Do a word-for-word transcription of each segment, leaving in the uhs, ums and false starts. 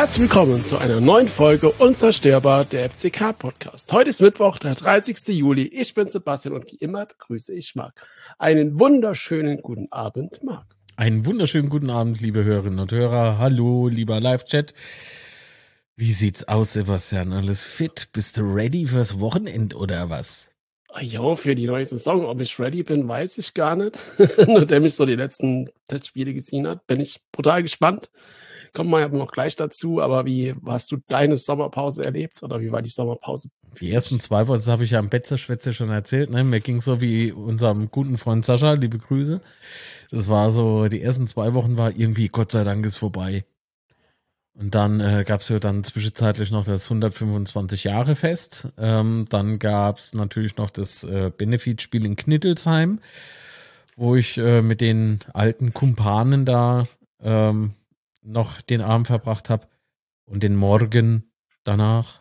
Herzlich willkommen zu einer neuen Folge Unzerstörbar, der F C K-Podcast. Heute ist Mittwoch, der dreißigster Juli. Ich bin Sebastian und wie immer begrüße ich Marc. Einen wunderschönen guten Abend, Marc. Einen wunderschönen guten Abend, liebe Hörerinnen und Hörer. Hallo, lieber Live-Chat. Wie sieht's aus, Sebastian? Alles fit? Bist du ready fürs Wochenende oder was? Jo, für die neue Saison. Ob ich ready bin, weiß ich gar nicht. Nachdem ich so die letzten Testspiele gesehen habe, bin ich brutal gespannt. Kommen wir ja noch gleich dazu, aber wie hast du deine Sommerpause erlebt oder wie war die Sommerpause? Die ersten zwei Wochen, das habe ich ja am Betze-Schwätze schon erzählt, ne? Mir ging so wie unserem guten Freund Sascha, liebe Grüße. Das war so, die ersten zwei Wochen war irgendwie, Gott sei Dank ist vorbei. Und dann äh, gab es ja dann zwischenzeitlich noch das hundertfünfundzwanzig-Jahre-Fest. Ähm, dann gab es natürlich noch das äh, Benefitspiel in Knittelsheim, wo ich äh, mit den alten Kumpanen da ähm, noch den Abend verbracht habe und den Morgen danach.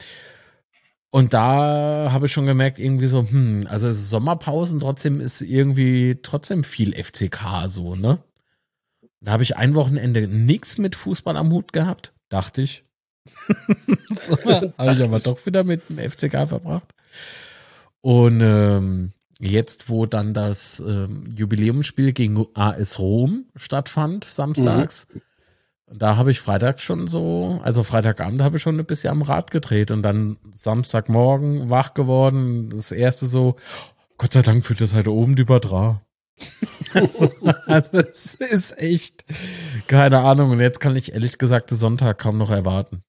Und da habe ich schon gemerkt, irgendwie so, hm, also es ist Sommerpausen, trotzdem ist irgendwie trotzdem viel F C K so, ne? Da habe ich ein Wochenende nichts mit Fußball am Hut gehabt, dachte ich. So, habe ich aber doch wieder mit dem F C K verbracht. Und ähm, jetzt, wo dann das ähm, Jubiläumsspiel gegen A S Rom stattfand, samstags, mhm. Da habe ich Freitag schon so, also Freitagabend habe ich schon ein bisschen am Rad gedreht und dann Samstagmorgen wach geworden. Das erste so, Gott sei Dank führt das heute oben die Badra. Also, das ist echt, keine Ahnung. Und jetzt kann ich ehrlich gesagt den Sonntag kaum noch erwarten.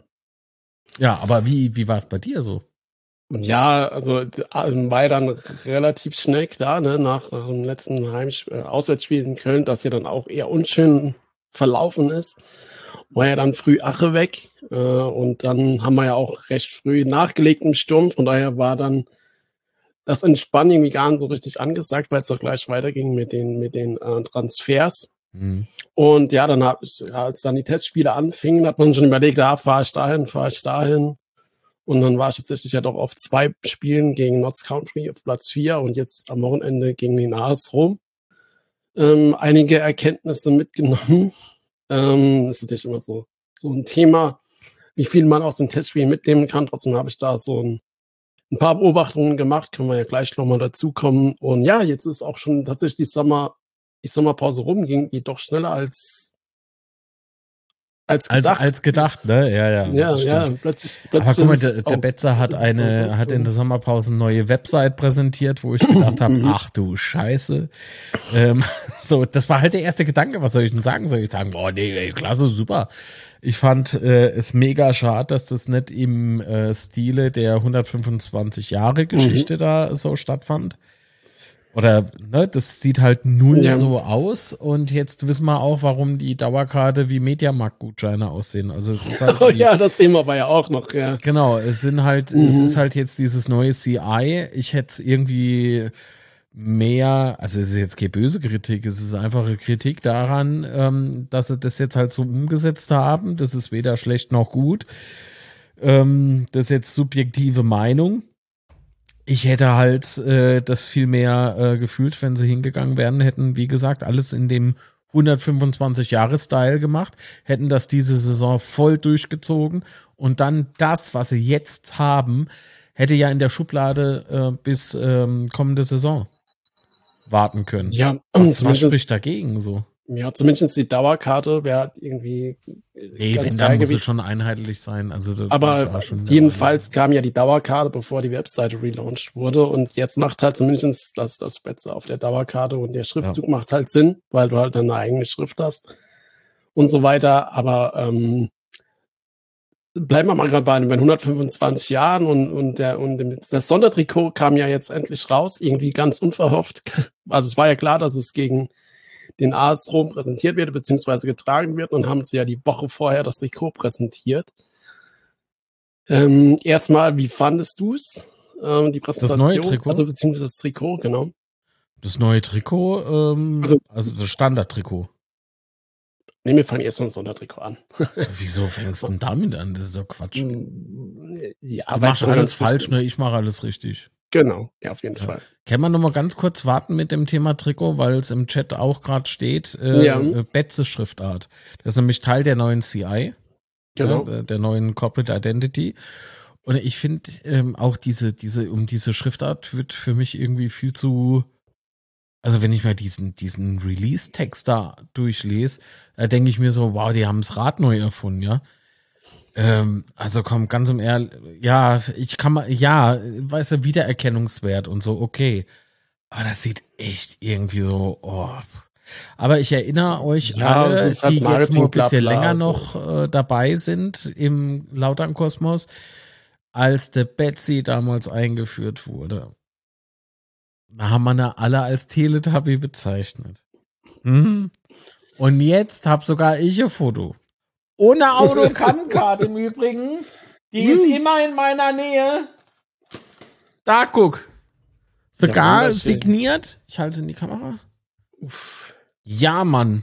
Ja, aber wie, wie war es bei dir so? Ja, also war ja dann relativ schnell klar, ne, nach, nach dem letzten Heimspiel, äh, Auswärtsspiel in Köln, dass hier dann auch eher unschön verlaufen ist, war ja dann früh Ache weg äh, und dann haben wir ja auch recht früh nachgelegt im Sturm, von daher war dann das Entspannen irgendwie gar nicht so richtig angesagt, weil es doch gleich weiterging mit den mit den äh, Transfers. Mhm. Und ja, dann habe ich, als dann die Testspiele anfingen, hat man schon überlegt, ja, fahre ich dahin, fahre ich dahin. Und dann war ich tatsächlich ja doch auf zwei Spielen gegen Notts County auf Platz vier und jetzt am Wochenende gegen den A S Rom. Ähm, einige Erkenntnisse mitgenommen. Ähm, das ist natürlich immer so, so ein Thema, wie viel man aus den Testspielen mitnehmen kann. Trotzdem habe ich da so ein, ein paar Beobachtungen gemacht, können wir ja gleich nochmal dazukommen. Und ja, jetzt ist auch schon tatsächlich die Sommer, die Sommerpause rum, ging die doch schneller als Als gedacht. Als, als gedacht, ne? Ja, ja. Ja, ja, plötzlich, plötzlich. Aber guck mal, der, der Betzer hat eine, hat in der Sommerpause eine neue Website präsentiert, wo ich gedacht habe, ach du Scheiße. ähm, so, das war halt der erste Gedanke. Was soll ich denn sagen? Soll ich sagen, boah, nee, ey, klasse, super. Ich fand äh, es mega schade, dass das nicht im äh, Stile der hundertfünfundzwanzig Jahre Geschichte mhm. da so stattfand. Oder, ne, das sieht halt null ja. so aus und jetzt wissen wir auch, warum die Dauerkarte wie Mediamarkt-Gutscheine aussehen. Also es ist halt oh ja, das Thema war ja auch noch, ja. Genau, es sind halt, mhm. es ist halt jetzt dieses neue C I. Ich hätte irgendwie mehr, also es ist jetzt keine böse Kritik, es ist einfach eine Kritik daran, ähm, dass sie das jetzt halt so umgesetzt haben. Das ist weder schlecht noch gut. Ähm, das ist jetzt subjektive Meinung. Ich hätte halt äh, das viel mehr äh, gefühlt, wenn sie hingegangen wären, hätten, wie gesagt, alles in dem hundertfünfundzwanzig-Jahre-Style gemacht, hätten das diese Saison voll durchgezogen und dann das, was sie jetzt haben, hätte ja in der Schublade äh, bis ähm, kommende Saison warten können. Ja, was, was spricht dagegen so? Ja, zumindest die Dauerkarte wäre irgendwie. Nee, wenn, dann muss es schon einheitlich sein. Also das aber schon jedenfalls kam ja die Dauerkarte, bevor die Webseite relaunched wurde. Und jetzt macht halt zumindest das, das Betze auf der Dauerkarte und der Schriftzug ja. macht halt Sinn, weil du halt dann eine eigene Schrift hast und so weiter. Aber ähm, bleiben wir mal gerade bei den hundertfünfundzwanzig Jahren und, und, der, und das Sondertrikot kam ja jetzt endlich raus, irgendwie ganz unverhofft. Also es war ja klar, dass es gegen den A S Rom präsentiert wird, beziehungsweise getragen wird, und haben sie ja die Woche vorher das Trikot präsentiert. Ähm, erstmal, wie fandest du es? Ähm, die Präsentation? Das neue Trikot? Also beziehungsweise das Trikot, genau. Das neue Trikot, ähm, also, also das Standardtrikot. Nee, wir fangen erst mal ein Sondertrikot an. Wieso fängst du denn damit an? Das ist doch Quatsch. Ja, du machst alles falsch, ne? Ich mache alles richtig. Genau, ja, auf jeden ja. Fall. Können wir noch mal ganz kurz warten mit dem Thema Trikot, weil es im Chat auch gerade steht, äh, ja. Betze Schriftart. Das ist nämlich Teil der neuen C I. Genau. ne, der neuen Corporate Identity. Und ich finde ähm, auch diese, diese, um diese Schriftart wird für mich irgendwie viel zu, also wenn ich mal diesen, diesen Release-Text da durchlese, da denke ich mir so, wow, die haben das Rad neu erfunden, ja. Ähm, also komm, ganz im Ernst, ja, ich kann mal, ja, weißt du, Wiedererkennungswert und so, okay. Aber das sieht echt irgendwie so, oh. Aber ich erinnere euch Ja, es alle, ist halt die jetzt mal ein bisschen Marketing, bla, bla, länger so. noch äh, dabei sind im Lautern-Kosmos, als der Betsy damals eingeführt wurde. Da haben wir ne alle als Teletubby bezeichnet. Mhm. Und jetzt hab sogar ich ein Foto. Ohne Autogrammkarte im Übrigen. Die ist immer in meiner Nähe. Da, guck. Sogar Ja, signiert. Ich halte es in die Kamera. Ja, Mann.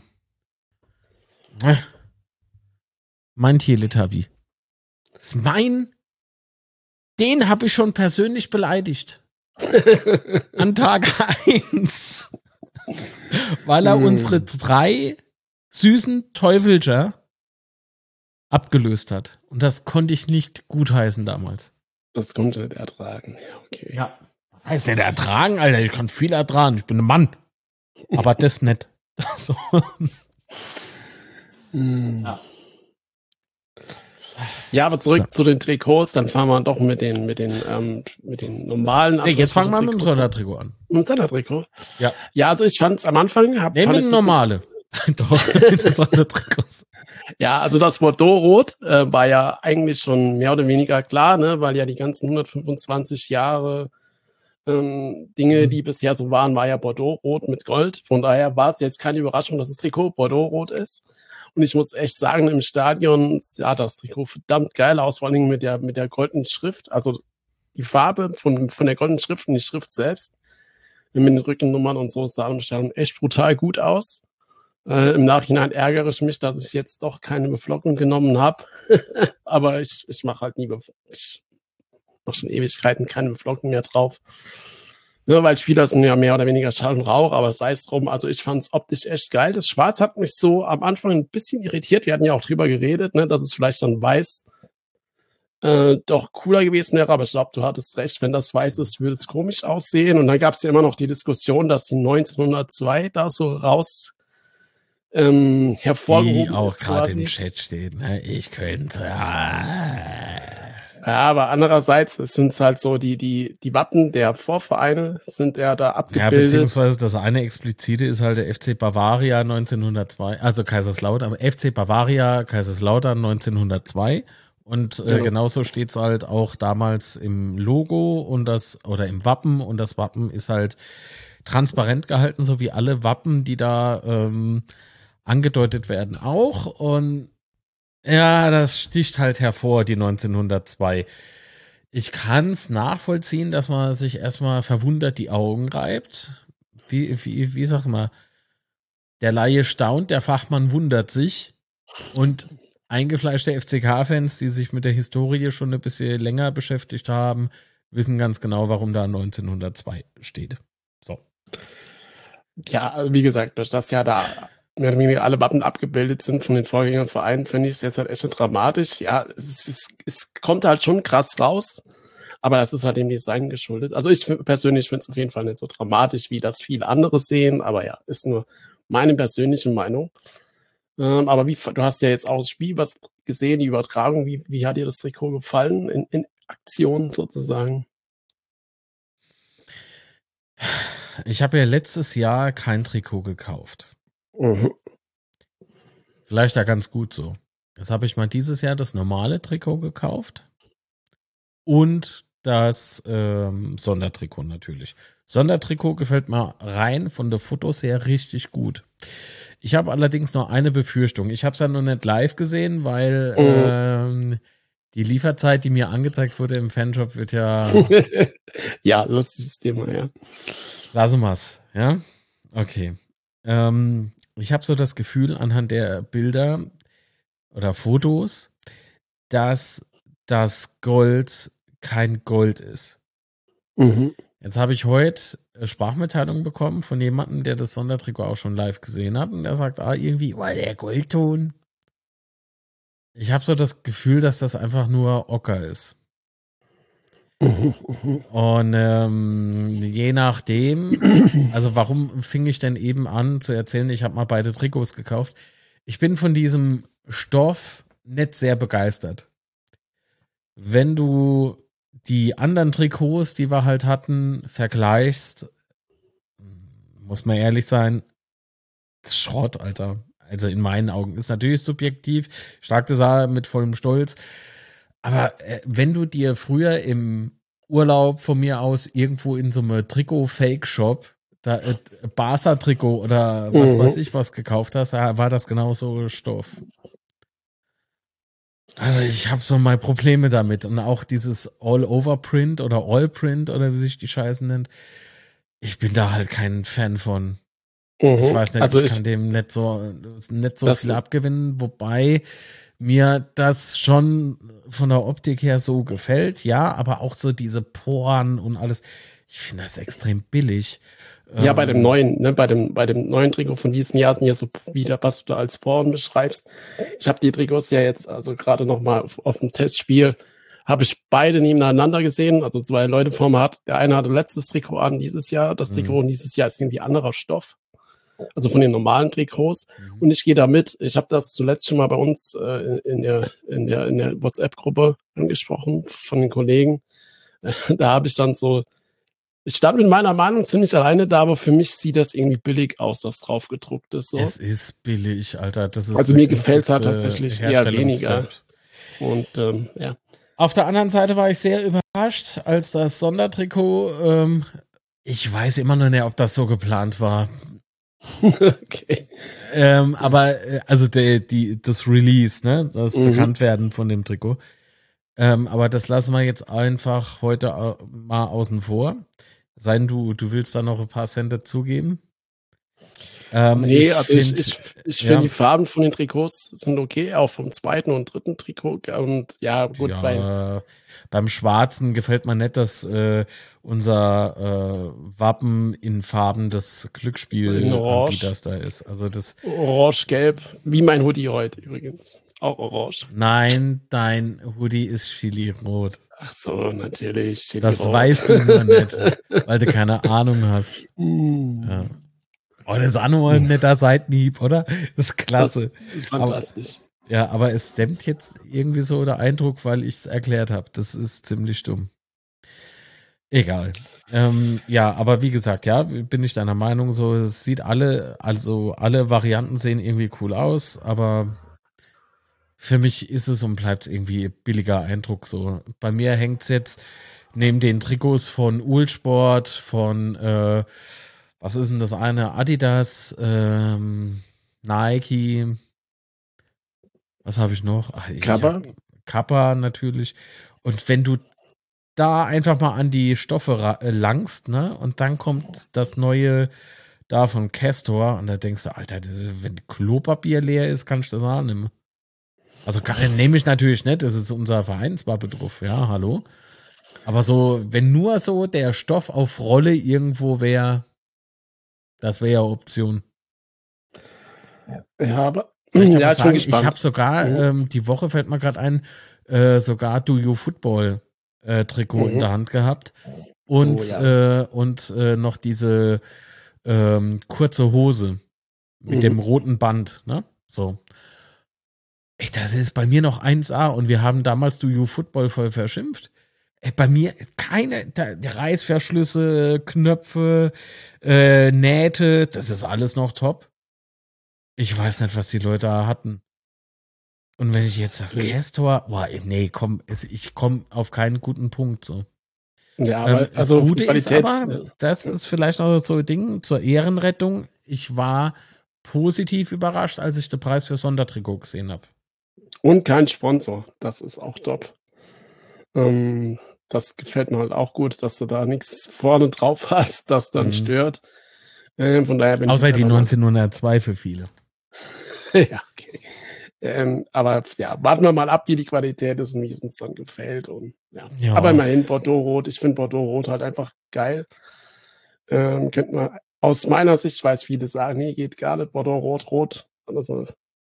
Mein Teletubby. Das ist mein. Den habe ich schon persönlich beleidigt. An Tag eins. Weil er hm. unsere drei süßen Teufelscher abgelöst hat. Und das konnte ich nicht gutheißen damals. Das konnte nicht ertragen. Ja, okay. Ja. Was heißt nicht ertragen, Alter? Ich kann viel ertragen. Ich bin ein Mann. Aber das nicht. So. Hm. Ja. Ja, aber zurück so. zu den Trikots, dann fahren wir doch mit den, mit den, ähm, mit den normalen. Nee, jetzt fangen wir mit dem Sondertrikot an. Mit dem Sondertrikot? Ja. Ja, also ich fand es am Anfang. Hab, nee, mit dem normale. Doch, das Sondertrikots. Ja, also das Bordeaux-Rot äh, war ja eigentlich schon mehr oder weniger klar, ne, weil ja die ganzen hundertfünfundzwanzig Jahre ähm, Dinge, mhm. die bisher so waren, war ja Bordeaux-Rot mit Gold. Von daher war es jetzt keine Überraschung, dass das Trikot Bordeaux-Rot ist. Und ich muss echt sagen, im Stadion sah das Trikot verdammt geil aus, vor allem mit der, mit der goldenen Schrift. Also die Farbe von, von der goldenen Schrift und die Schrift selbst mit den Rückennummern und so sah im Stadion echt brutal gut aus. Äh, Im Nachhinein ärgere ich mich, dass ich jetzt doch keine Beflockung genommen habe. Aber ich, ich mache halt nie, ich mache schon Ewigkeiten keine Beflockung mehr drauf. Ja, weil Spieler sind ja mehr oder weniger Schall und Rauch, aber sei es drum. Also ich fand es optisch echt geil. Das Schwarz hat mich so am Anfang ein bisschen irritiert. Wir hatten ja auch drüber geredet, ne, dass es vielleicht dann weiß äh, doch cooler gewesen wäre. Aber ich glaube, du hattest recht. Wenn das weiß ist, würde es komisch aussehen. Und dann gab es ja immer noch die Diskussion, dass die neunzehnhundertzwei da so raus ähm, hervorgehoben die auch gerade im Chat steht. Ne? Ich könnte. Ja. Ja, aber andererseits sind es halt so, die, die, die Wappen der Vorvereine sind ja da abgebildet. Ja, beziehungsweise das eine explizite ist halt der F C Bavaria neunzehnhundertzwei, also Kaiserslautern, aber F C Bavaria Kaiserslautern neunzehnhundertzwei. Und äh, genau. genauso steht es halt auch damals im Logo und das, oder im Wappen, und das Wappen ist halt transparent gehalten, so wie alle Wappen, die da ähm, angedeutet werden auch. Und ja, das sticht halt hervor, die neunzehnhundertzwei. Ich kann es nachvollziehen, dass man sich erstmal verwundert die Augen reibt. Wie, wie, wie sag mal, der Laie staunt, der Fachmann wundert sich. Und eingefleischte F C K-Fans, die sich mit der Historie schon ein bisschen länger beschäftigt haben, wissen ganz genau, warum da neunzehnhundertzwei steht. So. Ja, also wie gesagt, durch das ja da mehr oder weniger alle Wappen abgebildet sind von den Vorgängervereinen, finde ich es jetzt halt echt dramatisch. Ja, es, ist, es kommt halt schon krass raus, aber das ist halt dem Design geschuldet. Also ich persönlich finde es auf jeden Fall nicht so dramatisch, wie das viele andere sehen, aber ja, ist nur meine persönliche Meinung. Ähm, aber wie, du hast ja jetzt auch das Spiel was gesehen, die Übertragung, wie, wie hat dir das Trikot gefallen in, in Aktion sozusagen? Ich habe ja letztes Jahr kein Trikot gekauft. Mhm. Vielleicht ja ganz gut so. Jetzt habe ich mal dieses Jahr das normale Trikot gekauft und das ähm, Sondertrikot natürlich. Sondertrikot gefällt mir rein von der Fotos her richtig gut. Ich habe allerdings noch eine Befürchtung. Ich habe es ja noch nicht live gesehen, weil mhm. ähm, die Lieferzeit, die mir angezeigt wurde im Fanshop, wird ja... ja, lustiges Thema, ja. Lassen wir's, ja? Okay. Ähm, ich habe so das Gefühl anhand der Bilder oder Fotos, dass das Gold kein Gold ist. Mhm. Jetzt habe ich heute Sprachmitteilung bekommen von jemandem, der das Sondertrikot auch schon live gesehen hat, und der sagt, ah, irgendwie, oh, der Goldton. Ich habe so das Gefühl, dass das einfach nur Ocker ist. Mhm, mhm. Und ähm, je nachdem, also warum fing ich denn eben an zu erzählen, ich habe mal beide Trikots gekauft. Ich bin von diesem Stoff nicht sehr begeistert. Wenn du die anderen Trikots, die wir halt hatten, vergleichst, muss man ehrlich sein, Schrott, Alter. Also in meinen Augen ist natürlich subjektiv. Stark das auch mit vollem Stolz. Aber äh, wenn du dir früher im Urlaub von mir aus irgendwo in so einem Trikot-Fake-Shop da äh, Barca-Trikot oder was Mhm. weiß ich was gekauft hast, da war das genauso Stoff. Also ich habe so mal Probleme damit. Und auch dieses All-Over-Print oder All-Print oder wie sich die Scheiße nennt. Ich bin da halt kein Fan von. Ich Mhm. weiß nicht, Also ich ich, kann dem nicht so, nicht so das, viel abgewinnen, wobei mir das schon von der Optik her so gefällt, ja, aber auch so diese Poren und alles. Ich finde das extrem billig. ja, bei dem Ähm, neuen, ne, bei dem, bei dem neuen Trikot von diesem Jahr sind ja so wieder, was du da als Poren beschreibst. Ich habe die Trikots ja jetzt, also gerade noch mal auf, auf dem Testspiel, habe ich beide nebeneinander gesehen. Also zwei Leute vor mir hat. Der eine hatte letztes Trikot an dieses Jahr. Das Trikot Mhm. und dieses Jahr ist irgendwie anderer Stoff. Also von den normalen Trikots. Mhm. Und ich gehe da mit. Ich habe das zuletzt schon mal bei uns äh, in der, in der, in der WhatsApp-Gruppe angesprochen von den Kollegen. Da habe ich dann so, ich stand mit meiner Meinung ziemlich alleine da, aber für mich sieht das irgendwie billig aus, das drauf gedruckt ist. So. Es ist billig, Alter. Das ist Also der mir gefällt es halt günstigste tatsächlich eher weniger. Herstellungsstep. Und ähm, ja. Auf der anderen Seite war ich sehr überrascht, als das Sondertrikot, ähm, ich weiß immer noch nicht, ob das so geplant war. Okay. Ähm, aber äh, also der, die, das Release, ne, das Mhm. Bekanntwerden von dem Trikot. Ähm, aber das lassen wir jetzt einfach heute au- mal außen vor. Sein du, du willst da noch ein paar Cent dazugeben? Ähm, Nee, ich also ich, finde, ich, ich ja, finde die Farben von den Trikots sind okay, auch vom zweiten und dritten Trikot. Und ja, gut, bei ja, beim Schwarzen gefällt mir nicht, dass äh, unser äh, Wappen in Farben des in Orange, Glücksspielanbieters da ist. Also das, Orange-Gelb, wie mein Hoodie heute übrigens. Auch orange. nein, dein Hoodie ist Chili-Rot. Ach so, natürlich, Das Chili-Rot. weißt du nur nicht, weil du keine Ahnung hast. Ja. Mm. Oh, das ist auch nochmal ein netter Seitenhieb, oder? Das ist Das klasse. ist Aber, fantastisch. ja, aber es dämmt jetzt irgendwie so der Eindruck, weil ich es erklärt habe. Das ist ziemlich dumm. Egal. Ähm, ja, aber wie gesagt, ja, bin ich deiner Meinung, so, es sieht alle, also alle Varianten sehen irgendwie cool aus, aber für mich ist es und bleibt es irgendwie billiger Eindruck so. Bei mir hängt es jetzt neben den Trikots von Uhlsport, von, äh, was ist denn das eine? Adidas, ähm, Nike, was habe ich noch? Ach, ich, ich habe Kappa? Kappa natürlich. Und wenn du da einfach mal an die Stoffe ra- äh, langst, ne? Und dann kommt das neue da von Castor und da denkst du, Alter, das ist, wenn Klopapier leer ist, kann ich das auch nehmen. Also kann- nehme ich natürlich nicht, das ist unser Vereinswappendruck, ja, hallo. Aber so, wenn nur so der Stoff auf Rolle irgendwo wäre, das wäre ja Option. Ja, aber Soll ich dir ja, was ich bin sagen? Ich habe gespannt. sogar, Mhm. ähm, die Woche fällt mir gerade ein, äh, sogar Do You Football äh, Trikot in Mhm. der Hand gehabt. Und, Oh ja. äh, und äh, noch diese ähm, kurze Hose mit Mhm. dem roten Band, ne? So. Ey, das ist bei mir noch eins A und wir haben damals Do You Football voll verschimpft. Ey, bei mir keine da, Reißverschlüsse, Knöpfe, äh, Nähte, das ist alles noch top. Ich weiß nicht, was die Leute da hatten. Und wenn ich jetzt das Castor, boah, ey, nee, komm, es, ich komme auf keinen guten Punkt so. Ja, Ähm, aber das also Gute ist Qualität. aber, das ist vielleicht noch so ein Ding zur Ehrenrettung. Ich war positiv überrascht, als ich den Preis für Sondertrikot gesehen habe. Und kein Sponsor. Das ist auch top. Ähm, das gefällt mir halt auch gut, dass du da nichts vorne drauf hast, das dann Mhm. stört. Ähm, von daher bin Außer ich die jetzt einfach neunzehnhundertzwei für viele. mal. Ja, okay. Ähm, aber ja, warten wir mal ab, wie die Qualität ist und wie es uns dann gefällt. Und, ja. Ja. Aber immerhin Bordeaux-Rot. Ich finde Bordeaux-Rot halt einfach geil. Ähm, könnte man aus meiner Sicht, ich weiß, viele sagen, nee, geht gar nicht, Bordeaux-Rot, Rot. Also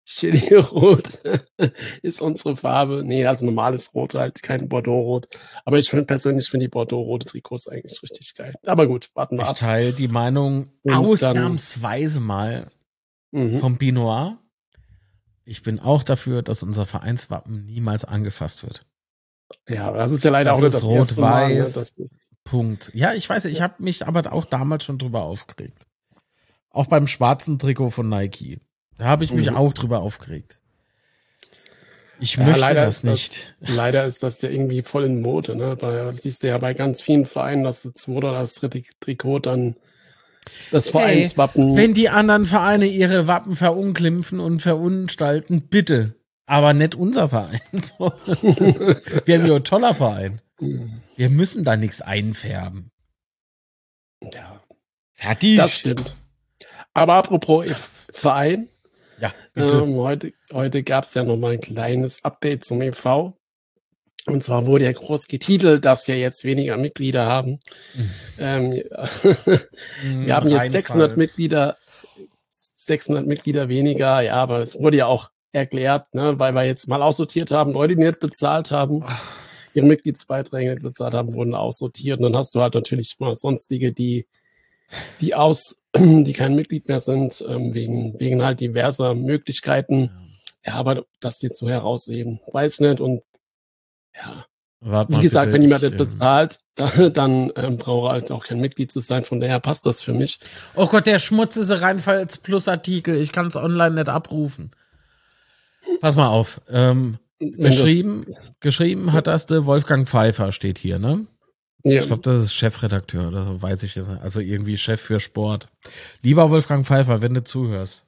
Chili-Rot ist unsere Farbe. Nee, also normales Rot halt, kein Bordeaux-Rot. Aber ich finde persönlich finde die Bordeaux-rote Trikots eigentlich richtig geil. Aber gut, warten wir Ich ab. teile die Meinung Und dann- ausnahmsweise mal Mhm. vom Binoir. Ich bin auch dafür, dass unser Vereinswappen niemals angefasst wird. Ja, aber das ist ja leider Das auch nicht ist das erste Mal. Ne? rot-weiß. Das ist, Punkt. Ja, ich weiß, ich habe mich aber auch damals schon drüber aufgeregt. Auch beim schwarzen Trikot von Nike. Da habe ich mich Mhm. auch drüber aufgeregt. Ich Ja, möchte leider das ist das- nicht. leider ist das ja irgendwie voll in Mode. Ne? Bei, das siehst du ja bei ganz vielen Vereinen, dass das zweite oder das dritte Trikot dann das Vereinswappen. Wenn die anderen Vereine ihre Wappen verunglimpfen und verunstalten, bitte. Aber nicht unser Verein. So. Wir haben ja ein toller Verein. Wir müssen da nichts einfärben. Ja, Fertig. das stimmt. Aber apropos Verein, Ja, bitte. ähm, heute, heute gab es ja noch mal ein kleines Update zum E V. Und zwar wurde ja groß getitelt, dass wir jetzt weniger Mitglieder haben. Mhm. Ähm, Mhm, wir haben jetzt Rheinpfalz. sechshundert Mitglieder, sechshundert Mitglieder weniger. Ja, aber es wurde ja auch erklärt, ne, weil wir jetzt mal aussortiert haben, Leute, die nicht bezahlt haben, ihre Mitgliedsbeiträge nicht bezahlt haben, wurden aussortiert. Und dann hast du halt natürlich mal sonstige, die, die aus, die kein Mitglied mehr sind, ähm, wegen, wegen halt diverser Möglichkeiten. Ja, aber das jetzt so herausheben, weiß ich nicht. Und ja, Wart wie mal gesagt, bitte, wenn jemand ich, nicht ähm, bezahlt, dann, dann ähm, braucht er halt auch kein Mitglied zu sein. Von daher passt das für mich. Oh Gott, der schmutzige Rheinpfalz Plus Artikel. Ich kann es online nicht abrufen. Pass mal auf. Ähm, Wenn das- geschrieben, geschrieben hat das der Wolfgang Pfeiffer, steht hier, ne? Ja, Ich glaube, das ist Chefredakteur oder so, weiß ich jetzt nicht. Also irgendwie Chef für Sport. Lieber Wolfgang Pfeiffer, wenn du zuhörst.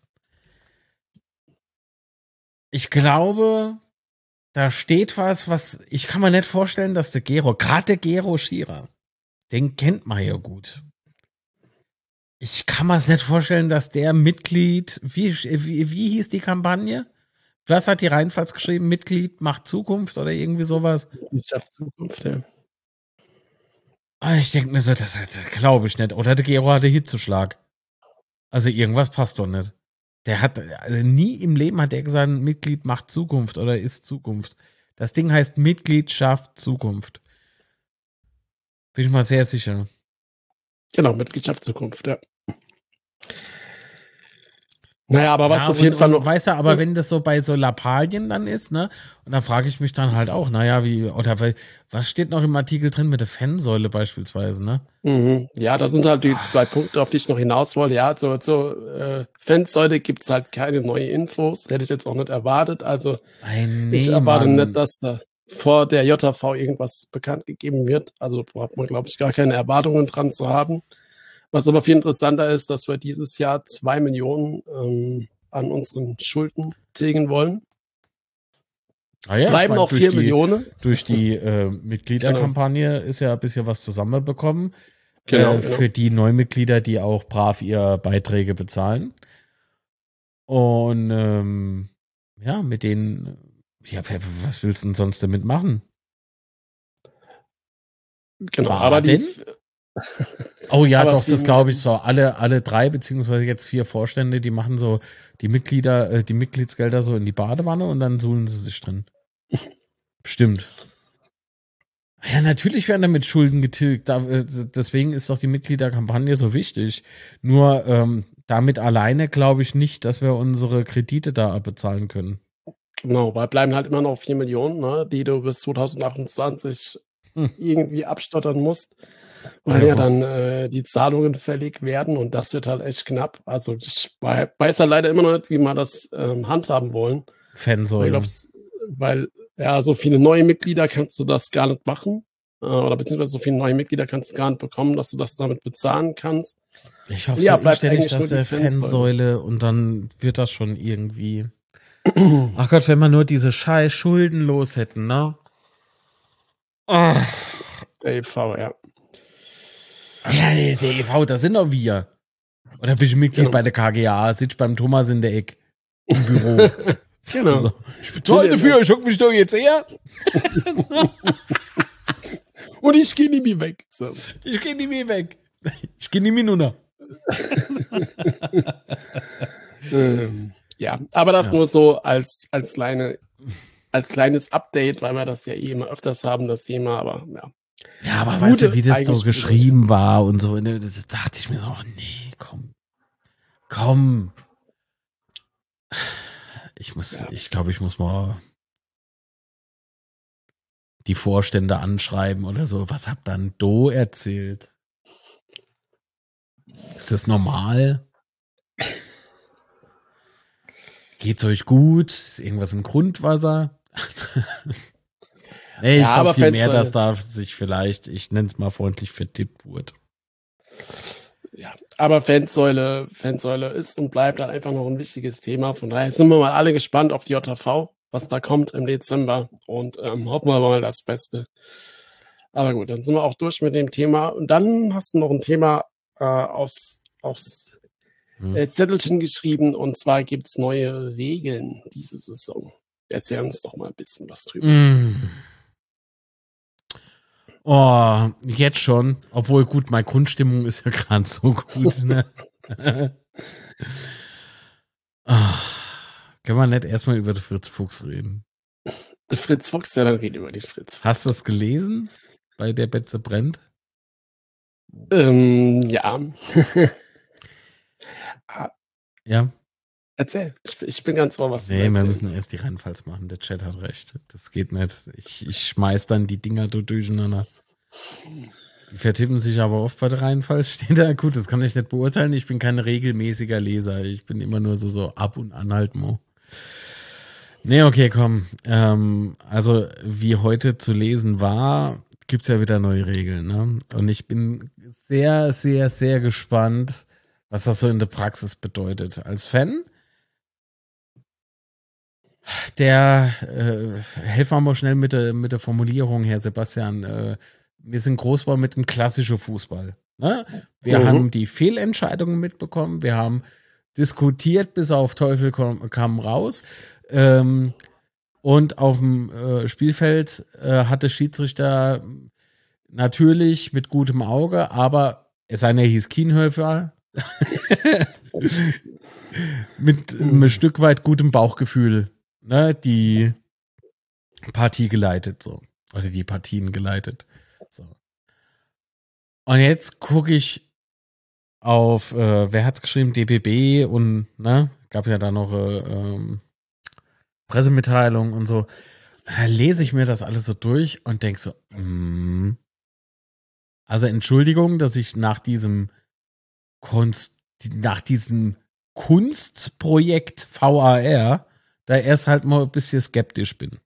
Ich glaube, da steht was, was ich kann mir nicht vorstellen, dass der Gero, gerade der Gero Schierer, den kennt man ja gut. Ich kann mir es nicht vorstellen, dass der Mitglied, wie, wie, wie hieß die Kampagne? Was hat die Rheinpfalz geschrieben? Mitglied macht Zukunft oder irgendwie sowas? ich hab Zukunft, ja. Ah, ich denke mir so, das, das glaube ich nicht. Oder der Gero hatte Hitzeschlag. Also irgendwas passt doch nicht. Der hat, also nie im Leben hat er gesagt, Mitglied macht Zukunft oder ist Zukunft. Das Ding heißt Mitgliedschaft Zukunft. Bin ich mal sehr sicher. Genau, Mitgliedschaft Zukunft, ja. Naja, aber was Ja, auf und, jeden Fall und, noch. Weißt du, aber wenn das so bei so Lappalien dann ist, ne? Und da frage ich mich dann halt auch, naja, wie, oder weil, was steht noch im Artikel drin mit der Fansäule beispielsweise, ne? Mhm. Ja, das sind halt die zwei Punkte, auf die ich noch hinaus wollte. Ja, so, so äh, Fansäule gibt's halt keine neue Infos. Hätte ich jetzt auch nicht erwartet. Also Ein ich nee, erwarte Mann. nicht, dass da vor der J V irgendwas bekannt gegeben wird. Also braucht man, glaube ich, gar keine Erwartungen dran zu haben. Was aber viel interessanter ist, dass wir dieses Jahr zwei Millionen ähm, an unseren Schulden tilgen wollen. Ah ja, ich Bleiben mein, noch durch vier die- Millionen. Durch die äh, Mitgliederkampagne ist ja ein bisschen was zusammenbekommen. Genau, äh, genau. Für die Neumitglieder, die auch brav ihre Beiträge bezahlen. Und ähm, ja, mit denen, ja, was willst du denn sonst damit machen? Genau, War aber die, denn? Oh ja, Aber doch, vielen das glaube ich Dank. so. Alle, alle drei, beziehungsweise jetzt vier Vorstände, die machen so die Mitglieder, äh, die Mitgliedsgelder so in die Badewanne und dann suhlen sie sich drin. Bestimmt. Ja, natürlich werden damit Schulden getilgt. Da, äh, deswegen ist doch die Mitgliederkampagne so wichtig. Nur ähm, damit alleine glaube ich nicht, dass wir unsere Kredite da abbezahlen können. Genau, weil bleiben halt immer noch vier Millionen, ne, die du bis zwanzig achtundzwanzig Hm. irgendwie abstottern musst, weil Ja. ja dann äh, die Zahlungen fällig werden und das wird halt echt knapp. Also ich wei- weiß ja leider immer noch nicht, wie wir das ähm, handhaben wollen. Weil, ich Fansäule. glaub's, weil ja so viele neue Mitglieder kannst du das gar nicht machen. Äh, oder beziehungsweise so viele neue Mitglieder kannst du gar nicht bekommen, dass du das damit bezahlen kannst. Ich hoffe Ja, so bleibt inständig, eigentlich dass nur der die Fansäule. Fansäule und dann wird das schon irgendwie. Ach Gott, wenn wir nur diese scheiß Schulden los hätten, ne? Ah. Der E V, ja. Ja, der der E V, das sind doch wir. Oder bist du Mitglied Genau. bei der K G A, sitzt beim Thomas in der Ecke im Büro. Genau. So. Ich bezahle dafür, ich guck mich doch jetzt her. Und ich gehe nie mehr weg. So. Ich geh nie mehr weg. Ich geh nie mehr runter. Ähm, Ja, aber das Ja. nur so als, als kleine, als kleines Update, weil wir das ja eh immer öfters haben, das Thema, aber ja. Ja, aber Gute, weißt du, wie das eigentlich so gute geschrieben war und so, ne, da dachte ich mir so, oh nee, komm. Komm. Ich muss, Ja. ich glaube, ich muss mal die Vorstände anschreiben oder so. Was habt dann Do erzählt? Ist das normal? Geht's euch gut? Ist irgendwas im Grundwasser? Nee, Ja, ich aber hoffe viel mehr, Fansäule- dass da sich vielleicht, ich nenne es mal freundlich, vertippt wurde. Ja, aber Fansäule, Fansäule ist und bleibt dann einfach noch ein wichtiges Thema. Von daher sind wir mal alle gespannt auf die J T V, was da kommt im Dezember und ähm, hoffen wir mal das Beste. Aber gut, dann sind wir auch durch mit dem Thema. Und dann hast du noch ein Thema äh, aus, aufs Hm. äh, Zettelchen geschrieben und zwar gibt's neue Regeln diese Saison. Erzähl uns doch mal ein bisschen was drüber. Mm. Oh, jetzt schon. Obwohl, gut, meine Grundstimmung ist ja gerade so gut. Ne? Ah, können wir nicht erstmal über den Fritz Fuchs reden? Der Fritz Fuchs, ja, dann reden wir über die Fritz. Hast du das gelesen? Bei der Betze brennt? Ähm, ja. Ja. Erzähl. Ich, ich bin ganz froh, was du Nee, wir erzählen. müssen erst die Rheinpfalz machen. Der Chat hat recht. Das geht nicht. Ich, ich schmeiß dann die Dinger so durcheinander. Die vertippen sich aber oft bei der Rheinpfalz. Steht da, gut, das kann ich nicht beurteilen. Ich bin kein regelmäßiger Leser. Ich bin immer nur so, so ab und an halt mo. Nee, okay, komm. Ähm, also, wie heute zu lesen war, gibt's ja wieder neue Regeln, ne? Und ich bin sehr, sehr, sehr gespannt, was das so in der Praxis bedeutet. Als Fan, der, äh, helf mal mal schnell mit der, mit der Formulierung, Herr Sebastian. Äh, wir sind groß geworden mit dem klassischen Fußball. Ne? Wir Mhm. haben die Fehlentscheidungen mitbekommen. Wir haben diskutiert, bis auf Teufel komm, kam raus. Ähm, und auf dem äh, Spielfeld äh, hat der Schiedsrichter natürlich mit gutem Auge, aber seiner hieß Kienhöfer, mit einem Stück weit gutem Bauchgefühl, ne, die Partie geleitet, so. Oder die Partien geleitet. So. Und jetzt gucke ich auf, äh, wer hat's geschrieben? D B B und, ne, gab ja da noch äh, ähm, Pressemitteilung und so. Da lese ich mir das alles so durch und denke so, mm. Also Entschuldigung, dass ich nach diesem Kunst, nach diesem Kunstprojekt V A R da erst halt mal ein bisschen skeptisch bin.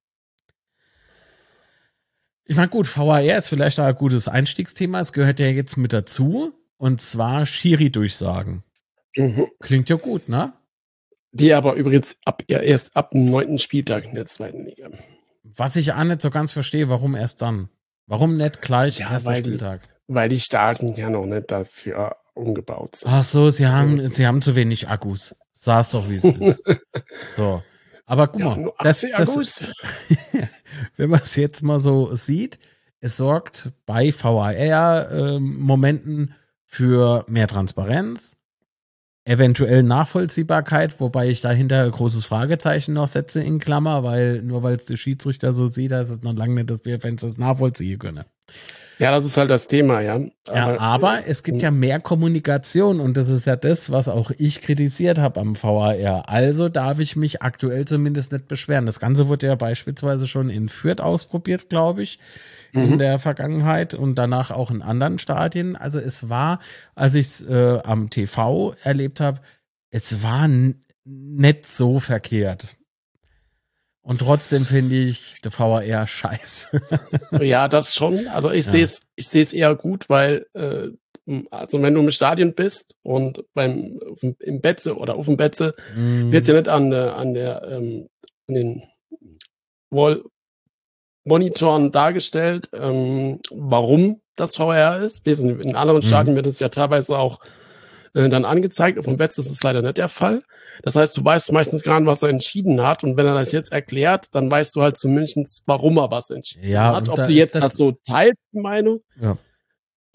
Ich meine, gut, V A R ist vielleicht auch ein gutes Einstiegsthema. Es gehört ja jetzt mit dazu. Und zwar Schiri-Durchsagen. Mhm. Klingt ja gut, ne? Die aber übrigens ab, ja, erst ab dem neunten Spieltag in der zweiten Liga. Was ich auch nicht so ganz verstehe, warum erst dann? Warum nicht gleich Ja, erster weil die- Spieltag? Weil die Stadien ja noch nicht dafür umgebaut sind. Ach so, sie So. haben, sie haben zu wenig Akkus. Sag's doch, wie es ist. So. Aber guck Ja, mal, nur das, achtzig das, Akkus. wenn man es jetzt mal so sieht, es sorgt bei V A R-Momenten für mehr Transparenz, eventuell Nachvollziehbarkeit, wobei ich dahinter ein großes Fragezeichen noch setze in Klammer, weil nur weil es der Schiedsrichter so sieht, heißt es noch lange nicht, dass wir Fans das nachvollziehen können. Ja, das ist halt das Thema, ja. Ja, aber es gibt ja mehr Kommunikation und das ist ja das, was auch ich kritisiert habe am V A R. Also darf ich mich aktuell zumindest nicht beschweren. Das Ganze wurde ja beispielsweise schon in Fürth ausprobiert, glaube ich, in Mhm. der Vergangenheit und danach auch in anderen Stadien. Also es war, als ich es äh, am T V erlebt habe, es war n- nicht so verkehrt. Und trotzdem finde ich der V A R scheiße. Ja, das schon. Also ich Ja. sehe es, ich sehe es eher gut, weil äh, also wenn du im Stadion bist und beim auf dem- im Betze oder auf dem Betze Mm. wird ja nicht an der an der ähm, an den Wall Monitoren dargestellt, ähm, warum das V A R ist. Wir sind in anderen Mhm. Stadien wird es ja teilweise auch äh, dann angezeigt. Auf dem Betze ist es leider nicht der Fall. Das heißt, du weißt meistens gar nicht, was er entschieden hat. Und wenn er das jetzt erklärt, dann weißt du halt zumindest, warum er was entschieden Ja, hat. und Ob da- du jetzt das- das, so teilst, die Meinung, Ja.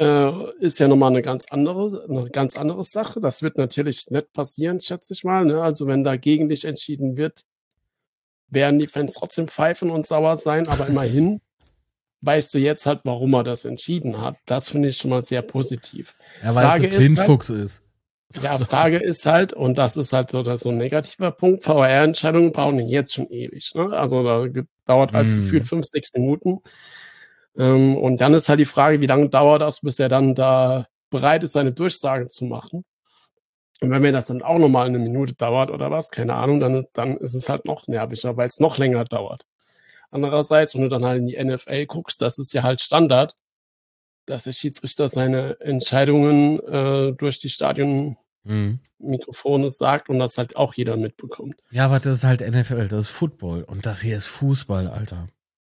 äh, ist ja nochmal eine ganz andere, eine ganz andere Sache. Das wird natürlich nicht passieren, schätze ich mal. Ne? Also wenn da gegen dich entschieden wird, werden die Fans trotzdem pfeifen und sauer sein, aber immerhin weißt du jetzt halt, warum er das entschieden hat. Das finde ich schon mal sehr positiv. Ja, weil Frage es ein Blindfuchs ist. Halt, ist. ja, Frage ist halt, und das ist halt so, so ein negativer Punkt, V R-Entscheidungen brauchen die jetzt schon ewig. Ne? Also da dauert als Mm. gefühlt fünf, sechs Minuten. Ähm, und dann ist halt die Frage, wie lange dauert das, bis er dann da bereit ist, seine Durchsage zu machen. Und wenn mir das dann auch nochmal eine Minute dauert oder was, keine Ahnung, dann, dann ist es halt noch nerviger, weil es noch länger dauert. Andererseits, wenn du dann halt in die N F L guckst, das ist ja halt Standard, dass der Schiedsrichter seine Entscheidungen äh, durch die Stadionmikrofone mm. sagt und das halt auch jeder mitbekommt. Ja, aber das ist halt N F L, das ist Football und das hier ist Fußball, Alter.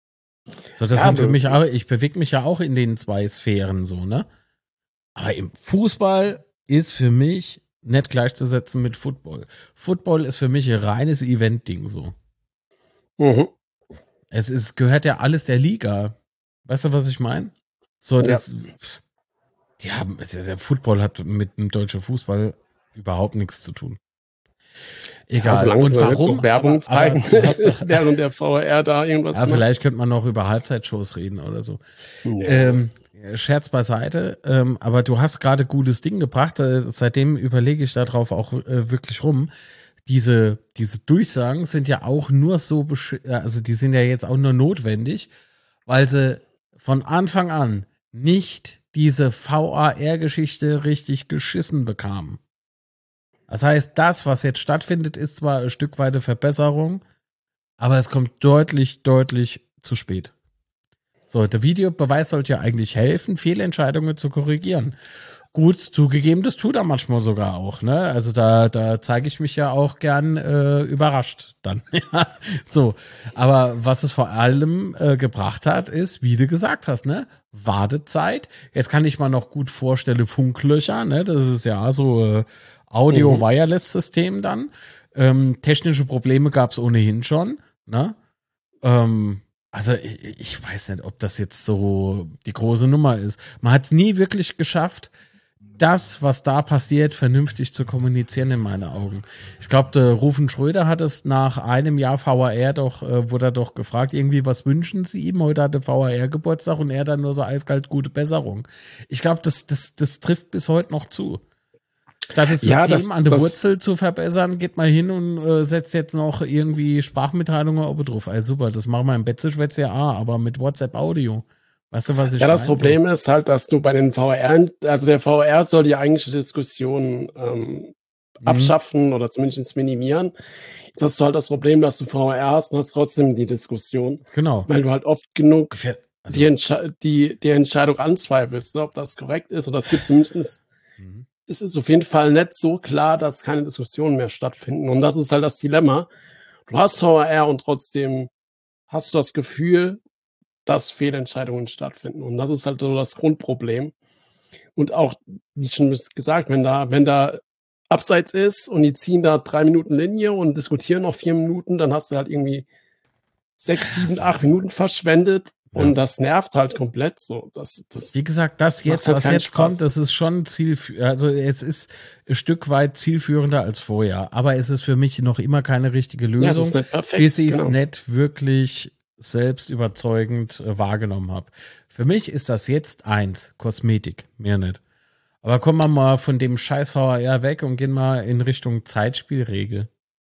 So, das Ja, sind für be- mich auch, ich bewege mich ja auch in den zwei Sphären so, ne? Aber im Fußball ist für mich nicht gleichzusetzen mit Football. Football ist für mich ein reines Event-Ding so. Mhm. Es ist, gehört ja alles der Liga. Weißt du, was ich meine? So, das, ja, der Football hat mit dem deutschen Fußball überhaupt nichts zu tun. Egal. Ja, und warum? Noch Werbung aber, zeigen, aber doch, während der V R da irgendwas ja, macht. vielleicht könnte man noch über Halbzeitshows reden oder so. Ja. Ähm, Scherz beiseite, ähm, aber du hast gerade gutes Ding gebracht, äh, seitdem überlege ich darauf auch äh, wirklich rum. Diese, diese Durchsagen sind ja auch nur so, also die sind ja jetzt auch nur notwendig, weil sie von Anfang an nicht diese V A R-Geschichte richtig geschissen bekamen. Das heißt, das, was jetzt stattfindet, ist zwar ein Stück weit eine Verbesserung, aber es kommt deutlich, deutlich zu spät. So, der Videobeweis sollte ja eigentlich helfen, Fehlentscheidungen zu korrigieren. Gut, zugegeben, das tut er manchmal sogar auch, ne? Also da, da zeige ich mich ja auch gern äh, überrascht dann. So, aber was es vor allem äh, gebracht hat, ist, wie du gesagt hast, ne? Wartezeit. Jetzt kann ich mal noch gut vorstellen, Funklöcher, ne? Das ist ja so äh, Audio-Wireless-System dann. Ähm, technische Probleme gab es ohnehin schon, ne? Ähm, Also ich, ich weiß nicht, ob das jetzt so die große Nummer ist. Man hat es nie wirklich geschafft, das, was da passiert, vernünftig zu kommunizieren in meinen Augen. Ich glaube, der Rufen Schröder hat es nach einem Jahr V R R doch, äh, wurde er doch gefragt, irgendwie, was wünschen Sie ihm? Heute hatte V R R Geburtstag und er dann nur so eiskalt gute Besserung. Ich glaube, das, das, das trifft bis heute noch zu. Statt das System ja, das, an der das, Wurzel zu verbessern, geht mal hin und äh, setzt jetzt noch irgendwie Sprachmitteilungen oben drauf. Also super, das machen wir im Betzeschwätz ja auch, aber mit WhatsApp-Audio. Weißt du, was ich Ja, das mein? Problem so. ist halt, dass du bei den V R, also der V R soll die eigentliche Diskussion ähm, mhm. abschaffen oder zumindest minimieren. Jetzt hast du halt das Problem, dass du V R hast und hast trotzdem die Diskussion. Genau. Weil du halt oft genug also, die, Entsche die, die Entscheidung anzweifelst, ne, ob das korrekt ist. Und das gibt zumindest mhm. es ist auf jeden Fall nicht so klar, dass keine Diskussionen mehr stattfinden. Und das ist halt das Dilemma. Du hast V R und trotzdem hast du das Gefühl, dass Fehlentscheidungen stattfinden. Und das ist halt so das Grundproblem. Und auch, wie schon gesagt, wenn da, wenn da Abseits ist und die ziehen da drei Minuten Linie und diskutieren noch vier Minuten, dann hast du halt irgendwie sechs, sieben, acht Minuten verschwendet. Ja. Und das nervt halt komplett so. Das, das Wie gesagt, das jetzt, halt was jetzt Spaß. kommt, das ist schon zielführend, also es ist ein Stück weit zielführender als vorher, aber es ist für mich noch immer keine richtige Lösung, ja, bis ich es genau. nicht wirklich selbst überzeugend äh, wahrgenommen habe. Für mich ist das jetzt eins, Kosmetik, mehr nicht. Aber kommen wir mal von dem scheiß V R R weg und gehen mal in Richtung Zeitspielregel.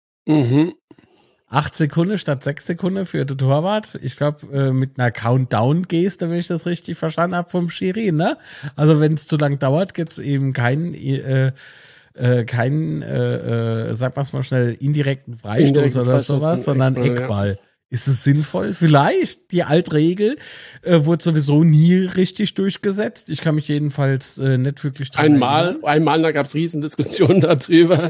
Mhm. Acht Sekunden statt sechs Sekunden für den Torwart. Ich glaube, äh, mit einer Countdown-Geste, wenn ich das richtig verstanden habe, vom Schiri, ne? Also wenn es zu lang dauert, gibt es eben keinen, äh, äh, keinen, äh, äh, sag mal's mal schnell, indirekten Freistoß Indirekten oder Freistoß sowas, sondern Eckball. Eckball. Ja. Ist es sinnvoll? Vielleicht. Die Altregel äh, wurde sowieso nie richtig durchgesetzt. Ich kann mich jedenfalls äh, nicht wirklich dran Einmal, erinnern. einmal, da gab es Riesendiskussionen darüber.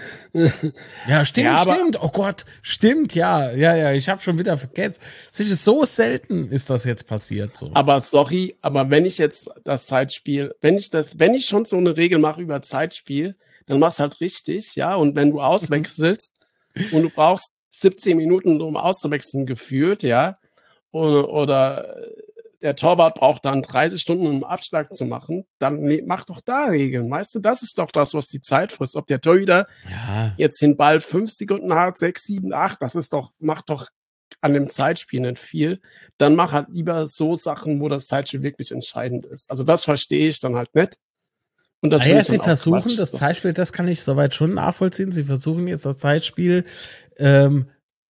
Ja, stimmt, ja, stimmt. Oh Gott, stimmt, ja, ja, ja. Ich habe schon wieder vergessen. Es ist so selten, ist das jetzt passiert so. Aber sorry, aber wenn ich jetzt das Zeitspiel, wenn ich das, wenn ich schon so eine Regel mache über Zeitspiel, dann mach's halt richtig, ja. Und wenn du auswechselst und du brauchst siebzehn Minuten, um auszuwechseln, gefühlt, ja, oder, oder der Torwart braucht dann dreißig Stunden, um einen Abschlag zu machen, dann ne, mach doch da Regeln. Weißt du, das ist doch das, was die Zeit frisst. Ob der Torhüter Ja. jetzt den Ball fünf Sekunden hat, sechs, sieben, acht, das ist doch, macht doch an dem Zeitspiel nicht viel. Dann mach halt lieber so Sachen, wo das Zeitspiel wirklich entscheidend ist. Also das verstehe ich dann halt nicht. Und das Ah ja, sie versuchen das Zeitspiel, das kann ich soweit schon nachvollziehen. Sie versuchen jetzt das Zeitspiel ähm,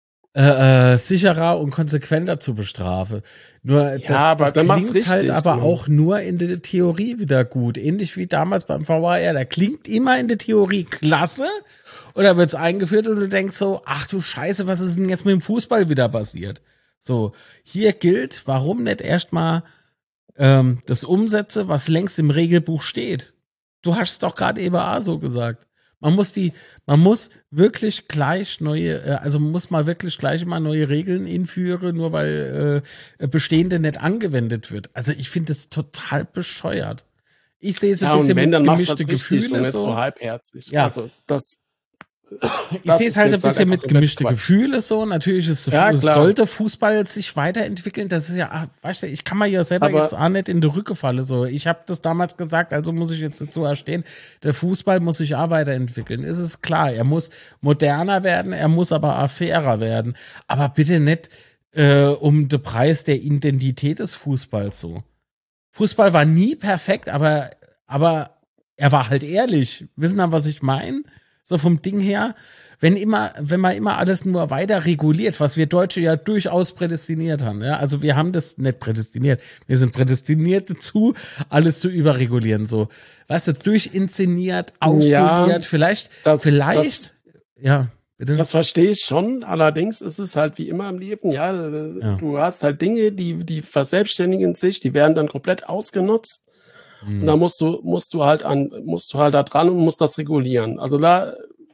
äh, äh, sicherer und konsequenter zu bestrafen. Nur ja, das, aber das dann mach's klingt richtig, halt aber Mann. auch nur in der Theorie wieder gut. Ähnlich wie damals beim V A R. Da klingt immer in der Theorie klasse. Oder wird's eingeführt und du denkst so, ach du Scheiße, was ist denn jetzt mit dem Fußball wieder passiert? So, hier gilt, warum nicht erstmal ähm, das umsetze, was längst im Regelbuch steht. Du hast es doch gerade eben auch so gesagt. Man muss die, man muss wirklich gleich neue, äh, also muss mal wirklich gleich mal neue Regeln inführen, nur weil äh, bestehende nicht angewendet wird. Also ich finde das total bescheuert. Ich sehe es ein Ja, und bisschen wenn, mit dann mach's gemischte halt richtig Gefühle und nicht so. so halbherzig. Ja. Also das, Ich das sehe es ist halt ein jetzt halt bisschen einfach mit gemischte Quatsch. Gefühle so. Natürlich ist, Ja, klar. sollte Fußball sich weiterentwickeln. Das ist ja, ah, weißt du, ich kann mir ja selber Aber- jetzt auch nicht in die Rücke fallen. So, ich habe das damals gesagt, also muss ich jetzt dazu erstehen. Der Fußball muss sich auch weiterentwickeln. Es ist klar, er muss moderner werden, er muss aber auch fairer werden. Aber bitte nicht äh, um den Preis der Identität des Fußballs so. Fußball war nie perfekt, aber, aber er war halt ehrlich. Wissen Sie, was ich meine? So vom Ding her, wenn immer, wenn man immer alles nur weiter reguliert, was wir Deutsche ja durchaus prädestiniert haben, ja, also wir haben das nicht prädestiniert, wir sind prädestiniert dazu, alles zu überregulieren, so, weißt du, durchinszeniert, aufpoliert, Ja, vielleicht, das- vielleicht, ja, bitte. Das verstehe ich schon, allerdings ist es halt wie immer im Leben, ja, äh, Ja. du hast halt Dinge, die, die verselbstständigen sich, die werden dann komplett ausgenutzt Hm. und da musst du, musst du halt an, musst du halt da dran und musst das regulieren. Also da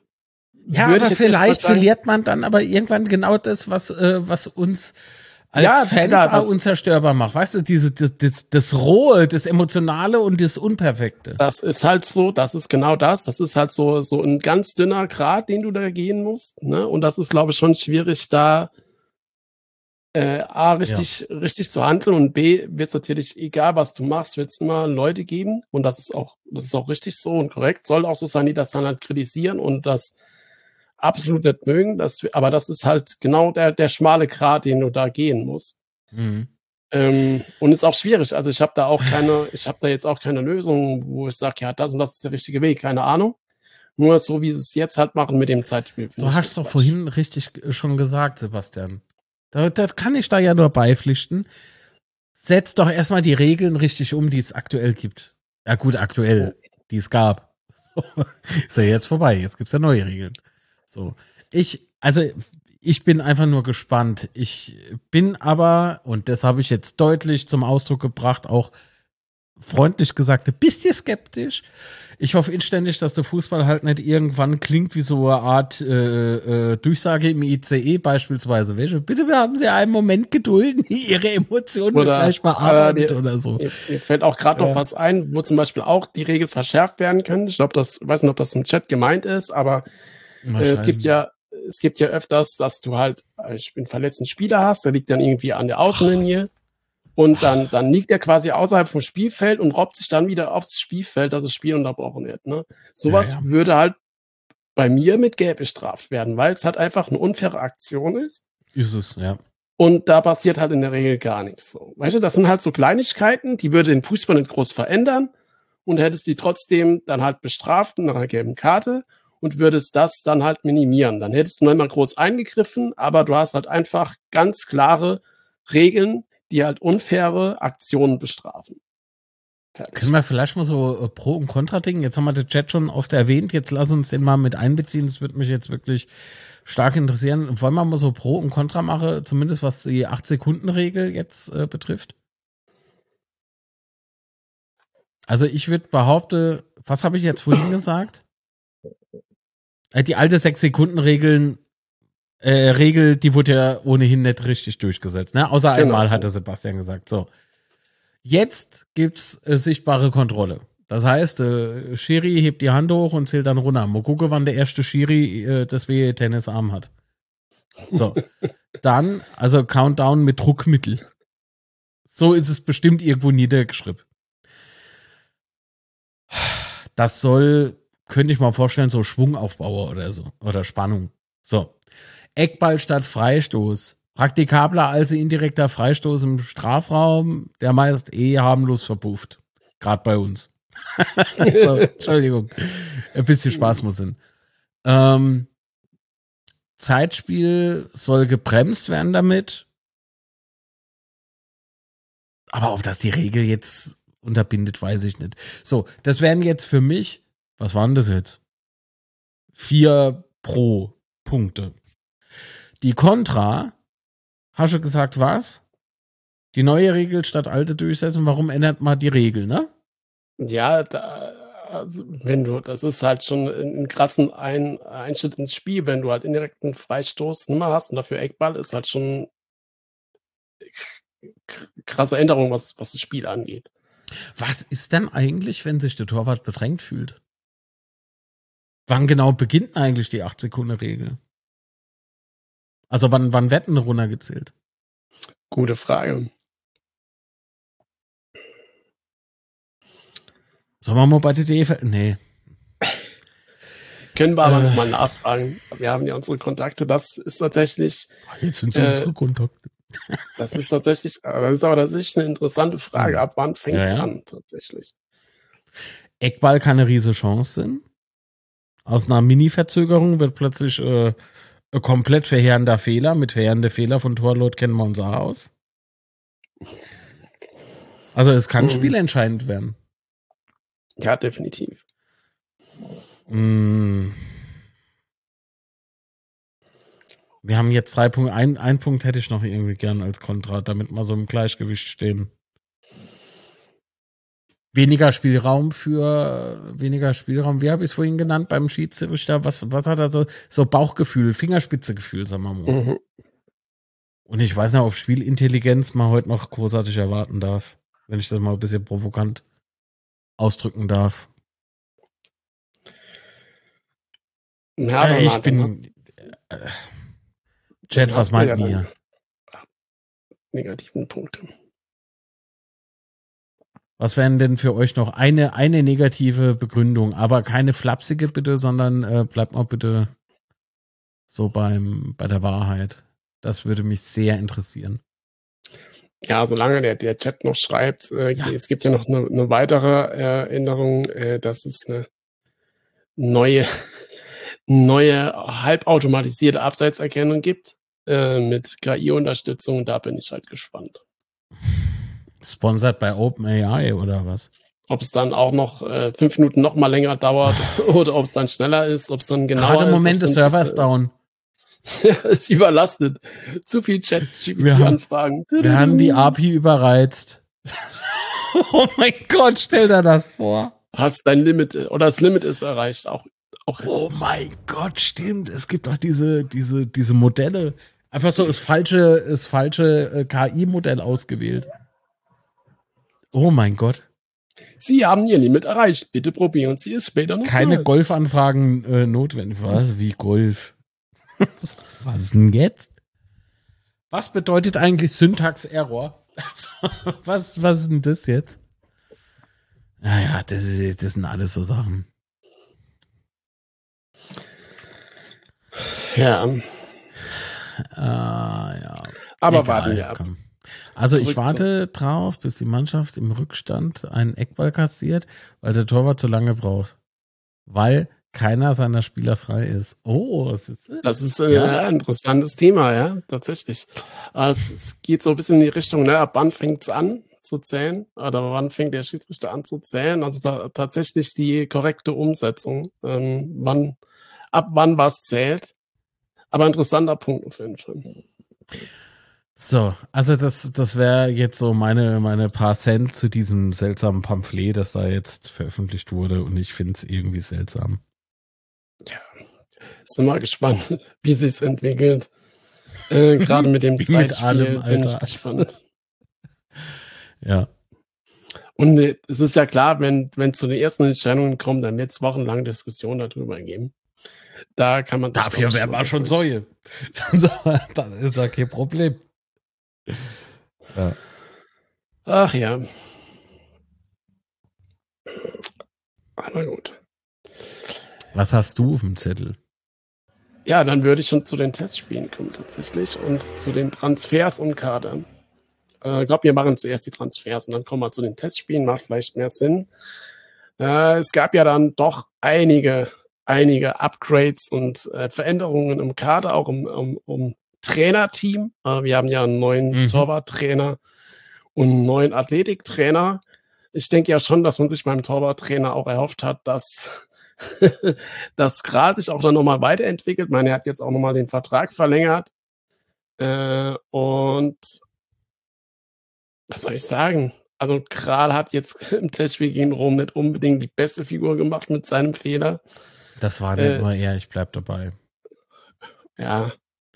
Ja, würde aber ich jetzt erst mal vielleicht sagen- verliert man dann aber irgendwann genau das, was, äh, was uns als Ja, Fans klar, auch das- unzerstörbar macht. Weißt du, diese, das, das, das Rohe, das Emotionale und das Unperfekte. Das ist halt so, das ist genau das. Das ist halt so, so ein ganz dünner Grat, den du da gehen musst, ne? Und das ist, glaube ich, schon schwierig, da äh, A, richtig, richtig zu handeln und B, wird es natürlich, egal was du machst, wird es immer Leute geben und das ist auch, das ist auch richtig so und korrekt, soll auch so sein, die das dann halt kritisieren und das absolut nicht mögen. Das, aber das ist halt genau der, der schmale Grat, den du da gehen musst. Mhm. Ähm, und ist auch schwierig. Also ich habe da auch keine, ich habe da jetzt auch keine Lösung, wo ich sage, ja, das und das ist der richtige Weg, keine Ahnung. Nur so, wie sie es jetzt halt machen mit dem Zeitspiel. finde Du ich hast das doch Quatsch. vorhin richtig schon gesagt, Sebastian. Da, da kann ich da ja nur beipflichten. Setz doch erstmal die Regeln richtig um, die es aktuell gibt. Ja gut, aktuell, die es gab. So, ist ja jetzt vorbei, jetzt gibt's ja neue Regeln. So, ich, also ich bin einfach nur gespannt. Ich bin aber, und das habe ich jetzt deutlich zum Ausdruck gebracht, auch freundlich gesagt, ein bisschen skeptisch. Ich hoffe inständig, dass der Fußball halt nicht irgendwann klingt wie so eine Art äh, äh, Durchsage im I C E beispielsweise. Welche? Bitte, wir haben Sie einen Moment gedulden, Ihre Emotionen Oder- gleich bearbeitet oder die- oder so. Mir, mir fällt auch gerade Ja. noch was ein, wo zum Beispiel auch die Regeln verschärft werden können. Ich glaube, das weiß nicht, ob das im Chat gemeint ist, aber äh, es gibt ja, es gibt ja öfters, dass du halt äh, einen verletzten Spieler hast, der liegt dann irgendwie an der Außenlinie und dann, dann liegt er quasi außerhalb vom Spielfeld und robbt sich dann wieder aufs Spielfeld, dass das Spiel unterbrochen wird. Ne? Sowas Ja, ja. würde halt bei mir mit Gelb bestraft werden, weil es halt einfach eine unfaire Aktion ist. Ist es, ja. Und da passiert halt in der Regel gar nichts. So. Weißt du, das sind halt so Kleinigkeiten, die würde den Fußball nicht groß verändern und hättest die trotzdem dann halt bestraft nach einer gelben Karte und würdest das dann halt minimieren. Dann hättest du noch mal groß eingegriffen, aber du hast halt einfach ganz klare Regeln, die halt unfaire Aktionen bestrafen. Fertig. Können wir vielleicht mal so äh, Pro- und Contra-Ding? Jetzt haben wir den Chat schon oft erwähnt. Jetzt lass uns den mal mit einbeziehen. Das würde mich jetzt wirklich stark interessieren. Wollen wir mal so Pro und Contra machen, zumindest was die acht-Sekunden-Regel jetzt äh, betrifft? Also ich würde behaupten, was habe ich jetzt vorhin gesagt? Äh, die alte sechs-Sekunden-Regeln äh, Regel, die wurde ja ohnehin nicht richtig durchgesetzt. Ne? Außer Genau. einmal, hat der Sebastian gesagt. So. Jetzt gibt's äh, sichtbare Kontrolle. Das heißt, äh, Schiri hebt die Hand hoch und zählt dann runter. Mal gucken, wann der erste Schiri äh, das W E-Tennisarm hat. So. Dann, also Countdown mit Druckmittel. So ist es bestimmt irgendwo niedergeschrieben. Das soll, könnte ich mal vorstellen, so Schwungaufbauer oder so. Oder Spannung. So. Eckball statt Freistoß. Praktikabler als indirekter Freistoß im Strafraum, der meist eh harmlos verpufft. Gerade bei uns. So, Entschuldigung. Ein bisschen Spaß muss sein. Ähm, Zeitspiel soll gebremst werden damit. Aber ob das die Regel jetzt unterbindet, weiß ich nicht. So, das wären jetzt für mich, was waren das jetzt? Vier pro Punkte. Die Kontra, hast du gesagt, was? Die neue Regel statt alte durchsetzen, warum ändert man die Regel, ne? Ja, da, also wenn du, das ist halt schon ein krassen ein, Einschnitt ins Spiel, wenn du halt indirekten Freistoß nimmer hast und dafür Eckball, ist halt schon krasse Änderung, was, was das Spiel angeht. Was ist denn eigentlich, wenn sich der Torwart bedrängt fühlt? Wann genau beginnt eigentlich die acht-Sekunden-Regel? Also wann, wann wird denn runtergezählt? Gute Frage. Sollen wir mal bei der D E F? Nee. Können wir aber Äh. mal nachfragen. Wir haben ja unsere Kontakte. Das ist tatsächlich. Jetzt sind äh, unsere Kontakte. Das ist tatsächlich, das ist aber tatsächlich eine interessante Frage. Ab wann fängt es Ja, ja. an, tatsächlich? Eckball kann eine riesige Chance sein. Aus einer Mini-Verzögerung wird plötzlich äh, ein komplett verheerender Fehler. Mit verheerender Fehler von Torlot kennen wir uns auch aus. Also es kann Mhm. spielentscheidend werden. Ja, definitiv. Mm. Wir haben jetzt drei Punkte. Ein, ein Punkt hätte ich noch irgendwie gern als Kontra, damit wir so im Gleichgewicht stehen. Weniger Spielraum für weniger Spielraum. Wie habe ich es vorhin genannt beim Schiedsrichter? Was, was hat er so? So Bauchgefühl, Fingerspitzegefühl, sagen wir mal. Mhm. Und ich weiß nicht, ob Spielintelligenz man heute noch großartig erwarten darf. Wenn ich das mal ein bisschen provokant ausdrücken darf. Ja, Ja, dann ich hat- bin. Äh, Chat, dann was hast du meint ja dann ihr? negativen Punkte. Was wären denn für euch noch eine, eine negative Begründung? Aber keine flapsige bitte, sondern äh, bleibt mal bitte so beim, bei der Wahrheit. Das würde mich sehr interessieren. Ja, solange der, der Chat noch schreibt, äh, Ja. es gibt ja noch eine, eine weitere äh, Änderung, äh, das ist eine neue, neue halbautomatisierte Abseitserkennung gibt äh, mit K I-Unterstützung. Da bin ich halt gespannt. Sponsored bei OpenAI oder was? Ob es dann auch noch äh, fünf Minuten noch mal länger dauert oder ob es dann schneller ist, ob es dann genauer Gerade im ist. Moment ob's des dann Servers ist, down. ist überlastet. Zu viel Chat-G P T-Anfragen. Wir haben die A P I überreizt. Oh mein Gott, stell dir das vor. Hast dein Limit oder das Limit ist erreicht. Auch, auch Oh mein Gott, stimmt. Es gibt doch diese, diese, diese Modelle. Einfach so das falsche, das falsche äh, K I-Modell ausgewählt. Oh mein Gott. Sie haben Ihr Limit erreicht. Bitte probieren Sie es später noch. Keine mal. Golfanfragen äh, notwendig. Was? Wie Golf? Was ist denn jetzt? Was bedeutet eigentlich Syntax-Error? Also, was, was ist denn das jetzt? Naja, das, ist, das sind alles so Sachen. Ja, Ah, ja. aber Egal, warten wir ab. komm. Also Zurück ich warte drauf, bis die Mannschaft im Rückstand einen Eckball kassiert, weil der Torwart zu lange braucht. Weil keiner seiner Spieler frei ist. Oh, was ist das? Das ist äh, Ja. ein interessantes Thema, ja, tatsächlich. Also es, es geht so ein bisschen in die Richtung, ne, ab wann fängt es an zu zählen? Oder wann fängt der Schiedsrichter an zu zählen? Also da, tatsächlich die korrekte Umsetzung, ähm, wann, ab wann was zählt. Aber interessanter Punkt auf jeden Fall. So, also das, das wäre jetzt so meine, meine paar Cent zu diesem seltsamen Pamphlet, das da jetzt veröffentlicht wurde und ich finde es irgendwie seltsam. Sind mal gespannt, wie sich's entwickelt. Äh, Gerade mit dem Wie mit Zeitspiel allem, bin ich Alter. gespannt. Ja. Und äh, es ist ja klar, wenn wenn zu den ersten Entscheidungen kommt, dann wird es wochenlang Diskussionen darüber geben. Da kann man sich, Dafür glaub ich, wären mal wir schon beruhigen. Säue. Das ist ja kein Problem. Ja. Ach ja. Aber gut. Was hast du auf dem Zettel? Ja, dann würde ich schon zu den Testspielen kommen tatsächlich und zu den Transfers und Kadern. Äh, ich glaube, wir machen zuerst die Transfers und dann kommen wir zu den Testspielen, macht vielleicht mehr Sinn. Äh, es gab ja dann doch einige, einige Upgrades und äh, Veränderungen im Kader, auch im, im, im Trainerteam. Äh, wir haben ja einen neuen Mhm. Torwarttrainer und einen neuen Athletiktrainer. Ich denke ja schon, dass man sich beim Torwarttrainer auch erhofft hat, dass dass Kral sich auch dann nochmal weiterentwickelt. Ich meine, er hat jetzt auch nochmal den Vertrag verlängert. Äh, und was soll ich sagen? Also Kral hat jetzt im Testspiel gegen Rom nicht unbedingt die beste Figur gemacht mit seinem Fehler. Das war nicht Äh, nur er, ich bleib dabei. Ja.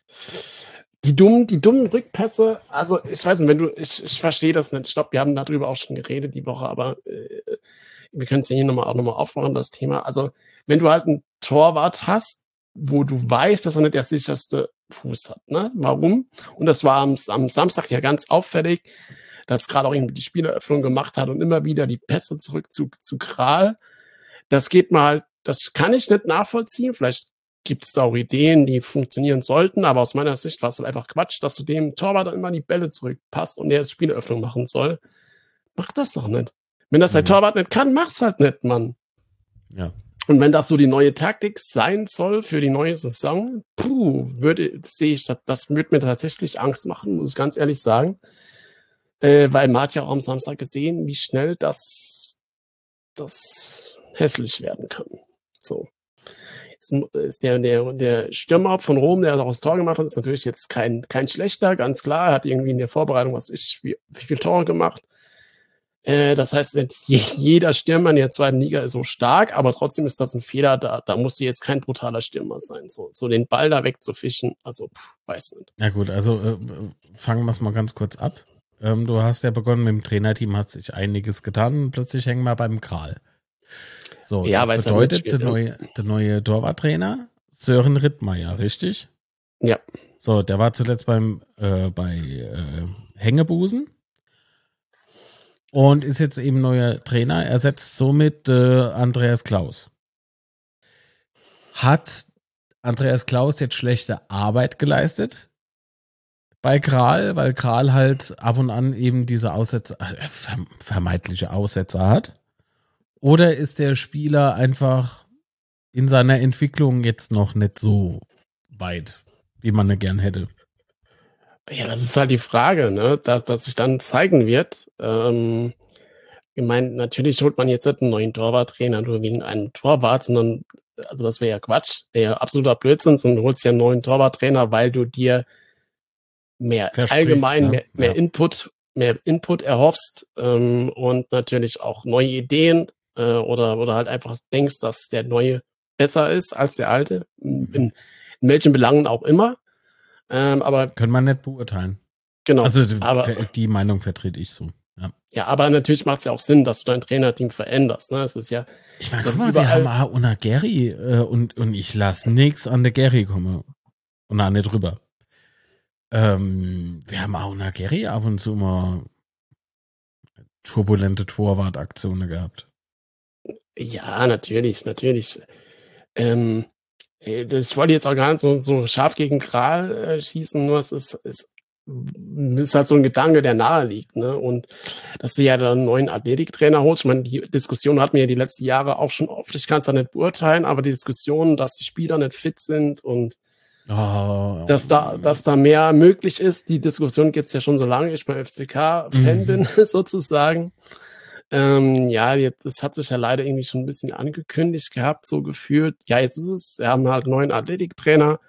Die dummen, die dummen Rückpässe, also ich weiß nicht, wenn du, ich, ich verstehe das nicht. Ich glaube, wir haben darüber auch schon geredet die Woche, aber äh, wir können es ja hier nochmal auch nochmal aufmachen, das Thema. Also, wenn du halt einen Torwart hast, wo du weißt, dass er nicht der sicherste Fuß hat, ne? Warum? Und das war am, am Samstag ja ganz auffällig, dass Kral auch irgendwie die Spieleröffnung gemacht hat und immer wieder die Pässe zurück zu, zu Kral. Das geht mal, das kann ich nicht nachvollziehen. Vielleicht gibt es da auch Ideen, die funktionieren sollten, aber aus meiner Sicht war es halt einfach Quatsch, dass du dem Torwart immer die Bälle zurückpasst und der jetzt Spieleröffnung machen soll. Mach das doch nicht. Wenn das der Mhm. Torwart nicht kann, mach's halt nicht, Mann. Ja. Und wenn das so die neue Taktik sein soll für die neue Saison, puh, würde, sehe ich, das, das würde mir tatsächlich Angst machen, muss ich ganz ehrlich sagen. Äh, weil man hat ja auch am Samstag gesehen, wie schnell das, das hässlich werden kann. So. Jetzt ist der, der, der Stürmer von Rom, der auch das Tor gemacht hat, ist natürlich jetzt kein, kein schlechter, ganz klar. Er hat irgendwie in der Vorbereitung, was ich, wie, wie viele Tore gemacht. Äh, das heißt, nicht jeder Stürmer in der zweiten Liga ist so stark, aber trotzdem ist das ein Fehler, da, da musste jetzt kein brutaler Stürmer sein. So, so den Ball da wegzufischen, also pff, weiß nicht. Na gut, also äh, fangen wir es mal ganz kurz ab. Ähm, du hast ja begonnen mit dem Trainerteam, hast sich einiges getan und plötzlich hängen wir beim Kral. So, Ja, das weil's dann bedeutet, mitspielt, der ja. neue, der neue Torwarttrainer, Sören Rittmeier, richtig? Ja. So, der war zuletzt beim äh, bei äh, Hängebusen und ist jetzt eben neuer Trainer, ersetzt somit äh, Andreas Klaus. Hat Andreas Klaus jetzt schlechte Arbeit geleistet bei Kral, weil Kral halt ab und an eben diese Aussätze, äh, vermeintliche Aussätze hat? Oder ist der Spieler einfach in seiner Entwicklung jetzt noch nicht so weit, wie man ihn gern hätte? Ja, das ist halt die Frage, ne, dass das sich dann zeigen wird. Ähm, ich meine, natürlich holt man jetzt nicht einen neuen Torwarttrainer nur wegen einem Torwart, sondern, also das wäre ja Quatsch, wäre ja absoluter Blödsinn, sondern du holst ja einen neuen Torwarttrainer, weil du dir mehr Versprichst, allgemein, ne? mehr, mehr Ja. Input, mehr Input erhoffst ähm, und natürlich auch neue Ideen äh, oder, oder halt einfach denkst, dass der neue besser ist als der alte, in, in welchen Belangen auch immer. Ähm, aber Können wir nicht beurteilen. genau, Also die, aber die Meinung vertrete ich so. Ja, ja, aber natürlich macht es ja auch Sinn, dass du dein Trainerteam veränderst. Ne? Es ist ja ich meine, so guck mal, überall- wir haben auch Una Gary äh, und, und ich lasse nichts an der Gary kommen. Und auch nicht drüber. Ähm, wir haben auch Una Gary ab und zu mal turbulente Torwartaktionen gehabt. Ja, natürlich, natürlich. Ähm, äh, das- ich wollte jetzt auch gar nicht so, so scharf gegen Kral äh, schießen, nur es ist, es ist halt so ein Gedanke, der nahe liegt. Ne? Und dass du ja dann einen neuen Athletiktrainer holst. Ich meine, die Diskussion hatten wir ja die letzten Jahre auch schon oft. Ich kann es ja nicht beurteilen, aber die Diskussion, dass die Spieler nicht fit sind und Oh, dass da, dass da mehr möglich ist, die Diskussion gibt's ja schon so lange ich beim F C K-Fan Mhm. bin, sozusagen. Ähm, ja, jetzt, das hat sich ja leider irgendwie schon ein bisschen angekündigt gehabt, so gefühlt. Ja, jetzt ist es, wir haben halt einen neuen Athletiktrainer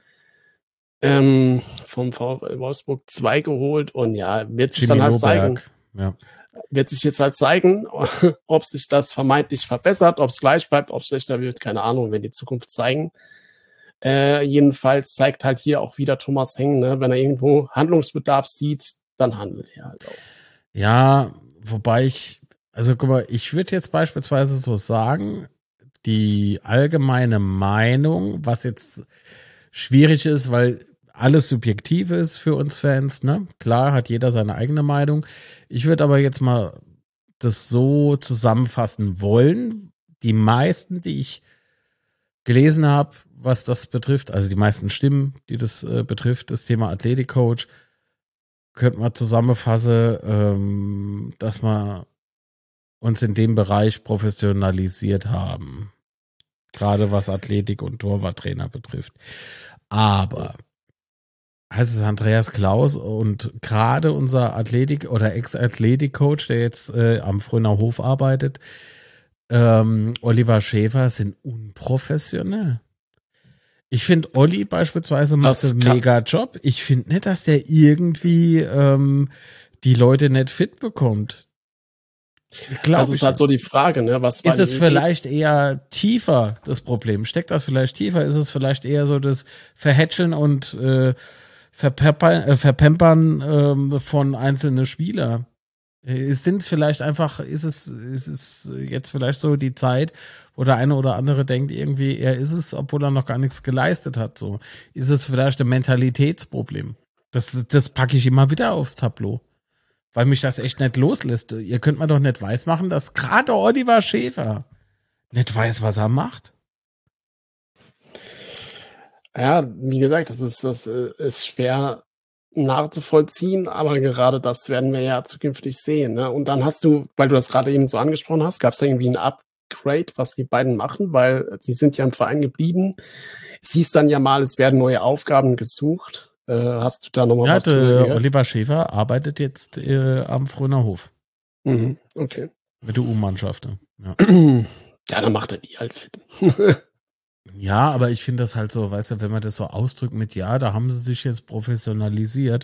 ähm, vom VfL Wolfsburg zwei geholt und ja, wird sich Jimmy dann halt zeigen, Lohberg. Ja. wird sich jetzt halt zeigen, ob sich das vermeintlich verbessert, ob es gleich bleibt, ob es schlechter wird, keine Ahnung, wenn die Zukunft zeigen. Äh, jedenfalls zeigt halt hier auch wieder Thomas Heng, ne, wenn er irgendwo Handlungsbedarf sieht, dann handelt er halt auch. Ja, wobei ich, also guck mal, ich würde jetzt beispielsweise so sagen, die allgemeine Meinung, was jetzt schwierig ist, weil alles Subjektives für uns Fans, ne? Klar hat jeder seine eigene Meinung. Ich würde aber jetzt mal das so zusammenfassen wollen. Die meisten, die ich gelesen habe, was das betrifft, also die meisten Stimmen, die das äh, betrifft, das Thema Athletikcoach, könnte man zusammenfassen, ähm, dass wir uns in dem Bereich professionalisiert haben. Gerade was Athletik und Torwarttrainer betrifft. Aber heißt es Andreas Klaus und gerade unser Athletik- oder Ex-Athletik-Coach, der jetzt äh, am Fröner Hof arbeitet, ähm, Oliver Schäfer, sind unprofessionell. Ich finde, Olli beispielsweise macht einen mega Job. Ich finde nicht, dass der irgendwie ähm, die Leute nicht fit bekommt. Glaub das ist ich halt nicht. So die Frage, ne? Was ist es vielleicht eher tiefer, das Problem? Steckt das vielleicht tiefer? Ist es vielleicht eher so das Verhätscheln und äh, Verpeppern, äh, Verpempern äh, von einzelnen Spielern? Es sind vielleicht einfach, ist es, ist es jetzt vielleicht so die Zeit, wo der eine oder andere denkt, irgendwie, er ist es, obwohl er noch gar nichts geleistet hat. So ist es vielleicht ein Mentalitätsproblem. Das, das packe ich immer wieder aufs Tableau, weil mich das echt nicht loslässt. Ihr könnt mir doch nicht weismachen, dass gerade Oliver Schäfer nicht weiß, was er macht. Ja, wie gesagt, das ist, das ist schwer nachzuvollziehen, aber gerade das werden wir ja zukünftig sehen. Ne? Und dann hast du, weil du das gerade eben so angesprochen hast, gab es da irgendwie ein Upgrade, was die beiden machen, weil sie sind ja im Verein geblieben. Es hieß dann ja mal, es werden neue Aufgaben gesucht. Äh, hast du da nochmal ja, was drüber gehört? Oliver Schäfer arbeitet jetzt äh, am Fröner Hof. Mhm, okay. Mit der U-Mannschaft. Ja. Ja, dann macht er die halt fit. Ja, aber ich finde das halt so, weißt du, wenn man das so ausdrückt mit, ja, da haben sie sich jetzt professionalisiert.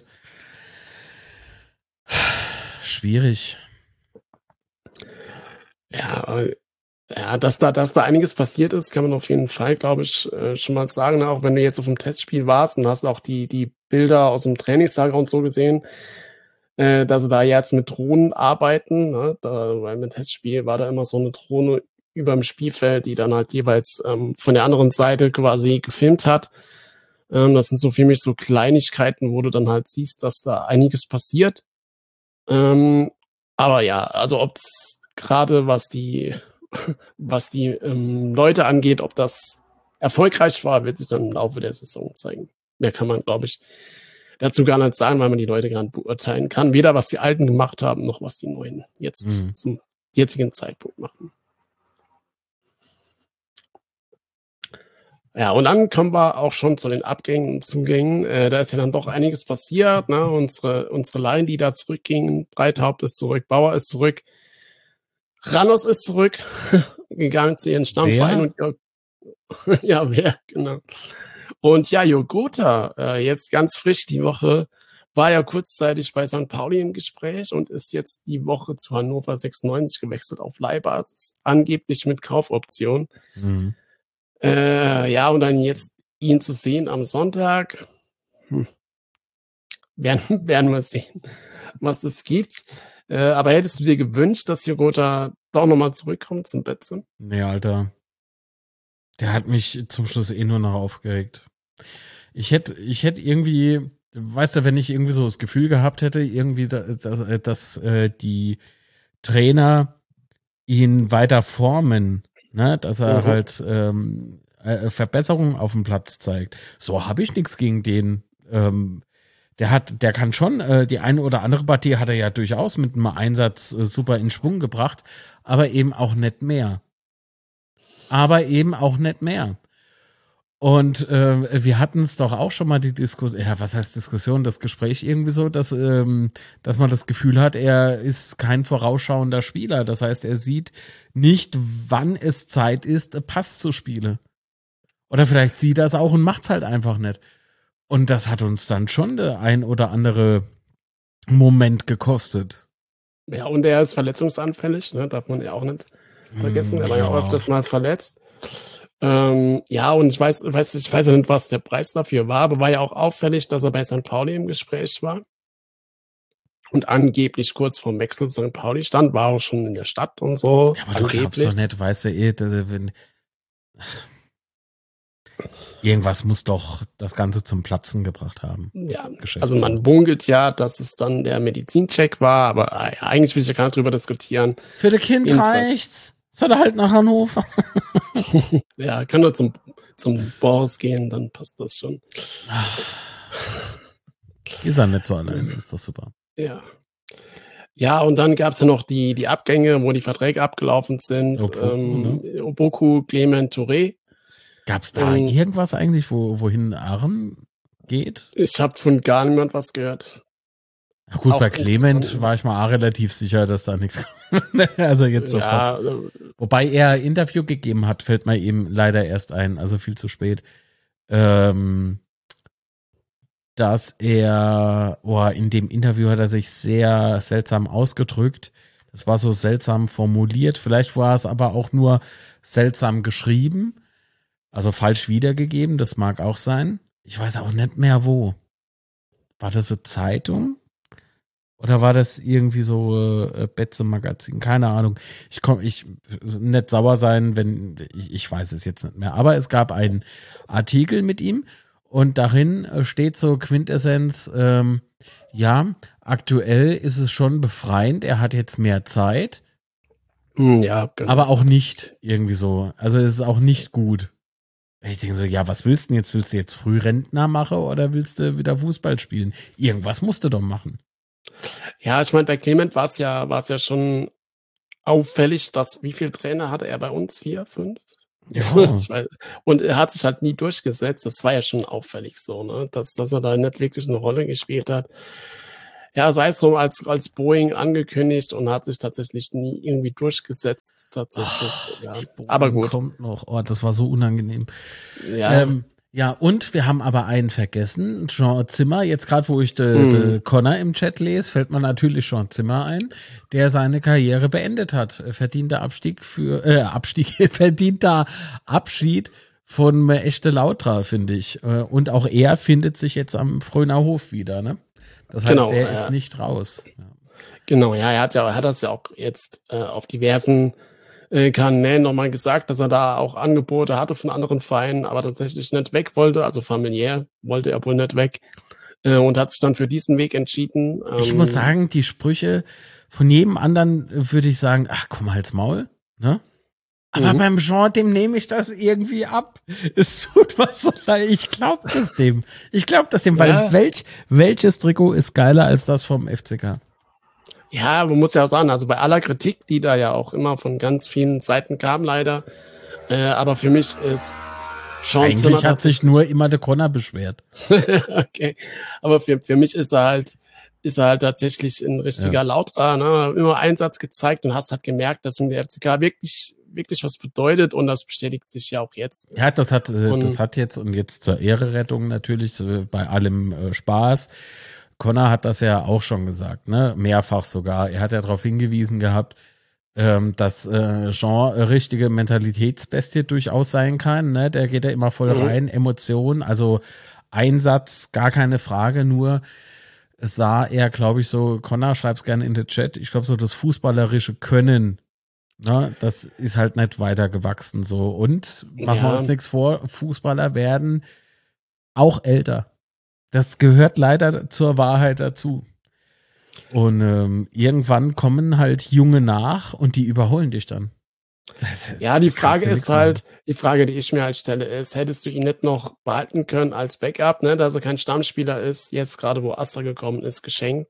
Schwierig. Ja, ja, dass da, dass da einiges passiert ist, kann man auf jeden Fall, glaube ich, schon mal sagen. Auch wenn du jetzt auf dem Testspiel warst und hast auch die, die Bilder aus dem Trainingslager und so gesehen, dass sie da jetzt mit Drohnen arbeiten. Ne? Da, weil im Testspiel war da immer so eine Drohne über dem Spielfeld, die dann halt jeweils ähm, von der anderen Seite quasi gefilmt hat. Ähm, das sind so für mich so Kleinigkeiten, wo du dann halt siehst, dass da einiges passiert. Ähm, aber ja, also ob es gerade was die was die ähm, Leute angeht, ob das erfolgreich war, wird sich dann im Laufe der Saison zeigen. Mehr kann man, glaube ich, dazu gar nicht sagen, weil man die Leute gar nicht beurteilen kann. Weder was die Alten gemacht haben, noch was die Neuen jetzt mhm. zum jetzigen Zeitpunkt machen. Ja, und dann kommen wir auch schon zu den Abgängen und Zugängen. Äh, da ist ja dann doch einiges passiert. Ne? Unsere, unsere Line, die da zurückgingen, Breithaupt ist zurück, Bauer ist zurück, Ranos ist zurück, gegangen zu ihren Stammverein. Und ja, wer, genau. Und ja, Jogota, äh, jetzt ganz frisch die Woche, war ja kurzzeitig bei Sankt Pauli im Gespräch und ist jetzt die Woche zu Hannover sechsundneunzig gewechselt auf Leihbasis, angeblich mit Kaufoption. Mhm. Äh, ja, und dann jetzt ihn zu sehen am Sonntag, hm. werden, werden wir sehen, was das gibt. Äh, aber hättest du dir gewünscht, dass Jogota doch nochmal zurückkommt zum Betze? Nee, Alter. Der hat mich zum Schluss eh nur noch aufgeregt. Ich hätte, ich hätte irgendwie, weißt du, wenn ich irgendwie so das Gefühl gehabt hätte, irgendwie, dass, dass, dass äh, die Trainer ihn weiter formen, ne, dass er mhm. halt ähm, äh, Verbesserungen auf dem Platz zeigt. So habe ich nichts gegen den. Ähm, der hat, der kann schon, äh, die eine oder andere Partie hat er ja durchaus mit einem Einsatz äh, super in Schwung gebracht, aber eben auch nicht mehr. Aber eben auch nicht mehr. Und äh, wir hatten es doch auch schon mal die Diskussion, ja, was heißt Diskussion, das Gespräch irgendwie so, dass, ähm, dass man das Gefühl hat, er ist kein vorausschauender Spieler. Das heißt, er sieht nicht, wann es Zeit ist, Pass zu spielen. Oder vielleicht sieht er es auch und macht es halt einfach nicht. Und das hat uns dann schon der ein oder andere Moment gekostet. Ja, und er ist verletzungsanfällig, ne? Darf man ja auch nicht vergessen. Er war ja, ja auch öfters mal verletzt. Ähm, ja, und ich weiß, weiß, ich weiß ja nicht, was der Preis dafür war, aber war ja auch auffällig, dass er bei Sankt Pauli im Gespräch war und angeblich kurz vorm Wechsel zu Sankt Pauli stand, war auch schon in der Stadt und so. Ja, aber angeblich. Du glaubst doch nicht, weißt du, eh, wenn Irgendwas muss doch das Ganze zum Platzen gebracht haben. Ja, also man munkelt ja, dass es dann der Medizincheck war, aber äh, eigentlich will ich ja gar nicht drüber diskutieren. Für das Kind Jedenfalls. reicht's. Soll er halt nach Hannover? Ja, kann nur zum, zum Boris gehen, dann passt das schon. Ist er nicht so allein, ist doch super. Ja. Ja, und dann gab es ja noch die, die Abgänge, wo die Verträge abgelaufen sind. Opoku, ähm, ne? Opoku, Clement, Touré. Gab es da ähm, irgendwas eigentlich, wo, wohin Aaron geht? Ich habe von gar niemand was gehört. Ach gut, auch bei Clement war ich mal auch relativ sicher, dass da nichts kommt. Also jetzt sofort. Ja, wobei er Interview gegeben hat, fällt mir eben leider erst ein, also viel zu spät. Ähm, dass er, oh, in dem Interview hat er sich sehr seltsam ausgedrückt. Das war so seltsam formuliert. Vielleicht war es aber auch nur seltsam geschrieben. Also falsch wiedergegeben, das mag auch sein. Ich weiß auch nicht mehr wo. War das eine Zeitung? Oder war das irgendwie so äh, Betze-Magazin? Keine Ahnung. Ich komme, ich nicht sauer sein, wenn, ich, ich weiß es jetzt nicht mehr. Aber es gab einen Artikel mit ihm und darin steht so Quintessenz, ähm, ja, aktuell ist es schon befreiend, er hat jetzt mehr Zeit. Ja, genau. Aber auch nicht irgendwie so. Also es ist auch nicht gut. Ich denke so, ja, was willst du denn jetzt? Willst du jetzt Frührentner machen oder willst du wieder Fußball spielen? Irgendwas musst du doch machen. Ja, ich meine, bei Clement war es ja, war es ja schon auffällig, dass wie viele Trainer hatte er bei uns? Vier, fünf? Ja. Ich weiß. Und er hat sich halt nie durchgesetzt. Das war ja schon auffällig so, ne? Dass, dass er da nicht wirklich eine Rolle gespielt hat. Ja, sei es drum, als, als Boeing angekündigt und hat sich tatsächlich nie irgendwie durchgesetzt, tatsächlich. Oh, ja. Aber gut. Kommt noch. Oh, das war so unangenehm. Ja. Ähm, ja, und wir haben aber einen vergessen, Jean Zimmer. Jetzt gerade, wo ich de, de Connor im Chat lese, fällt mir natürlich Jean Zimmer ein, der seine Karriere beendet hat. Verdienter Abstieg für, äh, Abstieg, verdienter Abschied von Echte Lautra, finde ich. Und auch er findet sich jetzt am Fröner Hof wieder, ne? Das heißt, genau, der ja. ist nicht raus. Ja. Genau, ja, er hat ja, er hat das ja auch jetzt äh, auf diversen äh, Kanälen nochmal gesagt, dass er da auch Angebote hatte von anderen Vereinen, aber tatsächlich nicht weg wollte, also familiär wollte er wohl nicht weg äh, und hat sich dann für diesen Weg entschieden. Ähm, ich muss sagen, die Sprüche von jedem anderen würde ich sagen, ach komm, halt's Maul, ne? Aber mhm. beim Jean, dem nehme ich das irgendwie ab. Es tut was so leid. Ich glaube das dem. Ich glaube das dem, weil ja. welch, welches Trikot ist geiler als das vom F C K? Ja, man muss ja auch sagen, also bei aller Kritik, die da ja auch immer von ganz vielen Seiten kam, leider. Äh, aber für mich ist Jean Eigentlich Zimmer hat sich nur immer der Connor beschwert. Okay. Aber für, für mich ist er halt, ist er halt tatsächlich ein richtiger ja. Lautra, ne? Immer Einsatz gezeigt und hast halt gemerkt, dass ihm der F C K wirklich wirklich was bedeutet und das bestätigt sich ja auch jetzt. Ja, das hat, und, das hat jetzt und jetzt zur Ehrerettung natürlich so bei allem äh, Spaß. Connor hat das ja auch schon gesagt, ne, mehrfach sogar. Er hat ja darauf hingewiesen gehabt, ähm, dass äh, Jean eine richtige Mentalitätsbestie durchaus sein kann, ne. Der geht ja immer voll mhm. rein, Emotionen, also Einsatz, gar keine Frage, nur sah er, glaube ich, so, Connor, schreib's gerne in den Chat, ich glaube so das fußballerische Können, na, das ist halt nicht weiter gewachsen so. Und machen ja. wir uns nichts vor, Fußballer werden auch älter. Das gehört leider zur Wahrheit dazu. Und ähm, irgendwann kommen halt Junge nach und die überholen dich dann. Das, ja, die Frage ist halt, machen. die Frage, die ich mir halt stelle, ist, hättest du ihn nicht noch behalten können als Backup, ne, dass er kein Stammspieler ist, jetzt gerade wo Astra gekommen ist, geschenkt.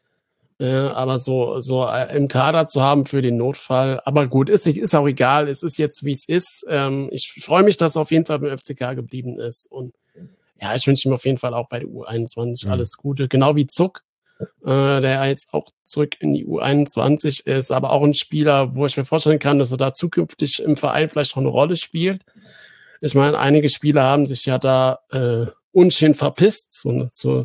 Aber so, so im Kader zu haben für den Notfall. Aber gut, ist, ist auch egal. Es ist jetzt, wie es ist. Ich freue mich, dass er auf jeden Fall beim F C K geblieben ist. Und ja, ich wünsche ihm auf jeden Fall auch bei der U einundzwanzig mhm. alles Gute. Genau wie Zuck, der jetzt auch zurück in die U einundzwanzig ist. Aber auch ein Spieler, wo ich mir vorstellen kann, dass er da zukünftig im Verein vielleicht noch eine Rolle spielt. Ich meine, einige Spieler haben sich ja da äh, unschön verpisst. So, so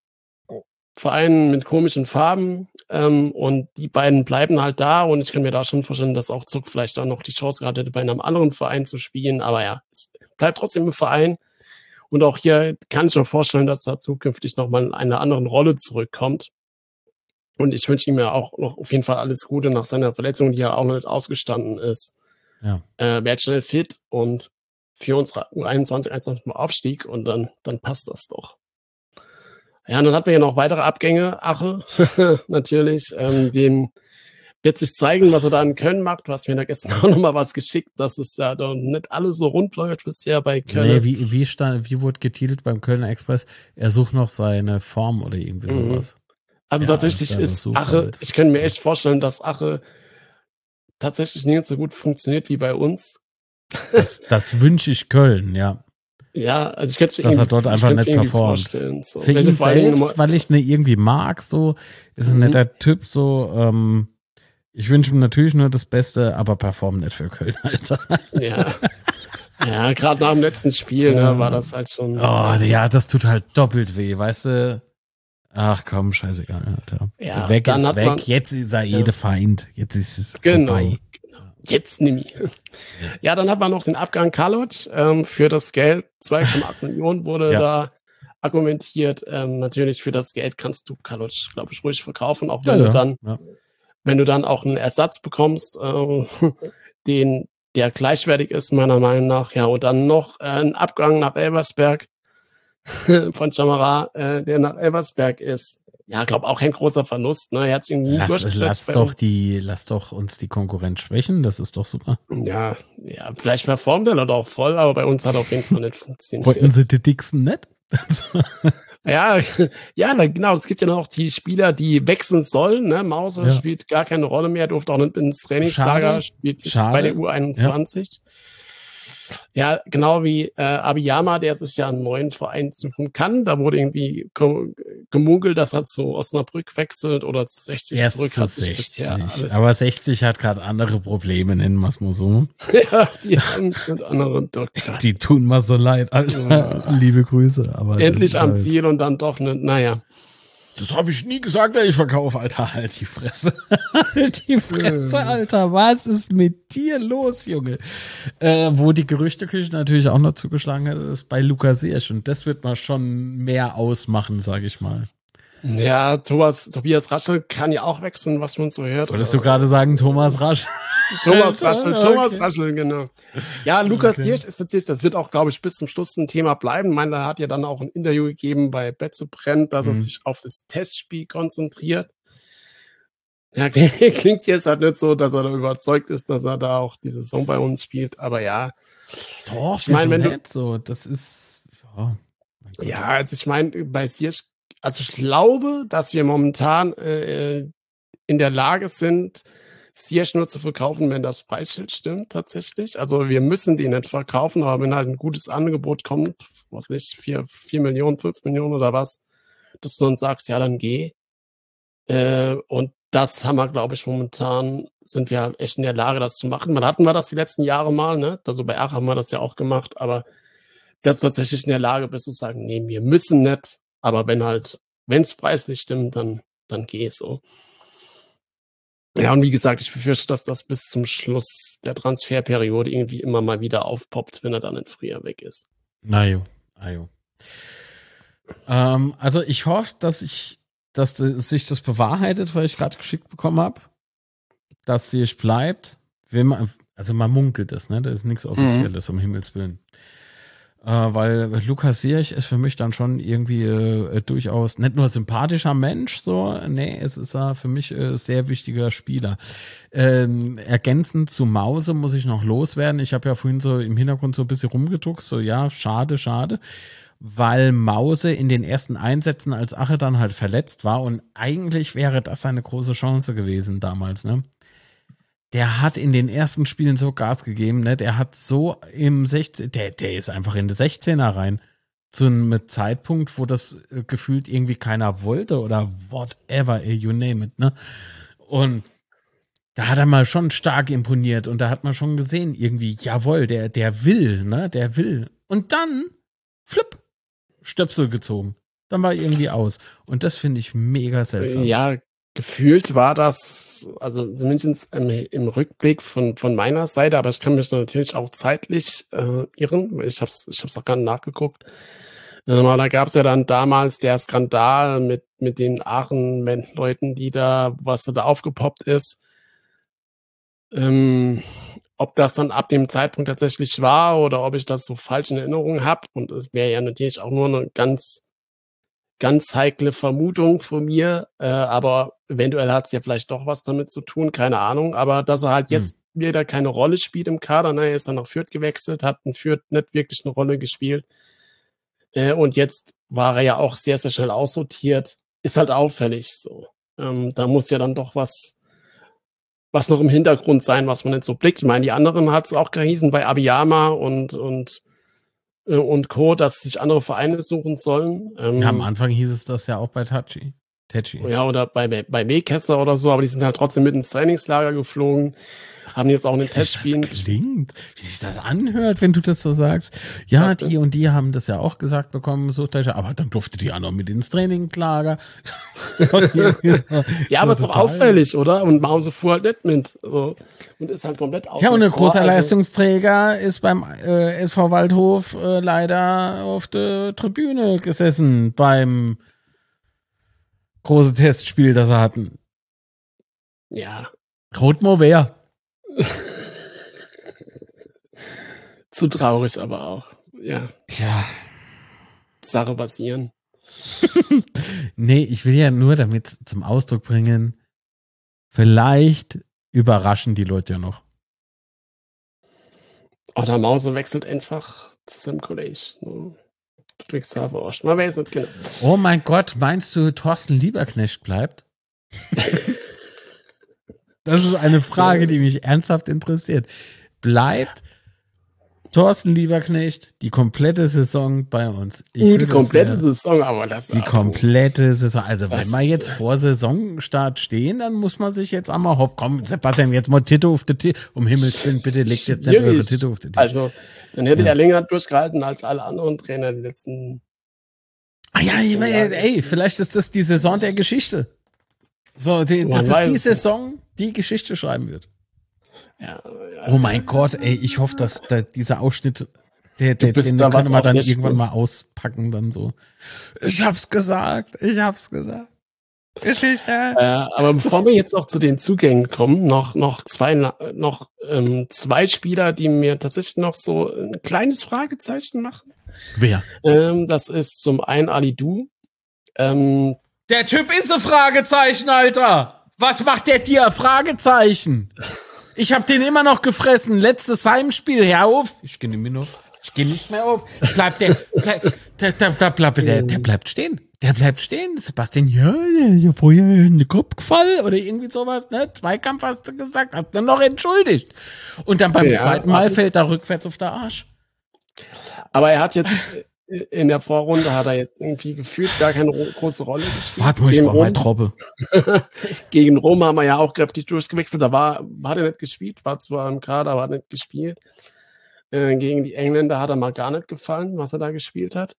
Vereinen mit komischen Farben ähm, und die beiden bleiben halt da und ich kann mir da schon vorstellen, dass auch Zuck vielleicht auch noch die Chance gehabt hätte, bei einem anderen Verein zu spielen, aber ja, es bleibt trotzdem im Verein und auch hier kann ich mir vorstellen, dass er zukünftig nochmal in einer anderen Rolle zurückkommt und ich wünsche ihm ja auch noch auf jeden Fall alles Gute nach seiner Verletzung, die ja auch noch nicht ausgestanden ist. Ja. Äh, wird schnell fit und für unsere U einundzwanzig, einundzwanzig mal Aufstieg und dann, dann passt das doch. Ja, und dann hatten wir ja noch weitere Abgänge. Ache, natürlich, ähm, den wird sich zeigen, was er da in Köln macht. Du hast mir da gestern auch noch mal was geschickt, dass es da doch nicht alles so rund läuft bisher bei Köln. Nee, wie, wie, stand, wie wurde getitelt beim Kölner Express? Er sucht noch seine Form oder irgendwie Mhm. sowas. Also Ja, tatsächlich das wäre ist super Ache, halt. ich könnte mir echt vorstellen, dass Ache tatsächlich nicht so gut funktioniert wie bei uns. Das, das wünsche ich Köln, ja. Ja, also ich könnte Dass er irgendwie, dort ich einfach könnte nicht mir irgendwie performt. vorstellen. So. Für Welche ihn vor allen Dingen selbst, immer- weil ich ihn irgendwie mag, so, ist ein Mhm. netter Typ, so, ähm, ich wünsche ihm natürlich nur das Beste, aber performt nicht für Köln, Alter. Ja, ja, gerade nach dem letzten Spiel, ne, war das halt schon. Oh, ja, das tut halt doppelt weh, weißt du? Ach komm, scheißegal, Alter. Ja, weg dann ist hat weg, man- jetzt ist er jede Feind, jetzt ist es Genau. vorbei. Jetzt nimm ich. Ja, dann hat man noch den Abgang Kaloc. Ähm, für das Geld, zwei Komma acht Millionen wurde Ja. da argumentiert. Ähm, natürlich für das Geld kannst du Kaloc, glaube ich, ruhig verkaufen, auch Ja, wenn ja, du dann, ja. wenn du dann auch einen Ersatz bekommst, ähm, den, der gleichwertig ist, meiner Meinung nach. Ja, und dann noch äh, ein Abgang nach Elversberg von Chamara, äh, der nach Elversberg ist. Ja, glaube auch kein großer Verlust. Ne? Er hat sich irgendwie Lass, durchgesetzt lass bei doch uns. die, lass doch uns die Konkurrenz schwächen, das ist doch super. Ja, ja, vielleicht performt er dort auch voll, aber bei uns hat er auf jeden Fall nicht funktioniert. Wollten sie die Dixon nicht? Ja, ja, na, genau. Es gibt ja noch die Spieler, die wechseln sollen. Ne? Mauser Ja. spielt gar keine Rolle mehr, durfte auch nicht ins Trainingslager, Schade. spielt jetzt Schade. bei der U einundzwanzig. Ja, genau wie äh, Abiyama, der sich ja einen neuen Verein suchen kann. Da wurde irgendwie gem- gemunkelt, dass er zu Osnabrück wechselt oder zu sechzig Erst zurück. zu Hat sich bisher sechzig. alles. Aber sechzig hat gerade andere Probleme, nennen wir es mal so. Ja, die haben es mit anderen Doktor. Die tun mir so leid, Alter. Ja. Liebe Grüße. Aber das Endlich ist am halt- Ziel und dann doch nicht. Naja. Das habe ich nie gesagt, dass ich verkaufe, Alter. Halt die Fresse. Halt die Fresse, Alter. Was ist mit dir los, Junge? Äh, wo die Gerüchteküche natürlich auch noch zugeschlagen hat, ist bei Lukas Siersch. Und das wird mal schon mehr ausmachen, sage ich mal. Ja, Thomas, Tobias Raschel kann ja auch wechseln, was man so hört. Wolltest du gerade sagen, Thomas Rasch? Thomas Alter, Raschel, okay. Thomas Raschel, genau. Ja, Lukas Okay. Hirsch ist natürlich, das wird auch, glaube ich, bis zum Schluss ein Thema bleiben. Ich meine, er hat ja dann auch ein Interview gegeben bei Betze brennt, dass er Mhm. sich auf das Testspiel konzentriert. Ja, klingt jetzt halt nicht so, dass er da überzeugt ist, dass er da auch die Saison bei uns spielt, aber ja. Doch, Ich meine, wenn du- nicht so, das ist, ja. mein Gott. Ja, also ich meine, bei Siersch, also ich glaube, dass wir momentan äh, in der Lage sind, Siersch nur zu verkaufen, wenn das Preisschild stimmt, tatsächlich. Also wir müssen den nicht verkaufen, aber wenn halt ein gutes Angebot kommt, was nicht, vier, vier Millionen, fünf Millionen oder was, dass du dann sagst, ja, dann geh. Äh, und das haben wir, glaube ich, momentan sind wir halt echt in der Lage, das zu machen. Man hatten wir das die letzten Jahre mal, ne? Also bei Ach haben wir das ja auch gemacht, aber das ist tatsächlich in der Lage bist zu sagen, nee, wir müssen nicht, aber wenn halt, wenn es preislich stimmt, dann, dann geh so. Ja, und wie gesagt, ich befürchte, dass das bis zum Schluss der Transferperiode irgendwie immer mal wieder aufpoppt, wenn er dann im Frühjahr weg ist. Na jo, na jo. Ähm, also ich hoffe, dass ich, dass de- sich das bewahrheitet, weil ich gerade geschickt bekommen habe, dass sie bleibt. Wenn man, also man munkelt es, ne? Das ist nichts Offizielles, um Himmels Willen. Äh, weil Lukas Sierch ist für mich dann schon irgendwie äh, durchaus nicht nur sympathischer Mensch, so, nee, es ist er für mich äh, sehr wichtiger Spieler. Ähm, ergänzend zu Mause muss ich noch loswerden. Ich habe ja vorhin so im Hintergrund so ein bisschen rumgedruckt, so ja, schade, schade, weil Mause in den ersten Einsätzen als Ache dann halt verletzt war und eigentlich wäre das eine große Chance gewesen damals, ne? Der hat in den ersten Spielen so Gas gegeben, ne? Der hat so im sechzehn, der, der ist einfach in die sechzehner rein. Zu einem Zeitpunkt, wo das äh, gefühlt irgendwie keiner wollte oder whatever, you name it, ne? Und da hat er mal schon stark imponiert und da hat man schon gesehen, irgendwie, jawohl, der, der will, ne? Der will. Und dann, flipp, Stöpsel gezogen. Dann war irgendwie aus. Und das finde ich mega seltsam. Ja, gefühlt war das, also zumindest im, im Rückblick von, von meiner Seite, aber ich kann mich natürlich auch zeitlich äh, irren. Ich habe es ich hab's auch gar nicht nachgeguckt. Ähm, aber da gab es ja dann damals der Skandal mit, mit den Aachen-Leuten, die da, was da aufgepoppt ist. Ähm, ob das dann ab dem Zeitpunkt tatsächlich war oder ob ich das so falsch in Erinnerung habe. Und es wäre ja natürlich auch nur eine ganz, ganz heikle Vermutung von mir. Äh, aber eventuell hat es ja vielleicht doch was damit zu tun, keine Ahnung. Aber dass er halt jetzt hm. wieder keine Rolle spielt im Kader, ne, er ist dann nach Fürth gewechselt, hat in Fürth nicht wirklich eine Rolle gespielt. Äh, und jetzt war er ja auch sehr, sehr schnell aussortiert. Ist halt auffällig so. Ähm, da muss ja dann doch was was noch im Hintergrund sein, was man nicht so blickt. Ich meine, die anderen hat es auch gehießen bei Abiyama und und äh, und Co., dass sich andere Vereine suchen sollen. Ähm, ja, am Anfang hieß es das ja auch bei Tachi. Tachi. Ja, oder bei, bei, bei Mekesser oder so, aber die sind halt trotzdem mit ins Trainingslager geflogen, haben jetzt auch einen Testspiel. Wie das klingt, wie sich das anhört, wenn du das so sagst. Ja, was die denn? Und die haben das ja auch gesagt bekommen, sucht euch, aber dann durfte die auch noch mit ins Trainingslager. Ja, aber ist doch auffällig, oder? Und Mause fuhr halt nicht mit. So. Und ist halt komplett auffällig. Ja, und ein großer also Leistungsträger ist beim äh, S V Waldhof äh, leider auf der Tribüne gesessen beim großen Testspiel, das sie hatten. Ja. Rotmo wer? Zu traurig aber auch. Ja. Ja. Sache passieren. Nee, ich will ja nur damit zum Ausdruck bringen, vielleicht überraschen die Leute ja noch. Oder Mause wechselt einfach zum College. Ne? Man weiß nicht genau. Oh mein Gott, meinst du, Thorsten Lieberknecht bleibt? Das ist eine Frage, die mich ernsthaft interessiert. Bleibt Thorsten Lieberknecht die komplette Saison bei uns? Ich uh, die komplette wär, Saison, aber das Die komplette Saison. Also wenn wir jetzt vor Saisonstart stehen, dann muss man sich jetzt einmal, hopp, komm, Sebastian, jetzt mal Tito auf den Tisch. Um Himmels Willen, bitte legt jetzt nicht eure Tito auf den Tisch. Also, dann hätte ja. er länger durchgehalten als alle anderen Trainer die letzten. Ah ja, ich meine, ey, vielleicht ist das die Saison der Geschichte. So, die, das ist die Saison, die Geschichte schreiben wird. Ja, ja, oh mein ja. Gott, ey, ich hoffe, dass da dieser Ausschnitt, der, der, den da können wir dann irgendwann mal auspacken, dann so. Ich hab's gesagt, ich hab's gesagt. Geschichte. Äh, aber bevor wir jetzt noch zu den Zugängen kommen, noch, noch zwei, noch, ähm, zwei Spieler, die mir tatsächlich noch so ein kleines Fragezeichen machen. Wer? Ähm, das ist zum einen Alidou. Ähm, Der Typ ist ein Fragezeichen, Alter. Was macht der dir? Fragezeichen. Ich hab den immer noch gefressen. Letztes Heimspiel. Hör auf. Ich gehe nicht mehr auf. Ich gehe nicht mehr auf. Bleibt der, bleib, der, der, der, der, der, der bleibt stehen. Der bleibt stehen. Sebastian, ja, ja, vorher in den Kopf gefallen oder irgendwie sowas, ne? Zweikampf hast du gesagt, hast du noch entschuldigt. Und dann beim ja, zweiten Mal fällt er rückwärts auf der Arsch. Aber er hat jetzt in der Vorrunde hat er jetzt irgendwie gefühlt gar keine große Rolle gespielt. Warte mal, ich brauche meine Troppe. Gegen Rom haben wir ja auch kräftig durchgewechselt. Da war, hat er nicht gespielt, war zwar im Kader, aber hat nicht gespielt. Äh, gegen die Engländer hat er mal gar nicht gefallen, was er da gespielt hat.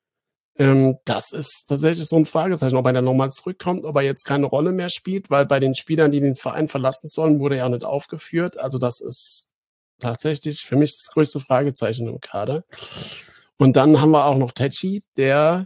Ähm, das ist tatsächlich so ein Fragezeichen, ob er dann nochmal zurückkommt, ob er jetzt keine Rolle mehr spielt, weil bei den Spielern, die den Verein verlassen sollen, wurde er ja nicht aufgeführt. Also das ist tatsächlich für mich das größte Fragezeichen im Kader. Und dann haben wir auch noch Tachi, der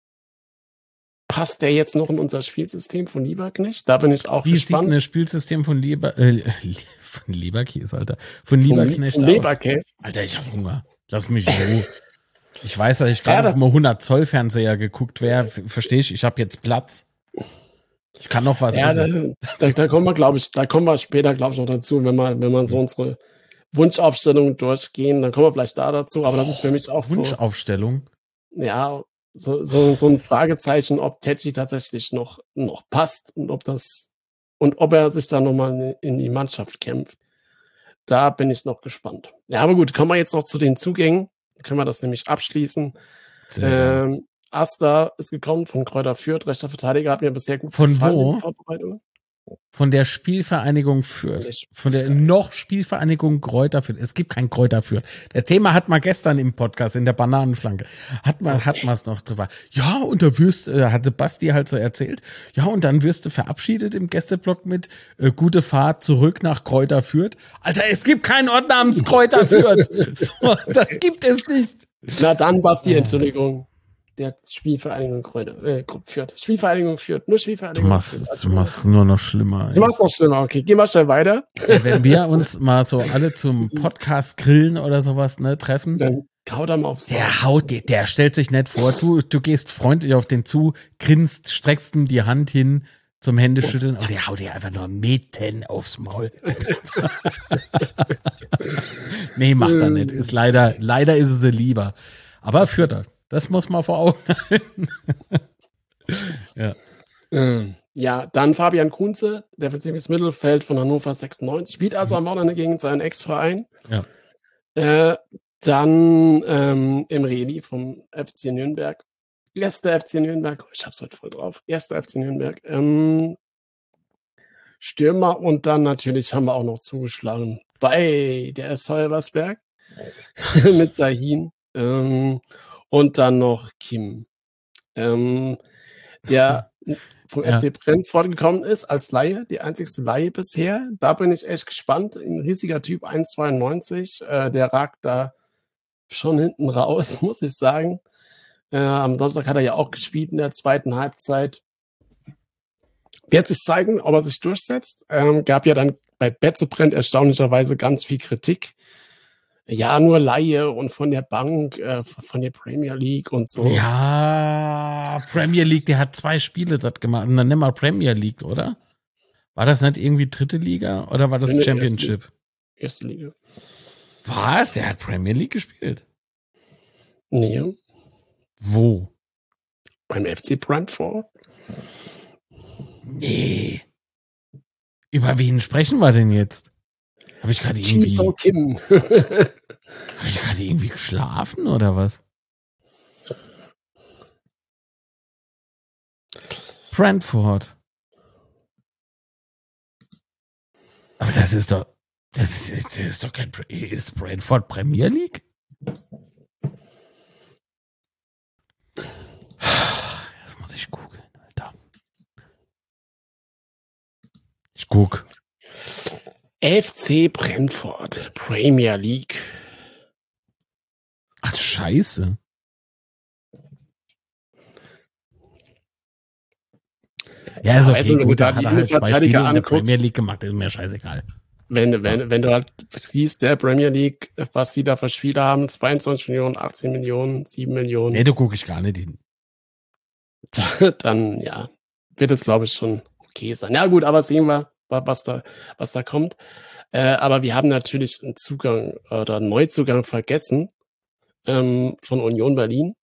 passt der jetzt noch in unser Spielsystem von Lieberknecht? Da bin ich auch Wie gespannt. Wie sieht ein Spielsystem von Lieber äh, von Lieberkäse, Alter? Von Lieberknecht von Leberkäse. Alter, ich hab Hunger. Lass mich in Ruhe. Ich weiß, dass ich gerade ja, auf mal hundert Zoll Fernseher geguckt wäre. Verstehe ich, ich habe jetzt Platz. Ich kann noch was ja, essen. Da, da, da kommen wir, glaube ich, da kommen wir später, glaube ich, noch dazu, wenn man, wenn man so unsere Wunschaufstellung durchgehen, dann kommen wir vielleicht da dazu, aber das ist für mich auch so. Wunschaufstellung? Ja, so, so, so ein Fragezeichen, ob Tachi tatsächlich noch, noch passt und ob das, und ob er sich da nochmal in die Mannschaft kämpft. Da bin ich noch gespannt. Ja, aber gut, kommen wir jetzt noch zu den Zugängen. Dann können wir das nämlich abschließen. Ähm, Asta ist gekommen von Kräuter Fürth, rechter Verteidiger, hat mir bisher gut von gefallen. Von wo? Vorbereitung. Von der Spielvereinigung Fürth. Von der noch Spielvereinigung Kräuter Fürth. Es gibt kein Kräuter Fürth. Das Thema hat man gestern im Podcast, in der Bananenflanke. Hat man, hat man es noch drüber. Ja, und da wirst, äh, hatte Basti halt so erzählt. Ja, und dann wirst du verabschiedet im Gästeblock mit äh, gute Fahrt zurück nach Kräuter Fürth. Alter, es gibt keinen Ort namens Kräuter Fürth. So, das gibt es nicht. Na dann, Basti, Entschuldigung. der Spielvereinigung Kreude, äh, Fürth. Spielvereinigung Fürth, nur Du Spielvereinigung machst, Fürth. du machst es nur noch schlimmer. Du machst noch schlimmer, okay, geh mal schnell weiter. Ey, wenn wir uns mal so alle zum Podcast grillen oder sowas, ne, treffen, Dann haut er mal aufs der Maul. haut dir, der stellt sich nicht vor, du, du gehst freundlich auf den zu, grinst, streckst ihm die Hand hin zum Händeschütteln und der haut dir einfach nur mitten aufs Maul. Nee, macht er nicht. Ist leider, leider ist es lieber. Aber führt er. Das muss man vor Augen halten. Ja. Ähm, Ja, dann Fabian Kunze, defensives Mittelfeld von Hannover sechsundneunzig, spielt also am Wochenende gegen seinen Ex-Verein. Ja. Äh, dann ähm, Emreli vom F C Nürnberg. Erster F C Nürnberg, ich hab's heute voll drauf. Erster F C Nürnberg. Ähm, Stürmer und dann natürlich haben wir auch noch zugeschlagen bei der S V Elversberg mit Sahin ähm, und dann noch Kim, ähm, der vom Ja. F C Brentford gekommen ist als Laie, die einzigste Laie bisher. Da bin ich echt gespannt. Ein riesiger Typ, eins Komma zweiundneunzig, äh, der ragt da schon hinten raus, muss ich sagen. Äh, am Samstag hat er ja auch gespielt in der zweiten Halbzeit. Wird sich zeigen, ob er sich durchsetzt. Ähm, gab ja dann bei Betzebrand erstaunlicherweise ganz viel Kritik. Ja, nur Laie und von der Bank, äh, von der Premier League und so. Ja, Premier League, der hat zwei Spiele das gemacht. Und dann nimm mal Premier League, oder? War das nicht irgendwie dritte Liga oder war das Nee, Championship? Erste Liga. Was? Der hat Premier League gespielt? Nee, Wo? beim F C Brentford. Nee. Über wen sprechen wir denn jetzt? Habe ich gerade irgendwie, Ji-So Kim. habe ich gerade irgendwie geschlafen oder was? Brentford. Aber das ist doch, das ist, das ist doch kein, ist Brentford Premier League? Das muss ich googeln, Alter. Ich guck. F C Brentford, Premier League. Ach, scheiße. Ja, ist Ja, okay, weißt du, wenn du gut, da da hat die er halt zwei Innenverteidiger Spiele in der anguckst, Premier League gemacht, ist mir scheißegal. wenn, wenn, wenn du halt siehst, der Premier League, was sie da für Spiele haben, zweiundzwanzig Millionen, achtzehn Millionen, sieben Millionen, Nee, da gucke ich gar nicht hin. dann, ja, wird es, glaube ich, schon okay sein. Ja, gut, aber sehen wir, wa- was da, was da kommt. Äh, aber wir haben natürlich einen Zugang oder einen Neuzugang vergessen ähm, von Union Berlin.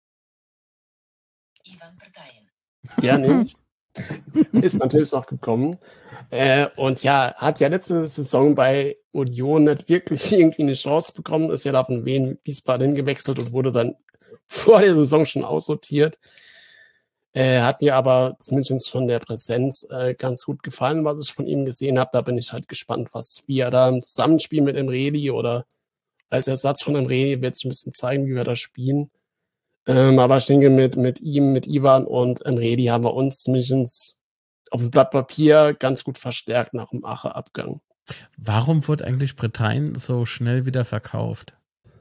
Ja, nee. Ist natürlich noch gekommen. Äh, und ja, hat ja letzte Saison bei Union nicht wirklich irgendwie eine Chance bekommen, ist ja da von Wien Wiesbaden gewechselt und wurde dann vor der Saison schon aussortiert. Äh, hat mir aber zumindest von der Präsenz äh, ganz gut gefallen, was ich von ihm gesehen habe. Da bin ich halt gespannt, was wie er da im Zusammenspiel mit Emreli oder als Ersatz von Emreli wird sich ein bisschen zeigen, wie wir da spielen. Ähm, aber ich denke, mit, mit ihm, mit Ivan und Emreli haben wir uns zumindest auf dem Blatt Papier ganz gut verstärkt nach dem Ache-Abgang. Warum wird eigentlich Bretagne so schnell wieder verkauft?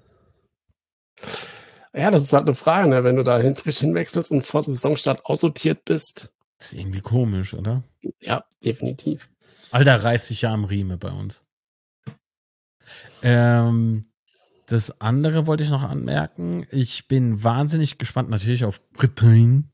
Ja, das ist halt eine Frage, ne? Wenn du da hin, frisch hinwechselst und vor Saisonstart aussortiert bist. Das ist irgendwie komisch, oder? Ja, definitiv. Alter, reißt sich ja am Riemen bei uns. Ähm, das andere wollte ich noch anmerken. Ich bin wahnsinnig gespannt natürlich auf Bretagne.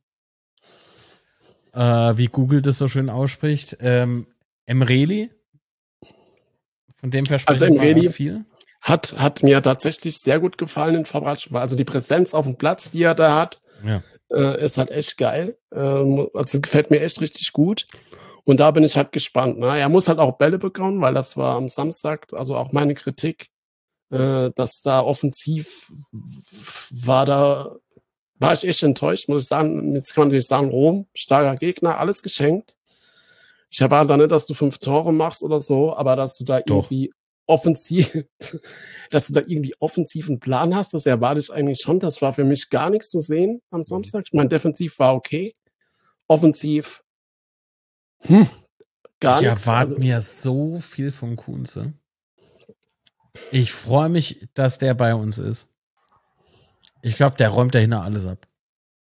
Äh, wie Google das so schön ausspricht. Ähm, Emreli. Von dem verspreche Also ich Emreli mal viel. hat, hat mir tatsächlich sehr gut gefallen in Fabrats. Also die Präsenz auf dem Platz, die er da hat, Ja. äh, ist halt echt geil. Ähm, also gefällt mir echt richtig gut. Und da bin ich halt gespannt. Ne? Er muss halt auch Bälle bekommen, weil das war am Samstag, also auch meine Kritik, äh, dass da offensiv war da, war ich echt enttäuscht, muss ich sagen. Jetzt kann man natürlich sagen, Rom, starker Gegner, alles geschenkt. Ich erwarte da nicht, dass du fünf Tore machst oder so, aber dass du da Doch. irgendwie offensiv, dass du da irgendwie offensiven Plan hast, das erwarte ich eigentlich schon. Das war für mich gar nichts zu sehen am Samstag. Ich meine, defensiv war okay. Offensiv, hm, gar Ich nichts. erwarte Also, mir so viel von Kunze. Ich freue mich, dass der bei uns ist. Ich glaube, der räumt dahinter alles ab.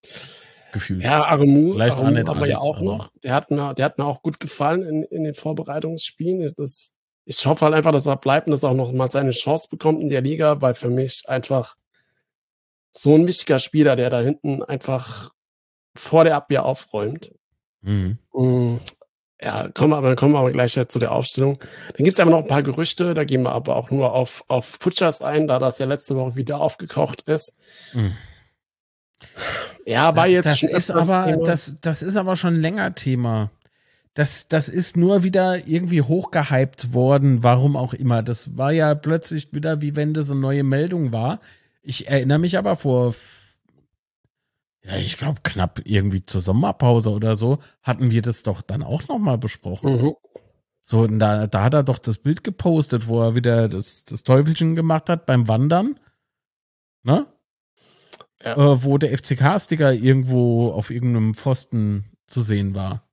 Gefühlt. Ja, Aremu, Vielleicht auch Aremu nicht haben wir ja alles, auch aber noch. Der hat mir, der hat mir auch gut gefallen in, in den Vorbereitungsspielen. Das, ich hoffe halt einfach, dass er bleibt und dass er auch noch mal seine Chance bekommt in der Liga, weil für mich einfach so ein wichtiger Spieler, der da hinten einfach vor der Abwehr aufräumt. mhm. Mm, Ja, kommen wir aber, kommen wir aber gleich zu der Aufstellung. Dann gibt es aber noch ein paar Gerüchte, da gehen wir aber auch nur auf, auf Putschers ein, da das ja letzte Woche wieder aufgekocht ist. Mhm. Ja, war Da- jetzt Das schon ist öfters aber, Thema. das, das ist aber schon länger Thema. Das, das ist nur wieder irgendwie hochgehypt worden, warum auch immer. Das war ja plötzlich wieder, wie wenn das eine neue Meldung war. Ich erinnere mich aber vor, ja, ich glaube, knapp irgendwie zur Sommerpause oder so, hatten wir das doch dann auch nochmal besprochen. Mhm. So, und da, da hat er doch das Bild gepostet, wo er wieder das, das Teufelchen gemacht hat beim Wandern. Ne? Ja. Äh, wo der F C K-Sticker irgendwo auf irgendeinem Pfosten zu sehen war.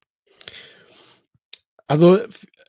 Also,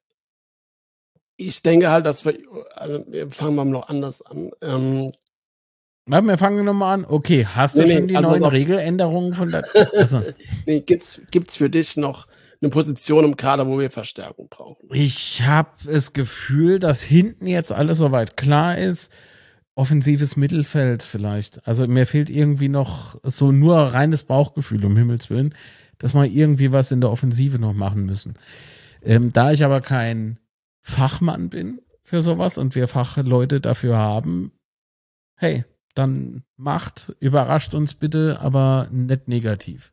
ich denke halt, dass wir, also wir fangen mal noch anders an. Ähm, Na, wir fangen nochmal an. Okay, hast Nee, du nee, schon die also neuen pass auf. Regeländerungen von der. Also, nee, gibt's, gibt's für dich noch eine Position im Kader, wo wir Verstärkung brauchen? ich habe das Gefühl, dass hinten jetzt alles soweit klar ist. Offensives Mittelfeld vielleicht. Also mir fehlt irgendwie noch so nur reines Bauchgefühl, um Himmels Willen, dass wir irgendwie was in der Offensive noch machen müssen. Ähm, da ich aber kein Fachmann bin für sowas und wir Fachleute dafür haben, hey, dann macht, überrascht uns bitte, aber nicht negativ.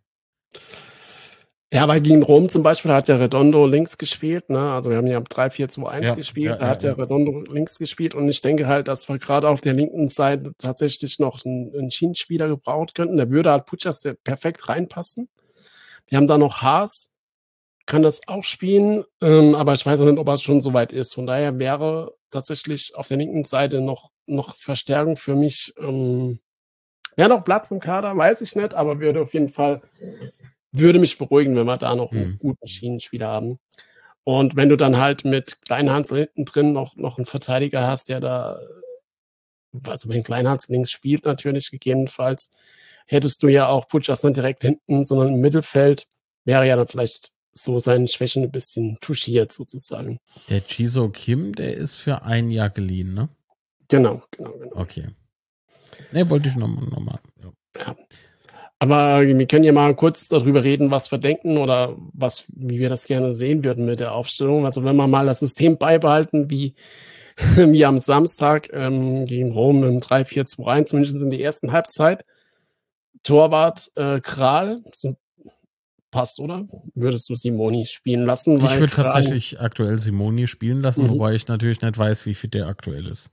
Ja, weil gegen Rom zum Beispiel hat ja Redondo links gespielt, ne? Also wir haben ja drei vier zwei eins Ja, gespielt, ja, da hat ja, ja, ja. Redondo links gespielt und ich denke halt, dass wir gerade auf der linken Seite tatsächlich noch einen, einen Schienenspieler gebraucht könnten. Der würde halt Puchas der perfekt reinpassen. Wir haben da noch Haas, kann das auch spielen, ähm, aber ich weiß auch nicht, ob er schon so weit ist. Von daher wäre tatsächlich auf der linken Seite noch, noch Verstärkung für mich. Ähm, wäre noch Platz im Kader, weiß ich nicht, aber würde auf jeden Fall, würde mich beruhigen, wenn wir da noch einen Hm. guten Schienenspieler haben. Und wenn du dann halt mit Kleinhansel hinten drin noch, noch einen Verteidiger hast, der da, also wenn Kleinhansel links spielt, natürlich gegebenenfalls, hättest du ja auch Putschas nicht direkt hinten, sondern im Mittelfeld, wäre ja dann vielleicht so seinen Schwächen ein bisschen touchiert sozusagen. Der Jiso Kim, der ist für ein Jahr geliehen, ne? Genau, genau, genau. Okay. Ne, wollte ich nochmal. Noch mal, ja. Ja. Aber wir können ja mal kurz darüber reden, was wir denken oder was, wie wir das gerne sehen würden mit der Aufstellung. Also wenn wir mal das System beibehalten, wie, wie am Samstag ähm, gegen Rom im drei vier zwei eins, zumindest in der ersten Halbzeit. Torwart äh, Kral, so, passt, oder? Würdest du Simoni spielen lassen? Ich würde Kral, tatsächlich aktuell Simoni spielen lassen, Mhm. wobei ich natürlich nicht weiß, wie fit der aktuell ist.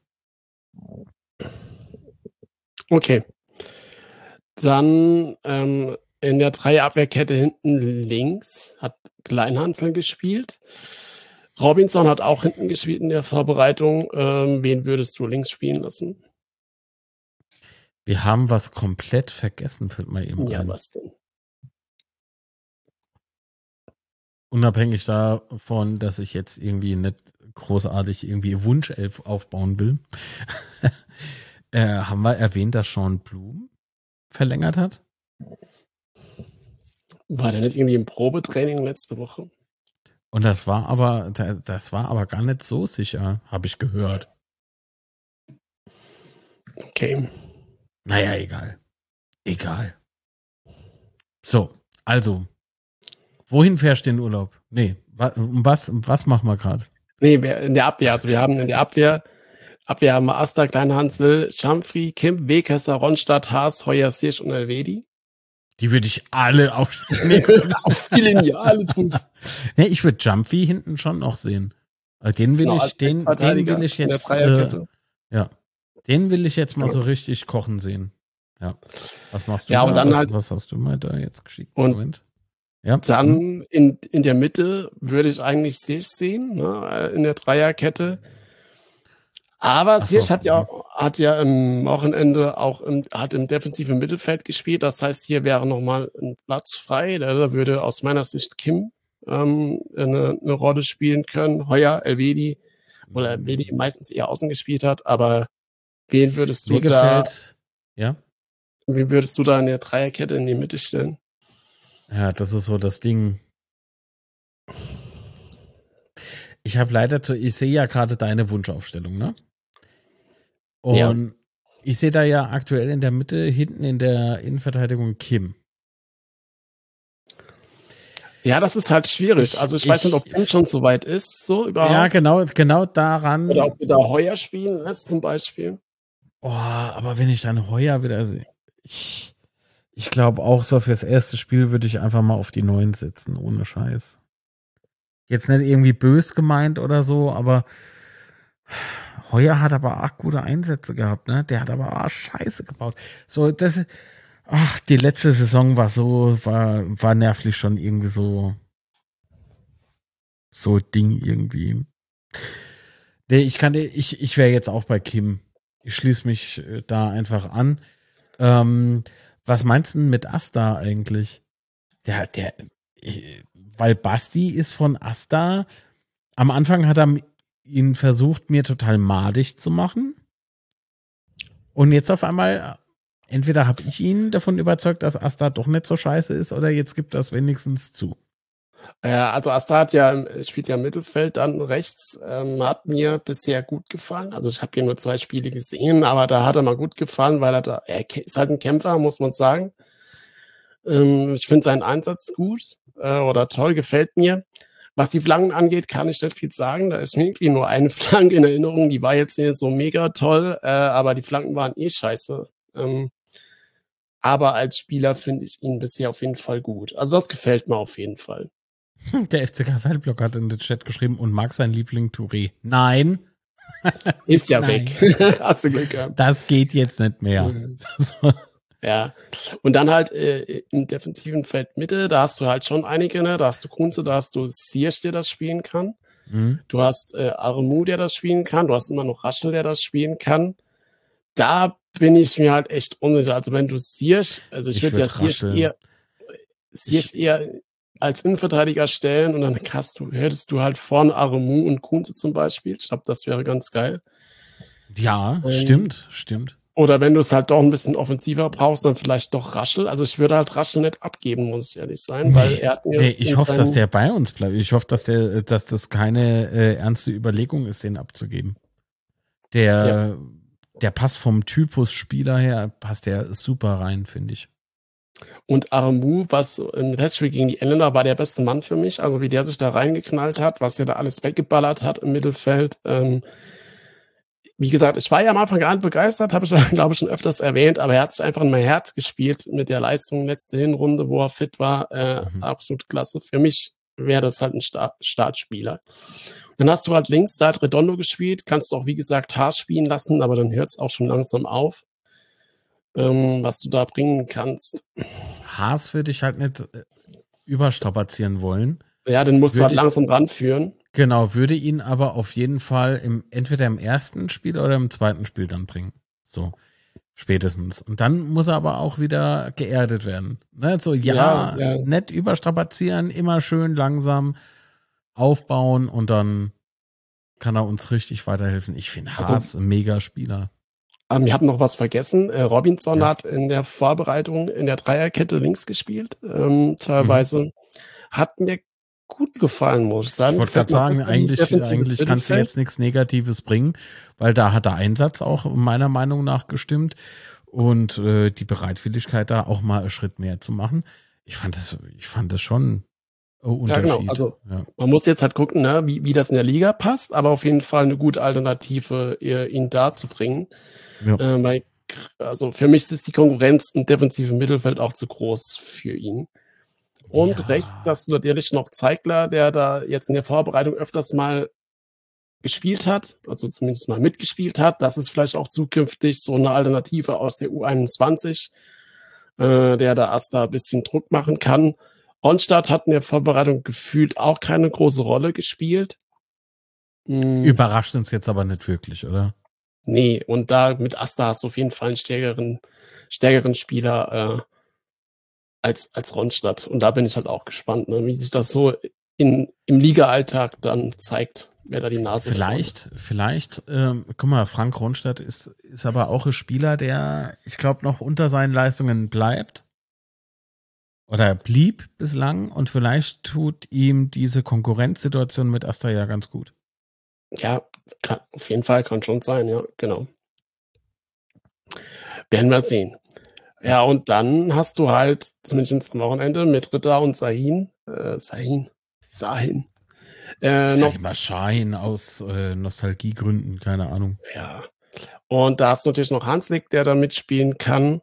Okay. Dann ähm, in der Dreierabwehrkette hinten links hat Kleinhansel gespielt. Robinson hat auch hinten gespielt in der Vorbereitung. Ähm, wen würdest du links spielen lassen? Wir haben was komplett vergessen, fällt mir eben Ja, ein. was denn? Unabhängig davon, dass ich jetzt irgendwie nicht großartig irgendwie Wunschelf aufbauen will, äh, haben wir erwähnt, dass Sean Blum verlängert hat? War der nicht irgendwie im Probetraining letzte Woche? Und das war aber, das war aber gar nicht so sicher, habe ich gehört. Okay. Naja, egal. Egal. So, also, wohin fährst du in den Urlaub? Nee, wa, was, was machen wir gerade? Nee, in der Abwehr. Also wir haben in der Abwehr, Abwehr haben wir Asta, Kleinhansel, Schamfri, Kim, Wekesser, Ronstadt, Haas, Heuer, Sirsch und Elvedi. Die würde ich alle auf. Nee, auf die Linie, alle tun. Nee, ich würde Jumpy hinten schon noch sehen. Den will Genau, ich, als den, den Rechtsverteidiger will ich in der jetzt, äh, Dreierkette. ja, den will ich jetzt mal Ja. so richtig kochen sehen. Ja. Was machst du Ja, da? und dann was, halt- was hast du mal da jetzt geschickt? Und Moment. Ja. Dann hm? in, in der Mitte würde ich eigentlich Sirsch sehen, ne, in der Dreierkette. Aber Ach so, Sirsch hat ja, mhm. hat ja im Wochenende auch im, hat im defensiven Mittelfeld gespielt. Das heißt, hier wäre nochmal ein Platz frei. Da würde aus meiner Sicht Kim ähm, eine, eine Rolle spielen können. Heuer, Elvedi, oder Elvedi meistens eher außen gespielt hat. Aber wen würdest du Mir da? gefällt, ja. Wie würdest du da in der Dreierkette in die Mitte stellen? Ja, das ist so das Ding. Ich habe leider zu, ich sehe ja gerade deine Wunschaufstellung, ne? Und ja. Ich sehe da ja aktuell in der Mitte, hinten in der Innenverteidigung Kim. Ja, das ist halt schwierig. Ich, also ich, ich weiß nicht, ob Kim schon so weit ist, so überhaupt. Ja, genau, genau daran. Oder ob wir da Heuer spielen lässt zum Beispiel. Oh, aber wenn ich dann Heuer wieder sehe, ich, ich glaube auch so fürs erste Spiel würde ich einfach mal auf die neun setzen, ohne Scheiß. Jetzt nicht irgendwie bös gemeint oder so, aber Heuer hat aber auch gute Einsätze gehabt, ne? Der hat aber auch Scheiße gebaut. So, das, ach, die letzte Saison war so, war, war nervlich schon irgendwie so, so Ding irgendwie. Nee, ich kann, ich, ich wäre jetzt auch bei Kim. Ich schließe mich da einfach an. Ähm, was meinst du denn mit Asta eigentlich? Der, der, weil Basti ist von Asta. Am Anfang hat er ihn versucht, mir total madig zu machen. Und jetzt auf einmal, entweder habe ich ihn davon überzeugt, dass Asta doch nicht so scheiße ist, oder jetzt gibt das wenigstens zu. Ja, also Asta hat ja, spielt ja im Mittelfeld dann rechts, ähm, hat mir bisher gut gefallen. Also ich habe hier nur zwei Spiele gesehen, aber da hat er mal gut gefallen, weil er da, er ist halt ein Kämpfer, muss man sagen. Ähm, ich finde seinen Einsatz gut äh, oder toll, gefällt mir. Was die Flanken angeht, kann ich nicht viel sagen. Da ist mir irgendwie nur eine Flanke in Erinnerung, die war jetzt nicht so mega toll, äh, aber die Flanken waren eh scheiße. Ähm, aber als Spieler finde ich ihn bisher auf jeden Fall gut. Also das gefällt mir auf jeden Fall. Der F C K-Fanblock hat in den Chat geschrieben und mag sein Liebling Touré. Nein. Ist ja Nein. weg. Hast du Glück gehabt. Das geht jetzt nicht mehr. Mhm. Ja. Und dann halt äh, im defensiven Feld Mitte, da hast du halt schon einige, ne? Da hast du Kunze, da hast du Ziyech, der das spielen kann. Mhm. Du hast äh, Aremu, der das spielen kann. Du hast immer noch Raschel, der das spielen kann. Da bin ich mir halt echt unsicher. Also wenn du Ziyech, also ich, ich würde ja Ziyech eher, Ziyech eher als Innenverteidiger stellen und dann hast du, hättest du halt vorne Aremu und Kunze zum Beispiel. Ich glaube, das wäre ganz geil. Ja, ähm, stimmt, stimmt. Oder wenn du es halt doch ein bisschen offensiver brauchst, dann vielleicht doch Raschel. Also ich würde halt Raschel nicht abgeben, muss ich ehrlich sein, nee, weil er hat mir. Nee, ich hoffe, dass der bei uns bleibt. Ich hoffe, dass der, dass das keine äh, ernste Überlegung ist, den abzugeben. Der, ja. der passt vom Typus Spieler her, passt der super rein, finde ich. Und Aremu, was im Testspiel gegen die Engländer war der beste Mann für mich. Also wie der sich da reingeknallt hat, was der da alles weggeballert hat im Mittelfeld. Ähm, wie gesagt, ich war ja am Anfang gar nicht begeistert, habe ich, glaube ich, schon öfters erwähnt, aber er hat sich einfach in mein Herz gespielt mit der Leistung letzte Hinrunde, wo er fit war. Äh, mhm. Absolut klasse. Für mich wäre das halt ein Start Startspieler. Dann hast du halt links, da hat Redondo gespielt, kannst du auch, wie gesagt, Haas spielen lassen, aber dann hört es auch schon langsam auf, ähm, was du da bringen kannst. Haas würde ich halt nicht äh, überstrapazieren wollen. Ja, den musst würde du halt langsam ranführen. Genau, würde ihn aber auf jeden Fall im, entweder im ersten Spiel oder im zweiten Spiel dann bringen. So, spätestens. Und dann muss er aber auch wieder geerdet werden. Ne? So, ja, ja, ja, nicht überstrapazieren, immer schön langsam aufbauen und dann kann er uns richtig weiterhelfen. Ich finde Haas also, ein mega Spieler. Ähm, wir haben noch was vergessen. Äh, Robinson ja. hat in der Vorbereitung in der Dreierkette links gespielt. Ähm, teilweise mhm. hat mir gut gefallen, muss ich sagen. Ich wollte gerade sagen, eigentlich, eigentlich kannst du jetzt nichts Negatives bringen, weil da hat der Einsatz auch meiner Meinung nach gestimmt und äh, die Bereitwilligkeit da auch mal einen Schritt mehr zu machen. Ich fand das, ich fand das schon oh, Unterschied. Ja, genau. Also ja. Man muss jetzt halt gucken, ne, wie, wie das in der Liga passt, aber auf jeden Fall eine gute Alternative, ihn da zu bringen. Ja. Äh, weil, also für mich ist die Konkurrenz im defensiven Mittelfeld auch zu groß für ihn. Und ja. rechts hast du natürlich noch Zeigler, der da jetzt in der Vorbereitung öfters mal gespielt hat, also zumindest mal mitgespielt hat. Das ist vielleicht auch zukünftig so eine Alternative aus der U einundzwanzig, äh, der da erst da ein bisschen Druck machen kann. Ronstadt hat in der Vorbereitung gefühlt auch keine große Rolle gespielt. Hm. Überrascht uns jetzt aber nicht wirklich, oder? Nee, und da mit Asta hast du auf jeden Fall einen stärkeren, stärkeren Spieler äh, als, als Ronstadt. Und da bin ich halt auch gespannt, ne, wie sich das so in, im Liga-Alltag dann zeigt. wer da die Nase Vielleicht, vielleicht, ähm, guck mal, Frank Ronstadt ist, ist aber auch ein Spieler, der, ich glaube, noch unter seinen Leistungen bleibt. Oder blieb bislang und vielleicht tut ihm diese Konkurrenzsituation mit Asta ja ganz gut. Ja, kann, auf jeden Fall kann schon sein, ja, genau. Werden wir sehen. Ja, und dann hast du halt zumindest am Wochenende mit Ritter und Sahin, äh, Sahin, Sahin, äh, Ich noch, sag immer Schein aus äh, Nostalgiegründen, keine Ahnung. ja. Und da hast du natürlich noch Hanslik, der da mitspielen kann.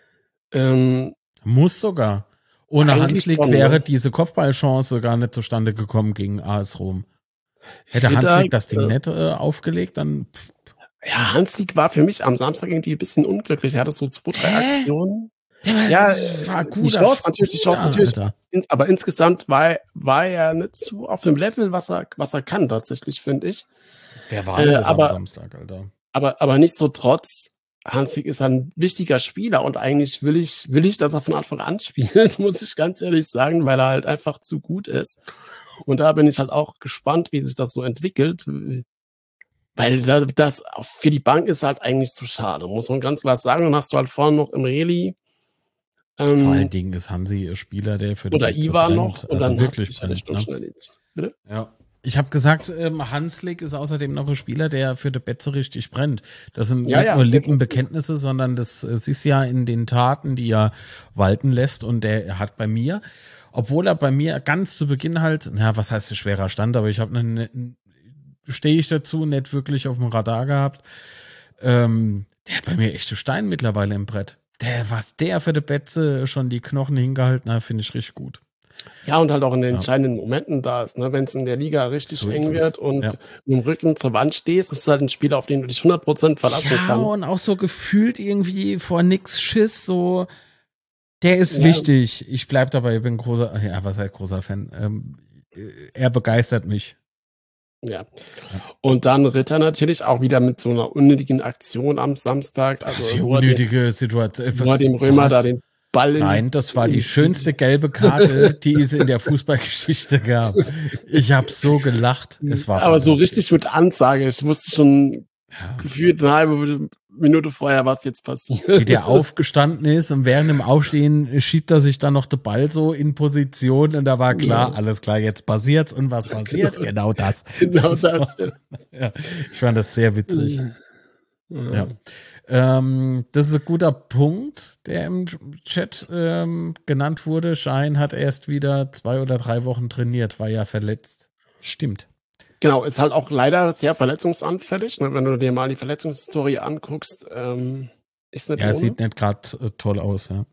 Ähm, Muss sogar. Ohne Eigentlich Hanslik schon, wäre ne? diese Kopfballchance gar nicht zustande gekommen gegen A S Rom. Hätte Ritter, Hanslik das Ding äh, nicht äh, aufgelegt, dann pff, ja, Hanslik war für mich am Samstag irgendwie ein bisschen unglücklich. Er hatte so zwei, drei Hä? Aktionen. der war, Ja, war äh, die guter Chance natürlich, die Chance Spieler, natürlich, Alter. in, aber insgesamt war, war er nicht so auf dem Level, was er, was er kann tatsächlich, finde ich. Wer war Äh, denn das am aber, Samstag, Alter? aber, aber nichtsdestotrotz, Hanslik ist ein wichtiger Spieler und eigentlich will ich, will ich, dass er von Anfang an spielt, muss ich ganz ehrlich sagen, weil er halt einfach zu gut ist. Und da bin ich halt auch gespannt, wie sich das so entwickelt, weil da- das für die Bank ist halt eigentlich zu schade, muss man ganz klar sagen. Dann hast du halt vorne noch Imreli, Vor allen ähm, Dingen ist Hansi ein Spieler, der für die oder Betze Ivan brennt. noch und Also dann hat wirklich sich ja der brennt, Sturm ne? schon erledigt. Bitte? Ja. Ich habe gesagt, ähm, Hanslik ist außerdem noch ein Spieler, der für die Betze richtig brennt. Das sind Ja, nicht ja, nur definitiv. Lippenbekenntnisse, sondern das äh, siehst ja in den Taten, die er walten lässt. Und der hat bei mir, obwohl er bei mir ganz zu Beginn halt, na, was heißt schwerer Stand, aber ich habe einen, stehe ich dazu, nicht wirklich auf dem Radar gehabt. Ähm, der hat bei mir echte Stein mittlerweile im Brett. Der, was der für die Betze schon die Knochen hingehalten hat, finde ich richtig gut. Ja, und halt auch in den Ja. entscheidenden Momenten da ist, ne? Wenn es in der Liga richtig So ist eng es. wird und Ja. mit dem Rücken zur Wand stehst, ist es halt ein Spieler, auf den du dich hundert Prozent verlassen Ja, kannst. und auch so gefühlt irgendwie vor nix Schiss, so, der ist Ja. wichtig. Ich bleib dabei, ich bin großer, ja, was heißt großer Fan? Ähm, er begeistert mich. Ja. Und dann Ritter natürlich auch wieder mit so einer unnötigen Aktion am Samstag. Was Also, für wo er dem, unnötige Situation. wo er dem Römer Was? da den Ball in Nein, das war in die schönste gelbe Karte, die es in der Fußballgeschichte gab. Ich habe so gelacht. Es war Aber so fantastisch. richtig mit Ansage. Ich wusste schon Ja. gefühlt eine halbe Minute vorher, was jetzt passiert. Wie der aufgestanden ist und während dem Aufstehen schiebt er sich dann noch den Ball so in Position und da war klar, Ja. alles klar, jetzt passiert's und was passiert? Genau. Genau das. Genau Das das. war- Ja, ich fand das sehr witzig. Ja. Ja. Ähm, das ist ein guter Punkt, der im Chat ähm, genannt wurde. Schein hat erst wieder zwei oder drei Wochen trainiert, war ja verletzt. Stimmt. Genau, ist halt auch leider sehr verletzungsanfällig. Ne? Wenn du dir mal die Verletzungshistorie anguckst, ähm, ist nicht Ja, ohne. sieht nicht gerade äh, toll aus, ja.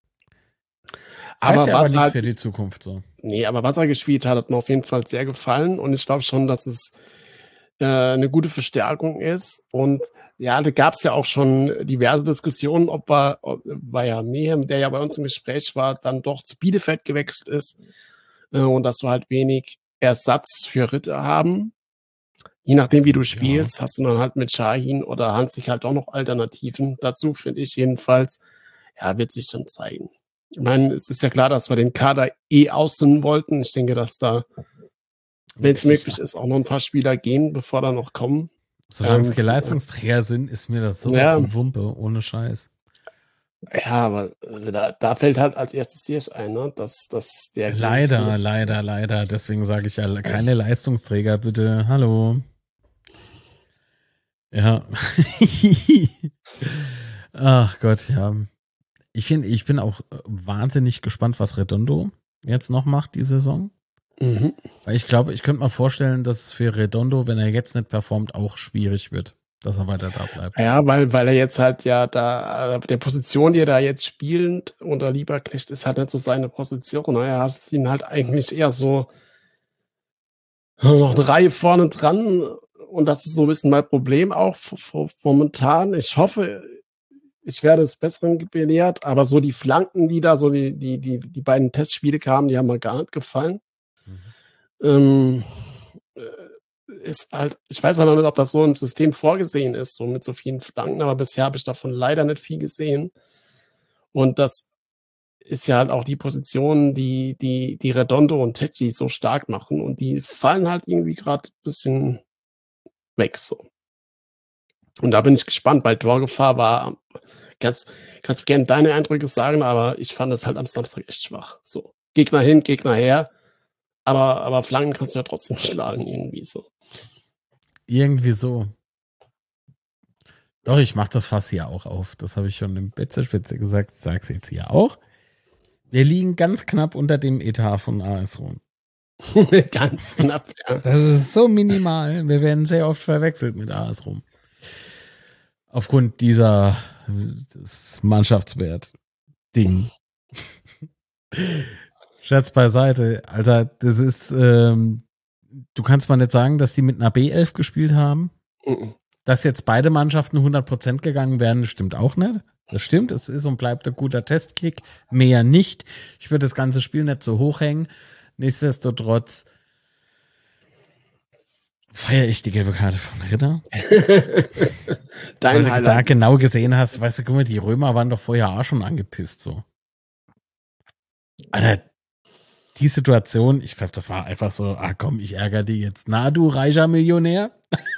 Aber Heißt ja aber was nichts halt, für die Zukunft so. nee, aber was er gespielt hat, hat mir auf jeden Fall sehr gefallen. Und ich glaube schon, dass es äh, eine gute Verstärkung ist. Und ja, da gab es ja auch schon diverse Diskussionen, ob er, ob, weil ja Mehem, der ja bei uns im Gespräch war, dann doch zu Bielefeld gewechselt ist. Äh, und dass wir halt wenig Ersatz für Ritter haben. Je nachdem, wie du spielst, hast du dann halt mit Shahin oder Hanslik halt auch noch Alternativen dazu, finde ich jedenfalls. Ja, wird sich dann zeigen. Ich meine, es ist ja klar, dass wir den Kader eh ausdünnen wollten. Ich denke, dass da, wenn es möglich ist, auch noch ein paar Spieler gehen, bevor da noch kommen. Solange es Ähm, keine Leistungsträger sind, ist mir das so Ja. von Wumpe, ohne Scheiß. Ja, aber äh, da, da fällt halt als erstes Ziersch ein, ne? dass, dass der Leider, leider, leider. Deswegen sage ich ja, keine Leistungsträger, bitte. Hallo. Ja. Ach Gott, ja. Ich finde, ich bin auch wahnsinnig gespannt, was Redondo jetzt noch macht, die Saison. Mhm. Weil ich glaube, ich könnte mir vorstellen, dass es für Redondo, wenn er jetzt nicht performt, auch schwierig wird, dass er weiter da bleibt. Ja, weil, weil er jetzt halt ja da, auf der Position, die er da jetzt spielend unter Lieberknecht, ist halt nicht so seine Position. Ne? Er hat ihn halt eigentlich eher so noch eine Reihe vorne dran. Und das ist so ein bisschen mein Problem auch f- f- momentan. Ich hoffe, ich werde es Besseren belehrt, aber so die Flanken, die da so die, die, die, die beiden Testspiele kamen, die haben mir gar nicht gefallen. Ähm, äh, ist halt, ich weiß aber nicht, ob das so im System vorgesehen ist, so mit so vielen Flanken, aber bisher habe ich davon leider nicht viel gesehen. Und das ist ja halt auch die Position, die, die, die Redondo und Tecchi so stark machen und die fallen halt irgendwie gerade ein bisschen weg so. Und da bin ich gespannt, weil Torgefahr war, kannst, kannst du gerne deine Eindrücke sagen, aber ich fand es halt am Samstag echt schwach. So, Gegner hin, Gegner her, aber, aber Flanken kannst du ja trotzdem schlagen, irgendwie so. Irgendwie so. Doch, ich mache das Fass hier auch auf. Das habe ich schon im Betze-Spitze gesagt. Ich sage es jetzt hier auch. Wir liegen ganz knapp unter dem Etat von A S Rom. Ganz knapp, ja. Das ist so minimal. Wir werden sehr oft verwechselt mit A S Rom. Aufgrund dieser Mannschaftswert-Ding. Scherz beiseite. Alter, das ist, ähm, du kannst mal nicht sagen, dass die mit einer B elf gespielt haben. Mhm. Dass jetzt beide Mannschaften hundert Prozent gegangen wären, stimmt auch nicht. Das stimmt, es ist und bleibt ein guter Testkick. Mehr nicht. Ich würde das ganze Spiel nicht so hochhängen. Nichtsdestotrotz feiere ich die gelbe Karte von Ritter. Dein Weil du da genau gesehen hast, weißt du, guck mal, die Römer waren doch vorher auch schon angepisst, so. Alter, die Situation, ich glaube, das war einfach so, ah komm, ich ärgere die jetzt. Na, du reicher Millionär?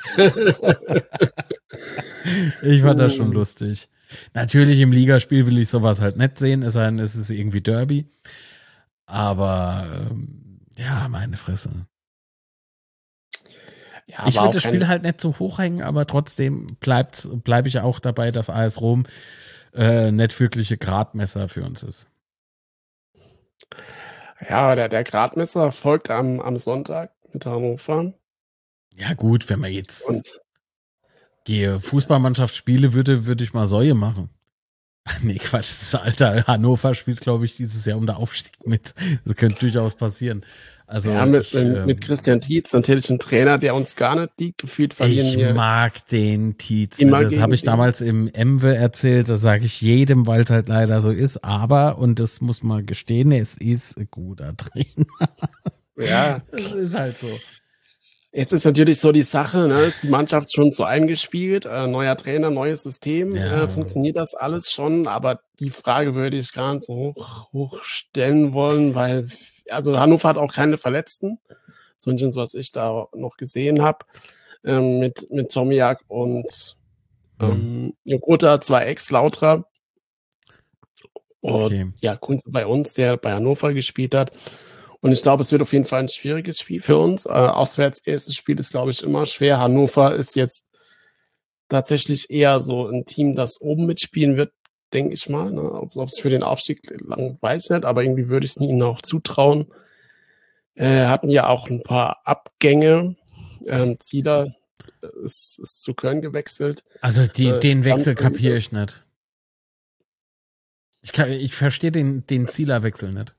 Ich fand das schon lustig. Natürlich im Ligaspiel will ich sowas halt nicht sehen, es sei denn, es ist irgendwie Derby. Aber ähm, ja, meine Fresse. Ja, ich würde das Spiel halt nicht so hochhängen, aber trotzdem bleibt bleibe ich auch dabei, dass A S Rom äh, nicht wirkliche Gradmesser für uns ist. Ja, der, der Gradmesser folgt am, am Sonntag mit Hannover. Ja gut, wenn man jetzt und die Fußballmannschaft spiele würde, würde ich mal Säue machen. Nee, Quatsch, das ist Alter. Hannover spielt, glaube ich, dieses Jahr um den Aufstieg mit. Das könnte durchaus passieren. Also ja, mit, ich, mit, ähm, mit Christian Tietz, natürlich ein Trainer, der uns gar nicht liegt. Gefühlt verlieren ich wir. Ich mag den Tietz. Immer das habe ich den. damals im Emwe erzählt. Das sage ich jedem, weil es halt leider so ist. Aber, und das muss man gestehen, es ist ein guter Trainer. Ja. Das ist halt so. Jetzt ist natürlich so die Sache, ne, ist die Mannschaft schon so eingespielt, äh, neuer Trainer, neues System, Ja. äh, funktioniert das alles schon, aber die Frage würde ich gar nicht so hoch, hoch stellen wollen, weil, also Hannover hat auch keine Verletzten, zumindest was ich da noch gesehen habe, ähm, mit, mit Tomiak und ähm, Jogota, zwei Ex-Lautra. Und Okay. ja, Kunze bei uns, der bei Hannover gespielt hat. Und ich glaube, es wird auf jeden Fall ein schwieriges Spiel für uns. Äh, auswärts erstes Spiel ist, glaube ich, immer schwer. Hannover ist jetzt tatsächlich eher so ein Team, das oben mitspielen wird, denke ich mal. Ne? Ob es für den Aufstieg lang weiß ich nicht, aber irgendwie würde ich es ihnen auch zutrauen. Äh, hatten ja auch ein paar Abgänge. Ähm, Zieler ist, ist zu Köln gewechselt. Also die, äh, den Wechsel kapiere ich nicht. Ich, kann, ich verstehe den, den Zieler-Wechsel nicht.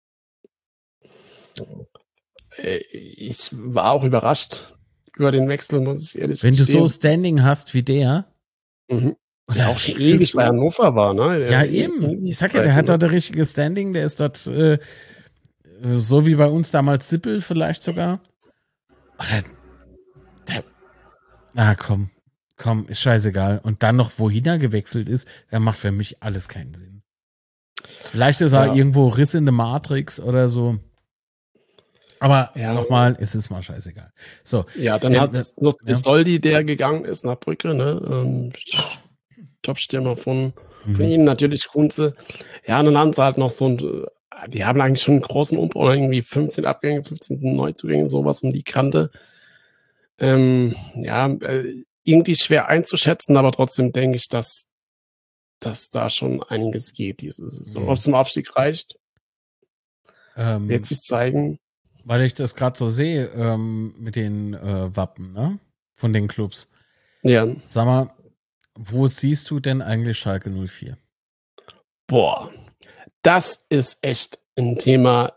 Ich war auch überrascht über den Wechsel, muss ich ehrlich Wenn gestehen. du so Standing hast wie der, mhm. der auch schon ewig bei Hannover war, ne? Der ja, eben. Ich sag ja, der hat dort ein richtiges Standing, der ist dort äh, so wie bei uns damals Sippel vielleicht sogar. Oder, der, na komm, komm, ist scheißegal. Und dann noch, wohin er gewechselt ist, der macht für mich alles keinen Sinn. Vielleicht ist er ja. irgendwo Riss in der Matrix oder so. Aber ja. nochmal, es ist mal scheißegal. So. Ja, dann ähm, hat es noch ja. Soldi, der gegangen ist nach Brücke, ne? Ähm, Top-Stürmer von, mhm. von ihnen, natürlich Kunze. Ja, und dann haben sie halt noch so ein, die haben eigentlich schon einen großen Umbau, irgendwie fünfzehn Abgänge, fünfzehn Neuzugänge, sowas um die Kante. Ähm, ja, äh, irgendwie schwer einzuschätzen, aber trotzdem denke ich, dass, dass da schon einiges geht diese Saison. Mhm. Ob es zum Aufstieg reicht, ähm, wird sich zeigen. Weil ich das gerade so sehe ähm, mit den äh, Wappen, ne? Von den Clubs. Ja. Sag mal, wo siehst du denn eigentlich Schalke null vier? Boah, das ist echt ein Thema,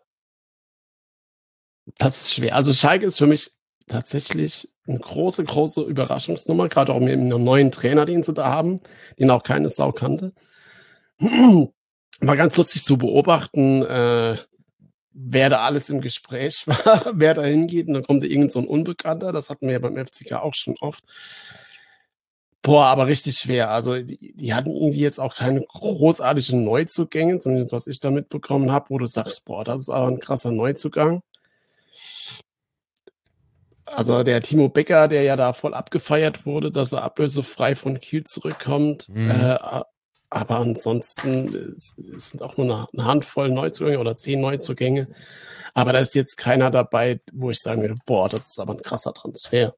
das ist schwer. Also Schalke ist für mich tatsächlich eine große, große Überraschungsnummer, gerade auch mit einem neuen Trainer, den sie da haben, den auch keine Sau kannte. War ganz lustig zu beobachten, äh, wer da alles im Gespräch war, wer da hingeht. Und dann kommt da irgend so ein Unbekannter. Das hatten wir ja beim F C K auch schon oft. Boah, aber richtig schwer. Also die, die hatten irgendwie jetzt auch keine großartigen Neuzugänge, zumindest was ich da mitbekommen habe, wo du sagst, boah, das ist aber ein krasser Neuzugang. Also der Timo Becker, der ja da voll abgefeiert wurde, dass er ablösefrei von Kiel zurückkommt. Mhm. Äh, aber ansonsten es, es sind auch nur eine, eine Handvoll Neuzugänge oder zehn Neuzugänge. Aber da ist jetzt keiner dabei, wo ich sagen würde, boah, das ist aber ein krasser Transfer.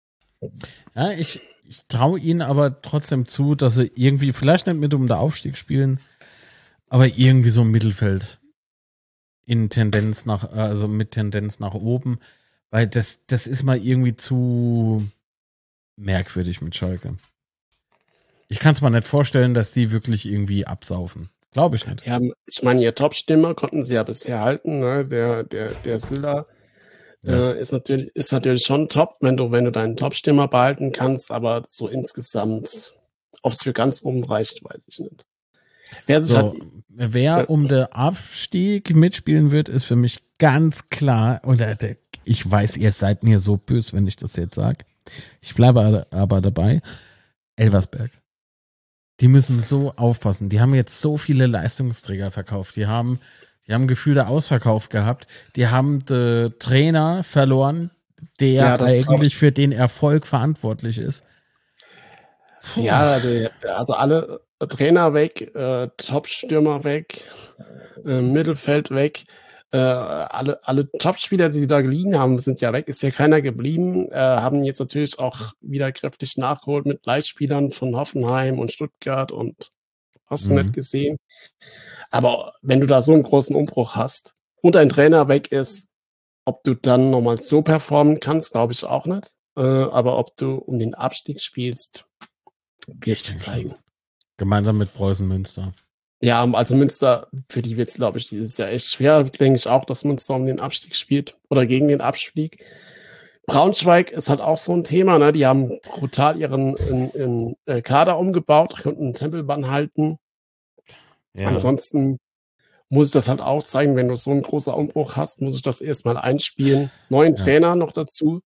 Ja, ich, ich traue ihnen aber trotzdem zu, dass sie irgendwie, vielleicht nicht mit um den Aufstieg spielen, aber irgendwie so im Mittelfeld in Tendenz nach, also mit Tendenz nach oben, weil das, das ist mal irgendwie zu merkwürdig mit Schalke. Ich kann es mir nicht vorstellen, dass die wirklich irgendwie absaufen. Glaube ich nicht. Ja, ich meine, ihr Top-Stürmer konnten sie ja bisher halten, ne? Der, der, der Silda Ja. äh, ist natürlich, ist natürlich schon top, wenn du, wenn du deinen Top-Stürmer behalten kannst, aber so insgesamt, ob es für ganz oben reicht, weiß ich nicht. Wer sich So, halt, wer ja. um den Abstieg mitspielen wird, ist für mich ganz klar, und äh, ich weiß, ihr seid mir so böse, wenn ich das jetzt sage. Ich bleibe aber dabei. Elversberg. Die müssen so aufpassen. Die haben jetzt so viele Leistungsträger verkauft. Die haben, die haben Gefühl Ausverkauf gehabt. Die haben den Trainer verloren, der Ja, das ist eigentlich für den Erfolg verantwortlich ist. Puh. Ja, der, also alle Trainer weg, äh, Top-Stürmer weg, äh, Mittelfeld weg. Äh, alle, alle Top-Spieler, die da geliehen haben, sind ja weg, ist ja keiner geblieben. Äh, haben jetzt natürlich auch wieder kräftig nachgeholt mit Leihspielern von Hoffenheim und Stuttgart und hast du Mhm. nicht gesehen. Aber wenn du da so einen großen Umbruch hast und ein Trainer weg ist, ob du dann nochmal so performen kannst, glaube ich auch nicht. Äh, aber ob du um den Abstieg spielst, wird es zeigen. Gemeinsam mit Preußen Münster. Ja, also Münster, für die wird es, glaube ich, dieses Jahr echt schwer. Denke ich auch, dass Münster um den Abstieg spielt oder gegen den Abstieg. Braunschweig ist halt auch so ein Thema. Ne? Die haben brutal ihren in, in, äh, Kader umgebaut, konnten einen Tempelbann halten. Ja. Ansonsten muss ich das halt auch zeigen, wenn du so einen großen Umbruch hast, muss ich das erstmal einspielen. Neuen Ja. Trainer noch dazu.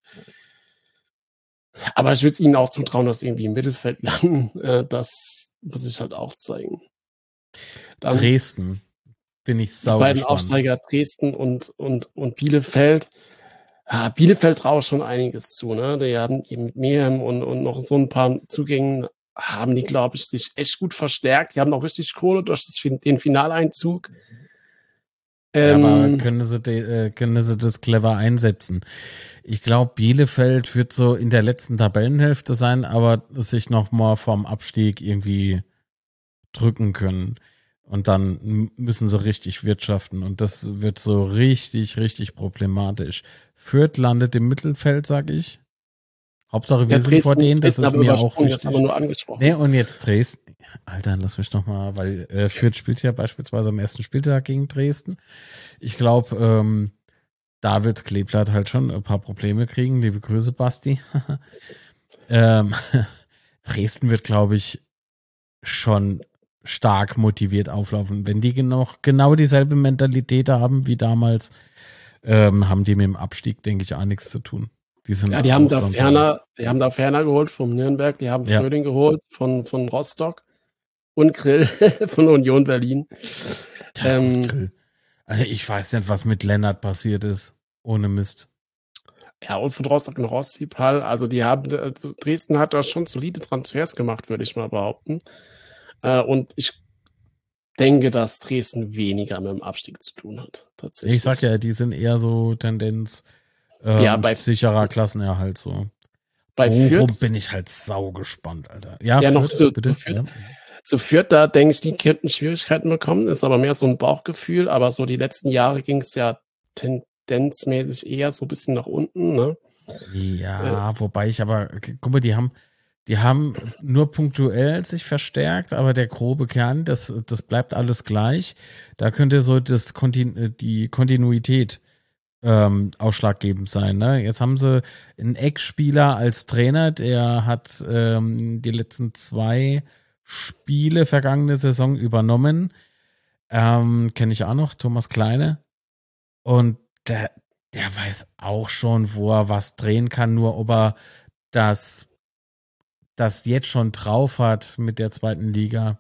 Aber ich würde ihnen auch zutrauen, dass sie irgendwie im Mittelfeld landen. Äh, das muss ich halt auch zeigen. Dann Dresden bin ich die sau beiden gespannt. Aufsteiger Dresden und, und, und Bielefeld. Ja, Bielefeld traue ich schon einiges zu. Ne? Die haben eben mit Mehem und, und noch so ein paar Zugängen, haben die, glaube ich, sich echt gut verstärkt. Die haben auch richtig Kohle durch das, den Finaleinzug. Ja, aber Ähm, können sie, de, äh, können sie das clever einsetzen? Ich glaube, Bielefeld wird so in der letzten Tabellenhälfte sein, aber sich noch mal vorm Abstieg irgendwie drücken können. Und dann müssen sie richtig wirtschaften. Und das wird so richtig, richtig problematisch. Fürth landet im Mittelfeld, sag ich. Hauptsache, wir ja, sind Dresden, vor denen, das Dresden ist haben mir auch übersprungen, das haben wir wichtig. nur angesprochen. Nee, und jetzt Dresden. Alter, lass mich noch mal, weil äh, Fürth spielt ja beispielsweise am ersten Spieltag gegen Dresden. Ich glaube, ähm, da wird Kleeblatt halt schon ein paar Probleme kriegen. Liebe Grüße, Basti. ähm, Dresden wird, glaube ich, schon stark motiviert auflaufen. Wenn die noch genau dieselbe Mentalität haben wie damals, ähm, haben die mit dem Abstieg, denke ich, auch nichts zu tun. Die sind Ja, die haben auch da dann so- ferner, die haben da ferner geholt vom Nürnberg, die haben Ja. Fröhling geholt von, von Rostock und Grill von Union Berlin. Tja, gut, Ähm, Grill. Also ich weiß nicht, was mit Lennart passiert ist. Ohne Mist. Ja, und von Rostock und Rostipal, also die haben, also Dresden hat da schon solide Transfers gemacht, würde ich mal behaupten. Äh, und ich denke, dass Dresden weniger mit dem Abstieg zu tun hat, tatsächlich. Ich sag ja, die sind eher so Tendenz ähm, Ja, bei- sicherer Klassenerhalt so. Bei Bochum Fürth, bin ich halt sau gespannt, Alter. Ja, Ja, noch Fürth, zu- bitte. zu Fürth. Ja. zu Fürth, da denke ich, die könnten Schwierigkeiten bekommen, ist aber mehr so ein Bauchgefühl, aber so die letzten Jahre ging es ja tendenzmäßig eher so ein bisschen nach unten, ne? Ja, wobei ich aber, guck mal, die haben, die haben nur punktuell sich verstärkt, aber der grobe Kern, das, das bleibt alles gleich. Da könnte so das Kontinu die Kontinuität ähm, ausschlaggebend sein. Ne? Jetzt haben sie einen Ex-Spieler als Trainer, der hat ähm, die letzten zwei Spiele vergangene Saison übernommen. Ähm, Kenne ich auch noch, Thomas Kleine. Und der, der weiß auch schon, wo er was drehen kann, nur ob er das, das jetzt schon drauf hat mit der zweiten Liga.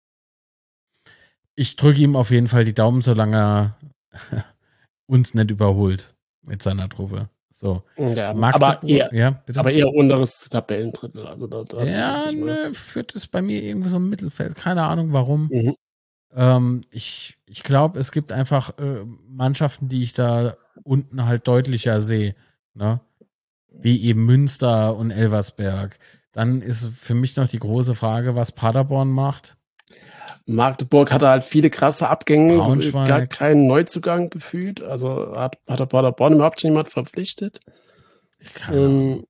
Ich drücke ihm auf jeden Fall die Daumen, solange er uns nicht überholt mit seiner Truppe. So. Ja, aber Magdeburg, eher, ja, bitte. aber eher unteres Tabellendrittel. Also da, da Ja, ne, Fürth ist bei mir irgendwie so im Mittelfeld. Keine Ahnung warum. Mhm. Ähm, ich ich glaube, es gibt einfach äh, Mannschaften, die ich da unten halt deutlicher sehe. Ne? Wie eben Münster und Elversberg. Dann ist für mich noch die große Frage, was Paderborn macht. Magdeburg hatte halt viele krasse Abgänge, Braunschweig. gar keinen Neuzugang gefühlt. Also hat, hat der Paderborn überhaupt schon jemand verpflichtet. Ähm,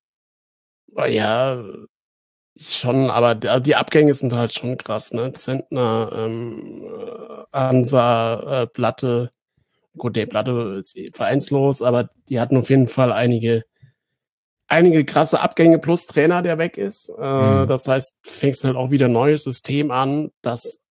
ja, schon, aber die, die Abgänge sind halt schon krass, ne? Zentner, ähm, Ansa, äh, Platte. Gut, der Platte ist eh vereinslos, aber die hatten auf jeden Fall einige einige krasse Abgänge plus Trainer, der weg ist. Äh, Mhm. Das heißt, fängst halt auch wieder ein neues System an, das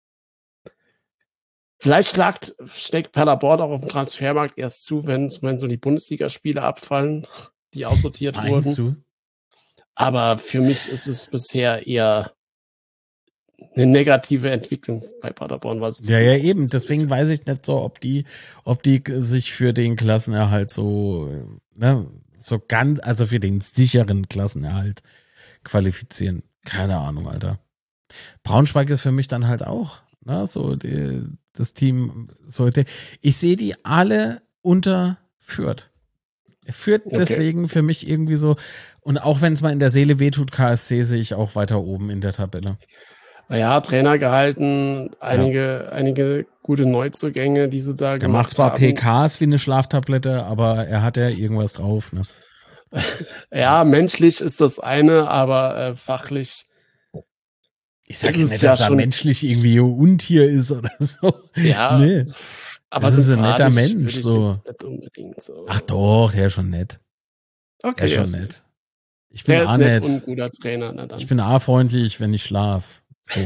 vielleicht schlagt, steckt Paderborn auch auf dem Transfermarkt erst zu, wenn, wenn so die Bundesligaspiele abfallen, die aussortiert Meinst wurden. du? Aber für mich ist es bisher eher eine negative Entwicklung bei Paderborn. Was Ja, ja, eben. Deswegen weiß ich nicht so, ob die, ob die sich für den Klassenerhalt so, ne, so ganz, also für den sicheren Klassenerhalt qualifizieren. Keine Ahnung, Alter. Braunschweig ist für mich dann halt auch, ne, so die, das Team, so die, ich sehe die alle unter Fürth. Fürth Okay. deswegen für mich irgendwie so, und auch wenn es mal in der Seele wehtut, K S C sehe ich auch weiter oben in der Tabelle. Ja, Trainer gehalten, einige, ja. einige gute Neuzugänge, die sie da Der gemacht macht zwar haben. P Ks wie eine Schlaftablette, aber er hat ja irgendwas drauf, ne? Ja, menschlich ist das eine, aber äh, fachlich. Ich sage ist nicht, es ja dass er schon menschlich irgendwie ein Untier ist oder so. Ja, Nee. aber Das ist ein netter sympathisch Mensch, würde ich so. jetzt nicht unbedingt so. Ach doch, der ist schon nett. Der Okay, ist schon ja, nett. Ich bin der ist A nett nett. und ein guter Trainer. Na dann. Ich bin A freundlich, wenn ich schlaf. So.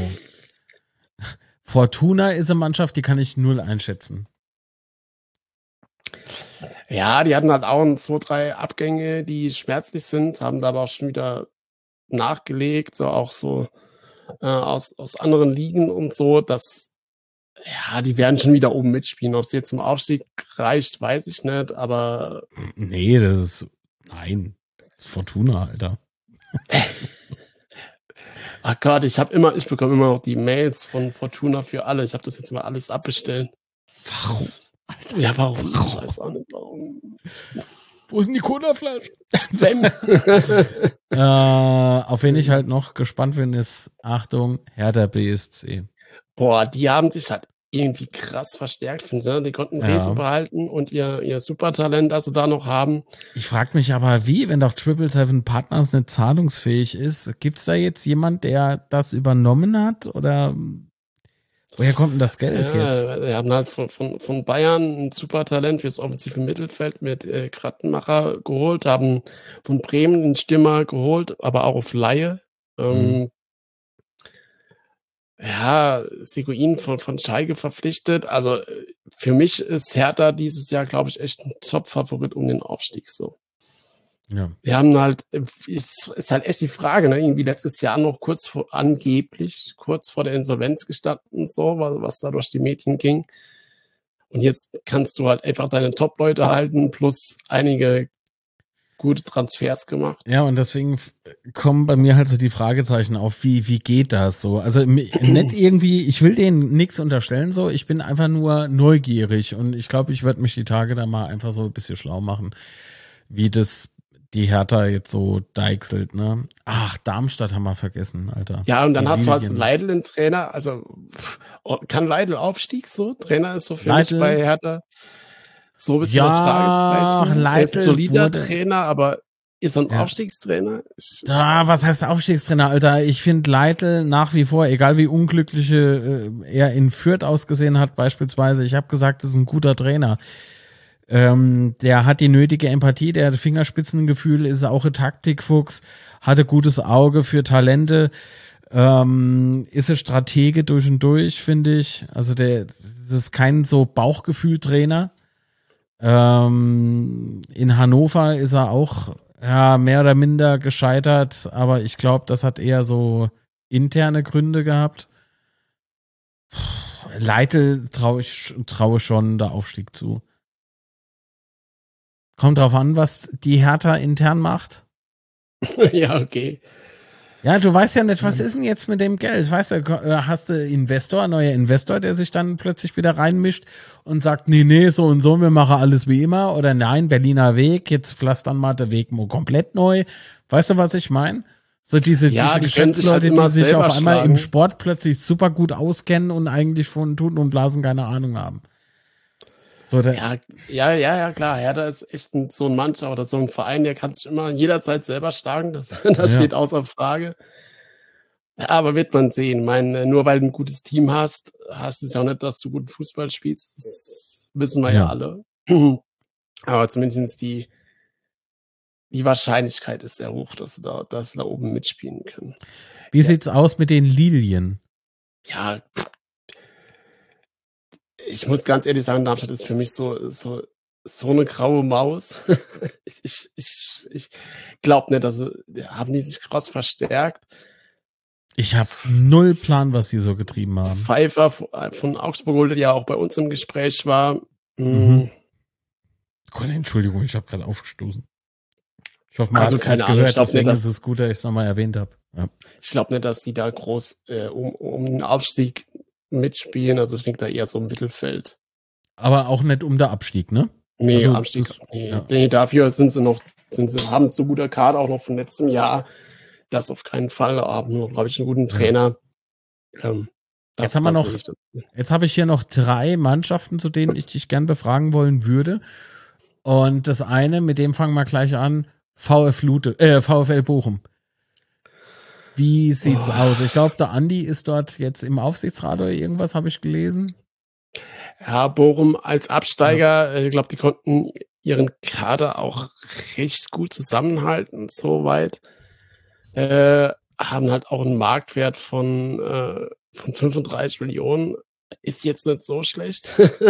Fortuna ist eine Mannschaft, die kann ich null einschätzen. Ja, die hatten halt auch ein, zwei, drei Abgänge, die schmerzlich sind, haben da aber auch schon wieder nachgelegt, so auch so äh, aus, aus anderen Ligen und so, dass ja, die werden schon wieder oben mitspielen. Ob es jetzt zum Aufstieg reicht, weiß ich nicht, aber Nee, das ist nein, das ist Fortuna, Alter. Ach Gott, ich habe immer, ich bekomme immer noch die Mails von Fortuna für alle. Ich habe das jetzt mal alles abbestellt. Warum? Alter, ja, warum? warum? Ich weiß auch nicht, warum. Wo ist denn die Colaflasche? Wenn. äh, auf wen ich halt noch gespannt bin, ist, Achtung, Hertha B S C. Boah, die haben sich halt irgendwie krass verstärkt, finde ich. Die konnten Ja. Rese behalten und ihr, ihr Supertalent, das sie da noch haben. Ich frage mich aber, wie, wenn doch Triple Seven Partners nicht zahlungsfähig ist, gibt's da jetzt jemand, der das übernommen hat? Oder woher kommt denn das Geld ja, jetzt? Wir haben halt von, von, von Bayern ein Supertalent fürs offensive Mittelfeld mit äh, Krattenmacher geholt, haben von Bremen einen Stürmer geholt, aber auch auf Laie. Ähm, Mhm. Ja, Seguin von, von Schalke verpflichtet. Also für mich ist Hertha dieses Jahr, glaube ich, echt ein Top-Favorit um den Aufstieg. So. Ja. Wir haben halt, ist, ist halt echt die Frage, ne? Irgendwie letztes Jahr noch kurz vor, angeblich, kurz vor der Insolvenz gestanden, so, was, was da durch die Medien ging. Und jetzt kannst du halt einfach deine Top-Leute halten, plus einige gute Transfers gemacht. Ja, und deswegen kommen bei mir halt so die Fragezeichen auf, wie, wie geht das so? Also nicht irgendwie, ich will denen nichts unterstellen so, ich bin einfach nur neugierig und ich glaube, ich werde mich die Tage da mal einfach so ein bisschen schlau machen, wie das die Hertha jetzt so deichselt, ne? Ach, Darmstadt haben wir vergessen, Alter. Ja, und dann die hast du halt Lilien. Leidl den Trainer, also kann Leidl Aufstieg so? Trainer ist so für Leitl? mich bei Hertha so ein bisschen Ja, das Fragezeichen. Er ist ein Leitl solider wurde- Trainer, aber ist er ein Ja. Aufstiegstrainer? Ich, ich Da, weiß was nicht. heißt Aufstiegstrainer, Alter? Ich finde Leitl nach wie vor, egal wie unglückliche äh, er in Fürth ausgesehen hat, beispielsweise, ich habe gesagt, das ist ein guter Trainer. Ähm, der hat die nötige Empathie, der hat Fingerspitzengefühl, ist auch ein Taktikfuchs, hatte gutes Auge für Talente, ähm, ist ein Stratege durch und durch, finde ich. Also der, das ist kein so Bauchgefühl-Trainer. Ähm, in Hannover ist er auch ja mehr oder minder gescheitert, aber ich glaube, das hat eher so interne Gründe gehabt. Leitl traue ich traue schon der Aufstieg zu. Kommt drauf an, was die Hertha intern macht. Ja, okay. Ja, du weißt ja nicht, was ist denn jetzt mit dem Geld? Weißt du, hast du Investor, ein neuer Investor, der sich dann plötzlich wieder reinmischt und sagt, nee, nee, so und so, wir machen alles wie immer. Oder nein, Berliner Weg, jetzt pflastern mal der Weg mal komplett neu. Weißt du, was ich meine? So diese, Ja, diese die können sich halt Geschäftsleute, immer die sich selber auf einmal schlagen. im Sport plötzlich super gut auskennen und eigentlich von Tuten und Blasen keine Ahnung haben. So, der, Ja, ja, ja, ja, klar. Hertha ist echt ein, so ein Mannschaft oder so ein Verein, der kann sich immer jederzeit selber schlagen. Das, das Ja. steht außer Frage. Ja, aber wird man sehen. Ich meine, nur weil du ein gutes Team hast, hast es ja auch nicht, dass du gut Fußball spielst. Das wissen wir ja, Ja. alle. Aber zumindest die, die Wahrscheinlichkeit ist sehr hoch, dass sie da, dass sie da oben mitspielen können. wie Ja. sieht's aus mit den Lilien? Ja, ich muss ganz ehrlich sagen, Darmstadt ist für mich so, so, so eine graue Maus. ich ich, ich, ich glaube nicht, dass sie, haben die sich krass verstärkt. Ich habe null Plan, was die so getrieben haben. Pfeiffer von Augsburg, der ja auch bei uns im Gespräch war. Mhm. Gott, Entschuldigung, ich habe gerade aufgestoßen. Ich hoffe, man Also hat es keine nicht Ahnung, gehört, ich glaub deswegen nicht, ist es gut, dass ich es nochmal erwähnt habe. Ja. Ich glaube nicht, dass die da groß äh, um, um den Aufstieg mitspielen. Also ich denke da eher so im Mittelfeld. Aber auch nicht um der Abstieg, ne? Nee, Also, Abstieg. das- Nee, ja. nee, dafür sind sie noch, sind sie, haben so guter Kader auch noch von letztem Jahr. Das auf keinen Fall, haben nur, glaube ich, einen guten Trainer. Ähm, das, Jetzt haben wir das noch- sehe ich das. Jetzt habe ich hier noch drei Mannschaften, zu denen ich dich gern befragen wollen würde. Und das eine, mit dem fangen wir gleich an, VfL Lute, äh, VfL Bochum. Wie sieht's Oh. aus? Ich glaube, der Andi ist dort jetzt im Aufsichtsrat oder irgendwas, habe ich gelesen. Ja, Bochum als Absteiger, äh, ich glaube, die konnten ihren Kader auch recht gut zusammenhalten, soweit. Äh, haben halt auch einen Marktwert von, äh, von fünfunddreißig Millionen. Ist jetzt nicht so schlecht.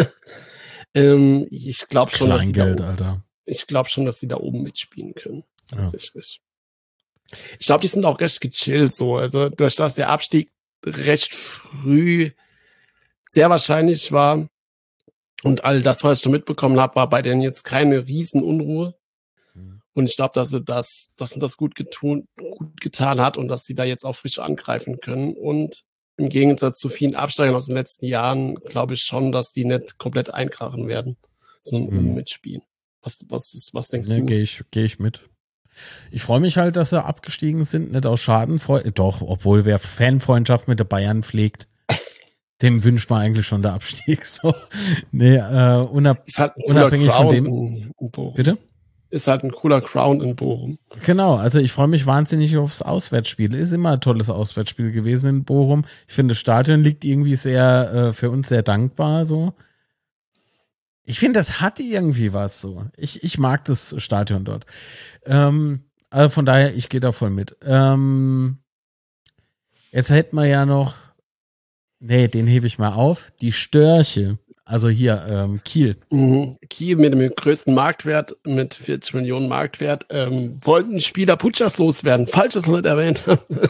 ähm, ich glaube schon, dass die da Kleingeld, oben, Alter. ich glaube schon, dass die da oben mitspielen können. Ja. Tatsächlich. Ich glaube, die sind auch recht gechillt so. Also durch das der Abstieg recht früh sehr wahrscheinlich war und all das, was ich da mitbekommen habe, war bei denen jetzt keine Riesenunruhe. Mhm. Und ich glaube, dass sie das, dass sie das gut, getun, gut getan hat und dass sie da jetzt auch frisch angreifen können. Und im Gegensatz zu vielen Absteigern aus den letzten Jahren glaube ich schon, dass die nicht komplett einkrachen werden, sondern Mhm. oben mitspielen. Was, was, ist, was denkst Ne, du? gehe ich, geh ich mit. Ich freue mich halt, dass sie abgestiegen sind, nicht aus Schadenfreude. Doch, obwohl wer Fanfreundschaft mit der Bayern pflegt, dem wünscht man eigentlich schon der Abstieg. So. Nee, äh, unab Ist halt ein cooler unabhängig von Crowd dem. in, in Bochum. Bitte? Ist halt ein cooler Crown in Bochum. Genau, also ich freue mich wahnsinnig aufs Auswärtsspiel. Ist immer ein tolles Auswärtsspiel gewesen in Bochum. Ich finde, das Stadion liegt irgendwie sehr, äh, für uns sehr dankbar, so. Ich finde, das hat irgendwie was, so. Ich, ich mag das Stadion dort. Ähm, also von daher, ich gehe da voll mit. Ähm, jetzt hätten wir ja noch, nee, den hebe ich mal auf, die Störche. Also hier, ähm, Kiel. Mhm. Kiel mit dem größten Marktwert, mit vierzig Millionen Marktwert, ähm, wollten Spieler Putschers loswerden. Falsches noch nicht erwähnt.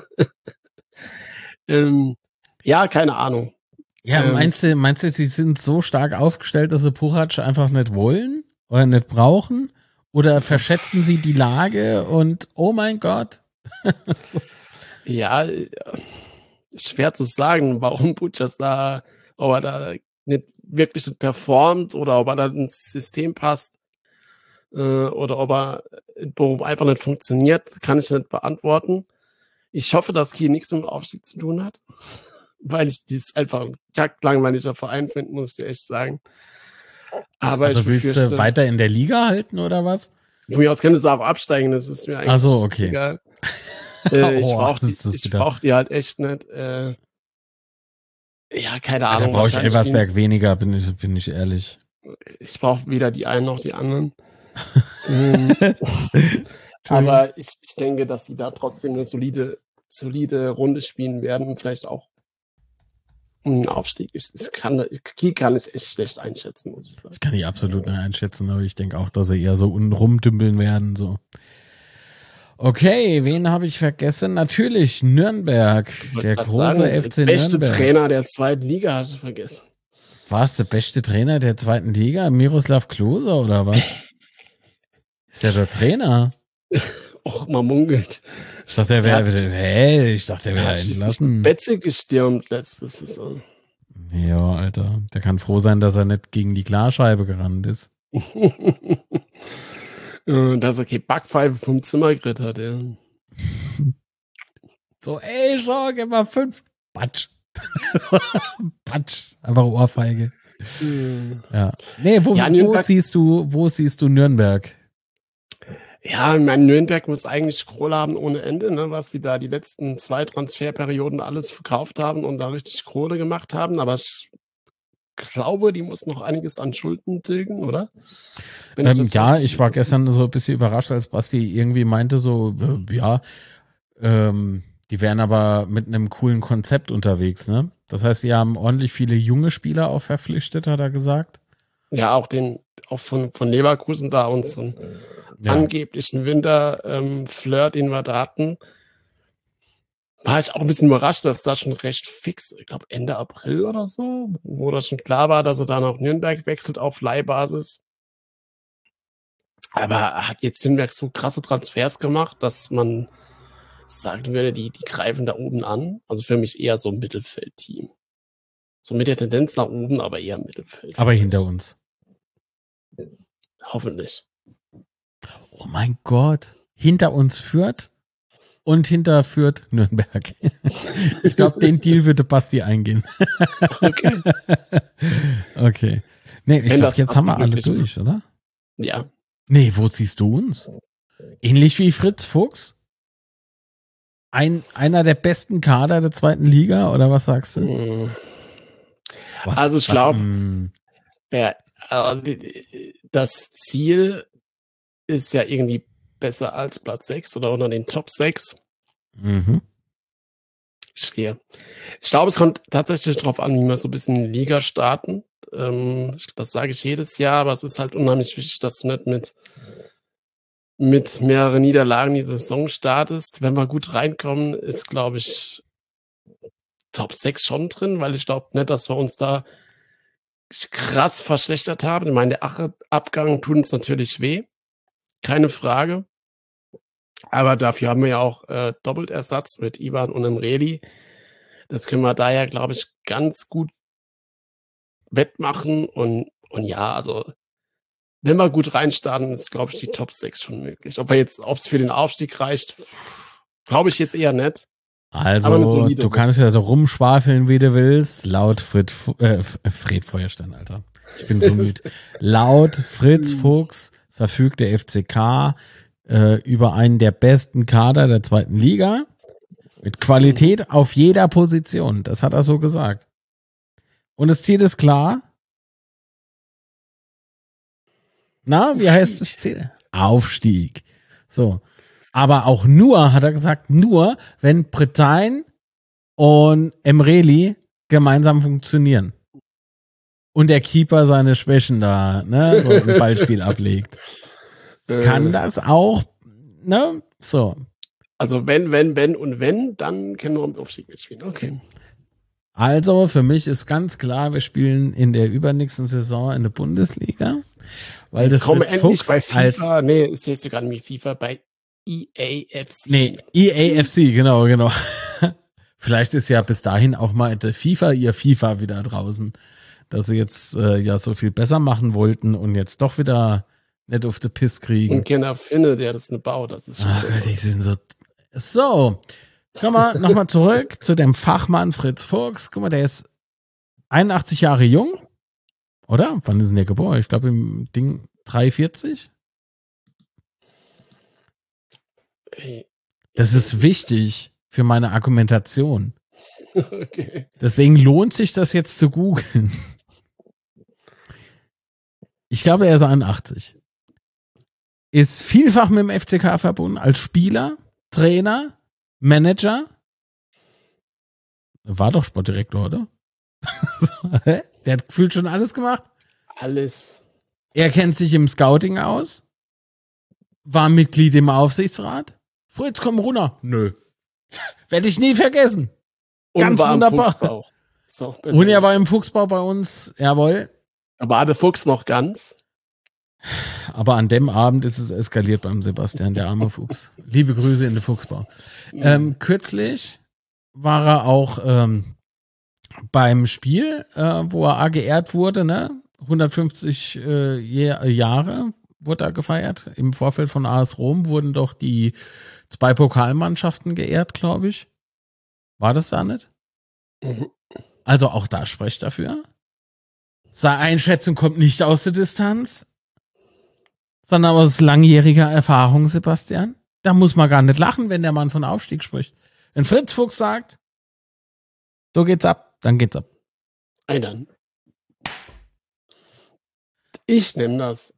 ähm, ja, keine Ahnung. Ja, Ähm, meinst du, meinst du, sie sind so stark aufgestellt, dass sie Puchac einfach nicht wollen oder nicht brauchen? Oder verschätzen sie die Lage und oh mein Gott? Ja, äh, schwer zu sagen, warum Putschers da, ob er da nicht wirklich nicht performt oder ob er da ins System passt äh, oder ob er in Bochum einfach nicht funktioniert, kann ich nicht beantworten. Ich hoffe, dass Kiel nichts mit dem Aufstieg zu tun hat, weil ich dies einfach ein kacklangweiliger Verein finde, muss ich dir echt sagen. Aber Also ich willst befürchte, du weiter in der Liga halten oder was? von mir aus können sie auch absteigen, das ist mir eigentlich Ach so, okay. egal. Äh, ich Oh, brauche das die, ist das ich bitter. brauch die halt echt nicht. Äh, ja, keine Ja, da Ahnung. brauche ich wahrscheinlich Elversberg weniger, bin ich, bin ich ehrlich. spielen- Ich brauche weder die einen noch die anderen. ähm, aber ich, ich denke, dass die da trotzdem eine solide, solide Runde spielen werden und vielleicht auch einen Aufstieg. Ich, ich kann, Kiel kann ich echt schlecht einschätzen, muss ich sagen. Ich kann die absolut nicht einschätzen, aber ich denke auch, dass sie eher so unten rumdümpeln werden. So. Okay, wen habe ich vergessen? Natürlich Nürnberg, Ich wollte der grad große sagen, F C der beste Nürnberg. Trainer der zweiten Liga, hatte ich vergessen. War es der beste Trainer der zweiten Liga? Miroslav Klose oder was? Ist ja der Trainer. Och, man munkelt. Ich dachte, er wäre, hey, ich dachte, er wäre entlassen. Betze gestürmt letzte Saison. Ja, Alter. Der kann froh sein, dass er nicht gegen die Glasscheibe gerannt ist. Dass er keine Backpfeife vom Zimmer gekriegt hat, ja. So, ey, schau, gib mal fünf. Patsch. Patsch. Einfach Ohrfeige. Mhm. Ja. Nee, wo, ja, wo siehst du, wo siehst du Nürnberg? Ja, ich meine, Nürnberg muss eigentlich Kohle haben ohne Ende, ne, was sie da die letzten zwei Transferperioden alles verkauft haben und da richtig Kohle gemacht haben, aber ich glaube, die muss noch einiges an Schulden tilgen, oder? Ähm, ich ja, ich war gestern so ein bisschen überrascht, als Basti irgendwie meinte so, äh, ja, ähm, die wären aber mit einem coolen Konzept unterwegs, ne? Das heißt, die haben ordentlich viele junge Spieler auch verpflichtet, hat er gesagt. Ja, auch den, auch von, von Leverkusen da unseren ja. angeblichen Winter-Flirt, ähm, den wir da hatten. War ich auch ein bisschen überrascht, dass das schon recht fix, ich glaube Ende April oder so, wo das schon klar war, dass er dann auf Nürnberg wechselt auf Leihbasis. Aber hat jetzt Nürnberg so krasse Transfers gemacht, dass man sagen würde, die, die greifen da oben an. Also für mich eher so ein Mittelfeldteam. So mit der Tendenz nach oben, aber eher Mittelfeld. Aber hinter uns. Hoffentlich. Oh mein Gott. Hinter uns Fürth und hinter Fürth Nürnberg. Ich glaube, den Deal würde Basti eingehen. Okay. Okay. Nee, ich glaube, jetzt haben wir alle durch, wird. Oder? Ja. Nee, wo siehst du uns? Ähnlich wie Fritz Fuchs? Ein, einer der besten Kader der zweiten Liga, oder was sagst du? Hm. Was, also ich glaube, ja, das Ziel ist ja irgendwie besser als Platz sechs oder unter den Top sechs. Mhm. Schwer. Ich glaube, es kommt tatsächlich darauf an, wie wir so ein bisschen Liga starten. Ähm, das sage ich jedes Jahr, aber es ist halt unheimlich wichtig, dass du nicht mit, mit mehreren Niederlagen die Saison startest. Wenn wir gut reinkommen, ist, glaube ich, Top sechs schon drin, weil ich glaube nicht, dass wir uns da krass verschlechtert haben. Ich meine, der Ache-Abgang tut uns natürlich weh. Keine Frage. Aber dafür haben wir ja auch äh, Doppeltersatz mit Ivan und Emreli. Das können wir daher, glaube ich, ganz gut wettmachen. Und, und ja, also wenn wir gut reinstarten, ist, glaube ich, die Top sechs schon möglich. Ob wir jetzt, ob es für den Aufstieg reicht, glaube ich jetzt eher nicht. Also, du kannst ja so rumschwafeln, wie du willst. Laut Fred, äh, Fred Feuerstein, Alter. Ich bin so müde. Laut Fritz Fuchs verfügt der F C K äh, über einen der besten Kader der zweiten Liga. Mit Qualität auf jeder Position. Das hat er so gesagt. Und das Ziel ist klar. Na, wie heißt das Ziel? Aufstieg. So. Aber auch nur, hat er gesagt, nur, wenn Bretagne und Emreli gemeinsam funktionieren. Und der Keeper seine Schwächen da, ne, so im Ballspiel ablegt. Kann das auch, ne, so. Also wenn, wenn, wenn und wenn, dann können wir um Aufstieg mitspielen, okay. Also für mich ist ganz klar, wir spielen in der übernächsten Saison in der Bundesliga. Weil das Fritz Fuchs bei FIFA, als, nee, ist jetzt sogar nicht FIFA, bei E A F C. Nee, E A F C, genau, genau. Vielleicht ist ja bis dahin auch mal der FIFA, ihr FIFA wieder draußen, dass sie jetzt äh, ja so viel besser machen wollten und jetzt doch wieder nicht auf die Piss kriegen. Und keiner findet, der das eine baut, das ist schon Ach, die sind so. So, komm mal nochmal zurück zu dem Fachmann Fritz Fuchs. Guck mal, der ist einundachtzig Jahre jung, oder? Wann ist denn der geboren? Ich glaube im Ding dreiundvierzig. Das ist wichtig für meine Argumentation. Okay. Deswegen lohnt sich das jetzt zu googeln. Ich glaube, er ist einundachtzig. Ist vielfach mit dem F C K verbunden als Spieler, Trainer, Manager. War doch Sportdirektor, oder? Der hat gefühlt schon alles gemacht. Alles. Er kennt sich im Scouting aus. War Mitglied im Aufsichtsrat. Fritz, komm runter. Nö. Werde ich nie vergessen. Und ganz war wunderbar. Und er war im Fuchsbau bei uns. Jawohl. War der Fuchs noch ganz? Aber an dem Abend ist es eskaliert beim Sebastian, der arme Fuchs. Liebe Grüße in den Fuchsbau. Ähm, kürzlich war er auch ähm, beim Spiel, äh, wo er geehrt wurde, ne? hundertfünfzig äh, Jahre wurde er gefeiert. Im Vorfeld von A S Rom wurden doch die zwei Pokalmannschaften geehrt, glaube ich. War das da nicht? Mhm. Also auch da spricht dafür. Seine Einschätzung kommt nicht aus der Distanz, sondern aus langjähriger Erfahrung, Sebastian. Da muss man gar nicht lachen, wenn der Mann von Aufstieg spricht. Wenn Fritz Fuchs sagt, so geht's ab, dann geht's ab. Ey, dann. Ich nehme das.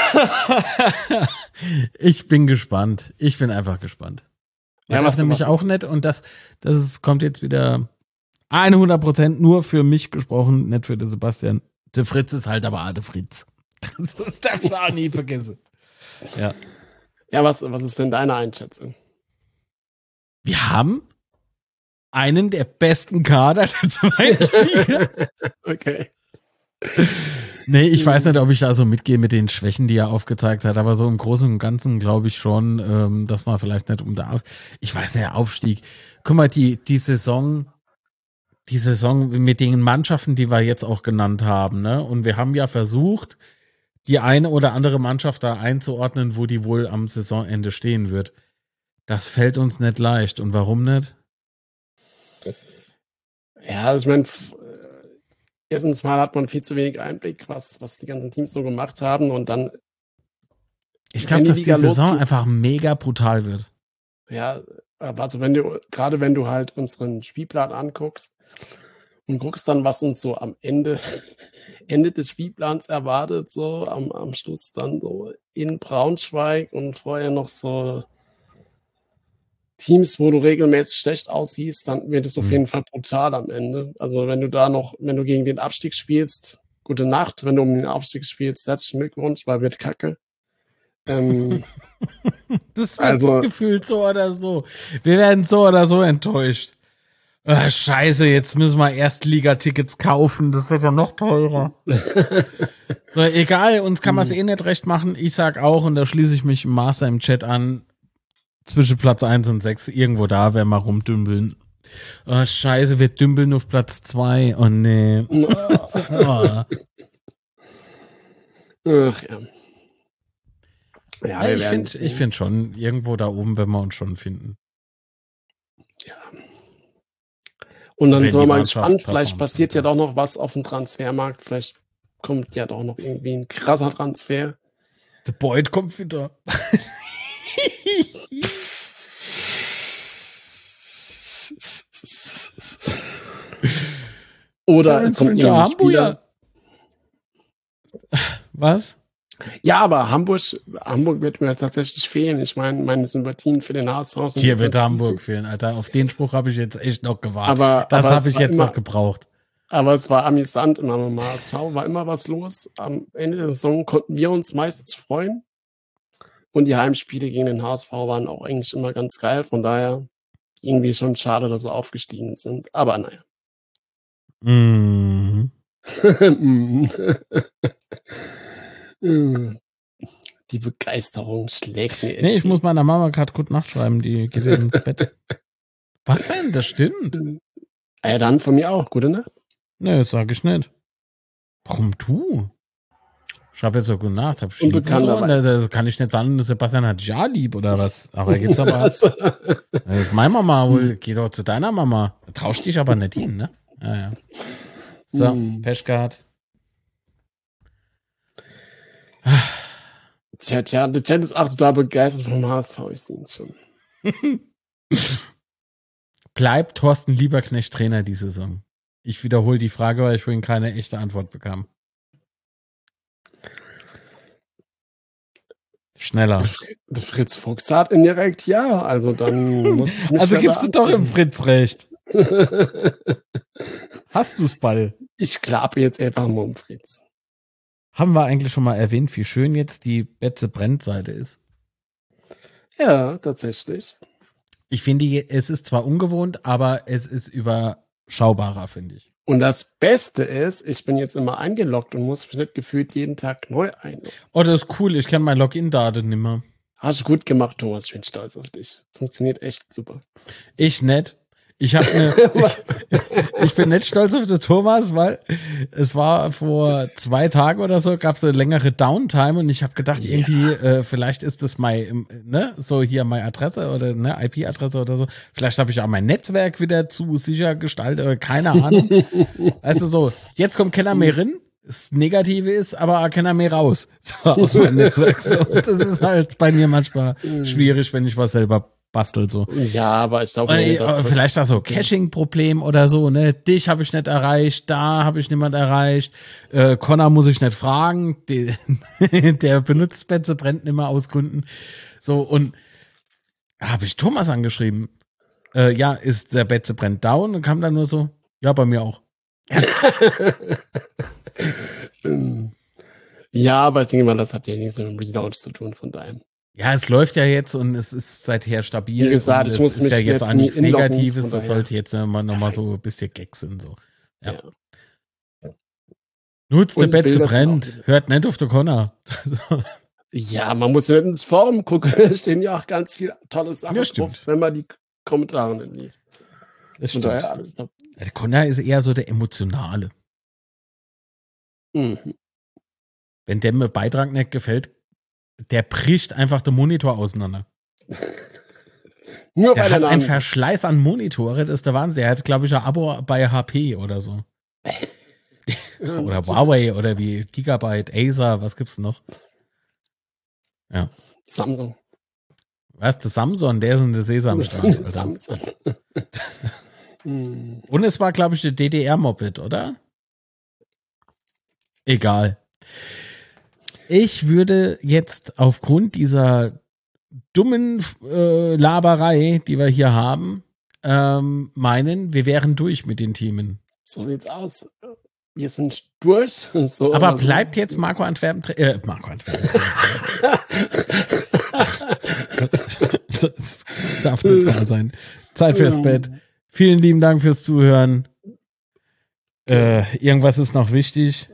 Ich bin gespannt. Ich bin einfach gespannt. Ja, was nämlich auch nicht, und das, das ist, kommt jetzt wieder hundert Prozent nur für mich gesprochen, nicht für den Sebastian. Der Fritz ist halt aber auch der Fritz. Das ist der Plan nie vergessen. Ja. Ja, was, was ist denn deine Einschätzung? Wir haben einen der besten Kader der zweiten Liga. Okay. Nee, ich weiß nicht, ob ich da so mitgehe mit den Schwächen, die er aufgezeigt hat, aber so im Großen und Ganzen glaube ich schon, ähm, dass man vielleicht nicht um der Auf ich weiß nicht, der Aufstieg. Guck mal, die, die Saison, die Saison mit den Mannschaften, die wir jetzt auch genannt haben, ne? Und wir haben ja versucht, die eine oder andere Mannschaft da einzuordnen, wo die wohl am Saisonende stehen wird. Das fällt uns nicht leicht. Und warum nicht? Ja, also ich meine, erstens mal hat man viel zu wenig Einblick, was, was die ganzen Teams so gemacht haben, und dann. Ich glaube, dass die Saison einfach mega brutal wird. Ja, aber also wenn du, gerade wenn du halt unseren Spielplan anguckst und guckst dann, was uns so am Ende, Ende des Spielplans erwartet, so am, am Schluss dann so in Braunschweig und vorher noch so Teams, wo du regelmäßig schlecht aussiehst, dann wird es auf jeden Fall brutal am Ende. Also wenn du da noch, wenn du gegen den Abstieg spielst, gute Nacht. Wenn du um den Aufstieg spielst, herzlichen Glückwunsch, weil wird kacke. Ähm, das wird also, gefühlt so oder so. Wir werden so oder so enttäuscht. Ach, scheiße, jetzt müssen wir Erstligatickets kaufen. Das wird ja noch teurer. So, egal, uns kann man es eh nicht recht machen. Ich sag auch, und da schließe ich mich im Master im Chat an, zwischen Platz eins und sechs, irgendwo da werden wir rumdümpeln. Oh, scheiße, wir dümpeln auf Platz zwei. Oh, nee. Oh. Ach, ja. Ja, ja ich finde ich find schon, irgendwo da oben, wenn wir uns schon finden. Ja. Und dann sind wir mal gespannt, vielleicht passiert ja doch noch was auf dem Transfermarkt. Vielleicht kommt ja doch noch irgendwie ein krasser Transfer. Der Boyd kommt wieder. Oder es kommt jemand Spieler. Was? Ja, aber Hamburg, Hamburg wird mir tatsächlich fehlen. Ich meine, meine Sympathien für den H S V sind. Hier wird Hamburg fehlen, Alter. Auf den Spruch habe ich jetzt echt noch gewartet. Aber, das habe ich jetzt immer noch gebraucht. Aber es war amüsant immer beim H S V, war immer was los. Am Ende der Saison konnten wir uns meistens freuen. Und die Heimspiele gegen den H S V waren auch eigentlich immer ganz geil. Von daher irgendwie schon schade, dass sie aufgestiegen sind. Aber naja. Mhm. Die Begeisterung schlägt mir. Nee, ich muss meiner Mama gerade gut nachschreiben, die geht ins Bett. Was denn? Das stimmt. Ja, dann von mir auch. Gute Nacht. Nee, das sag ich nicht. Warum du? Ich habe jetzt so gute Nacht. Hab und so, da, da kann ich nicht sagen, Sebastian hat ja lieb oder was. Aber geht's aber. Das ist meine Mama wohl. Geh doch zu deiner Mama. Tausch dich aber nicht hin, ne? Ja, ja. So, hm. Pech gehabt. Tja, tja, der Chat ist auch total begeistert vom H S V, ich sehe es schon. Bleibt Thorsten Lieberknecht Trainer die Saison? Ich wiederhole die Frage, weil ich vorhin keine echte Antwort bekam. Schneller. Der Fritz Fuchs sagt indirekt ja, also dann muss ich mich Also gibst du doch im Fritz recht. Hast du's, Ball? Ich klappe jetzt einfach mal um Fritz. Haben wir eigentlich schon mal erwähnt, wie schön jetzt die Betze-Brennt-Seite ist? Ja, tatsächlich. Ich finde, es ist zwar ungewohnt, aber es ist überschaubarer, finde ich. Und das Beste ist, ich bin jetzt immer eingeloggt und muss mich nicht gefühlt jeden Tag neu einloggen. Oh, das ist cool. Ich kenne mein Login-Daten nicht mehr. Hast du gut gemacht, Thomas. Ich bin stolz auf dich. Funktioniert echt super. Ich nicht. Ich habe eine. ich, ich bin nicht stolz auf den Thomas, weil es war vor zwei Tagen oder so, gab es eine längere Downtime und ich habe gedacht, ja. irgendwie, äh, vielleicht ist das mein, ne, so hier meine Adresse oder ne, I P-Adresse oder so. Vielleicht habe ich auch mein Netzwerk wieder zu sicher gestaltet oder keine Ahnung. Weißt du so, jetzt kommt keiner mehr rein. Das Negative ist, aber keiner mehr raus so, aus meinem Netzwerk. So, das ist halt bei mir manchmal schwierig, wenn ich was selber bastel so. Ja, aber ich glaube, oder, vielleicht auch so Caching-Problem oder so, ne? Dich habe ich nicht erreicht, da habe ich niemand erreicht. Äh, Connor muss ich nicht fragen, die, der benutzt Betze brennt immer aus Gründen. So und habe ich Thomas angeschrieben. Äh, ja, ist der Betze brennt down und kam dann nur so, ja, bei mir auch. Ja. Ja, aber ich denke mal, das hat ja nichts mit dem Relaunch zu tun von deinem. Ja, es läuft ja jetzt und es ist seither stabil. Wie gesagt, ich muss ist mich ja jetzt jetzt auch nichts Negatives. Das sollte jetzt nochmal noch mal so ein bisschen Gags sind. So. Ja. Ja. Nutzt der Betze brennt. Hört nicht auf den Connor. Ja, man muss nicht ins Forum gucken. Da stehen ja auch ganz viele tolle Sachen ja, drauf, wenn man die Kommentare nicht liest. Das stimmt. Daher alles top. Der Connor ist eher so der Emotionale. Mhm. Wenn dem ein Beitrag nicht gefällt, der bricht einfach den Monitor auseinander. Nur der weil hat er einen Verschleiß an Monitore, das ist der Wahnsinn. Der hat, glaube ich, ein Abo bei H P oder so. Oder Huawei oder wie Gigabyte, Acer, was gibt's noch? Ja. Samsung. Was, der Samsung, der ist in der Sesamstraße. Samsung. Und es war, glaube ich, der D D R-Moped, oder? Egal. Ich würde jetzt aufgrund dieser dummen äh, Laberei, die wir hier haben, ähm, meinen, wir wären durch mit den Themen. So sieht's aus. Wir sind durch. So aber bleibt so. Jetzt Marco Antwerpen, äh, Marco Antwerpen. das, das darf nicht wahr sein. Zeit fürs Bett. Vielen lieben Dank fürs Zuhören. Äh, irgendwas ist noch wichtig.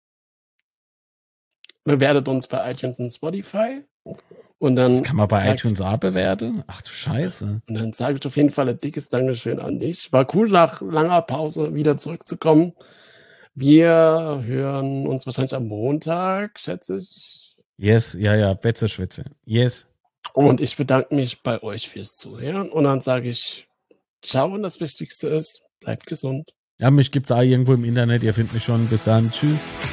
Bewertet uns bei iTunes und Spotify. Und dann das kann man bei iTunes auch bewerten? Ach du Scheiße. Und dann sage ich auf jeden Fall ein dickes Dankeschön an dich. War cool, nach langer Pause wieder zurückzukommen. Wir hören uns wahrscheinlich am Montag, schätze ich. Yes, ja, ja, Betze Schwitze. Yes. Und ich bedanke mich bei euch fürs Zuhören. Und dann sage ich ciao und das Wichtigste ist, bleibt gesund. Ja, mich gibt's auch irgendwo im Internet. Ihr findet mich schon. Bis dann. Tschüss.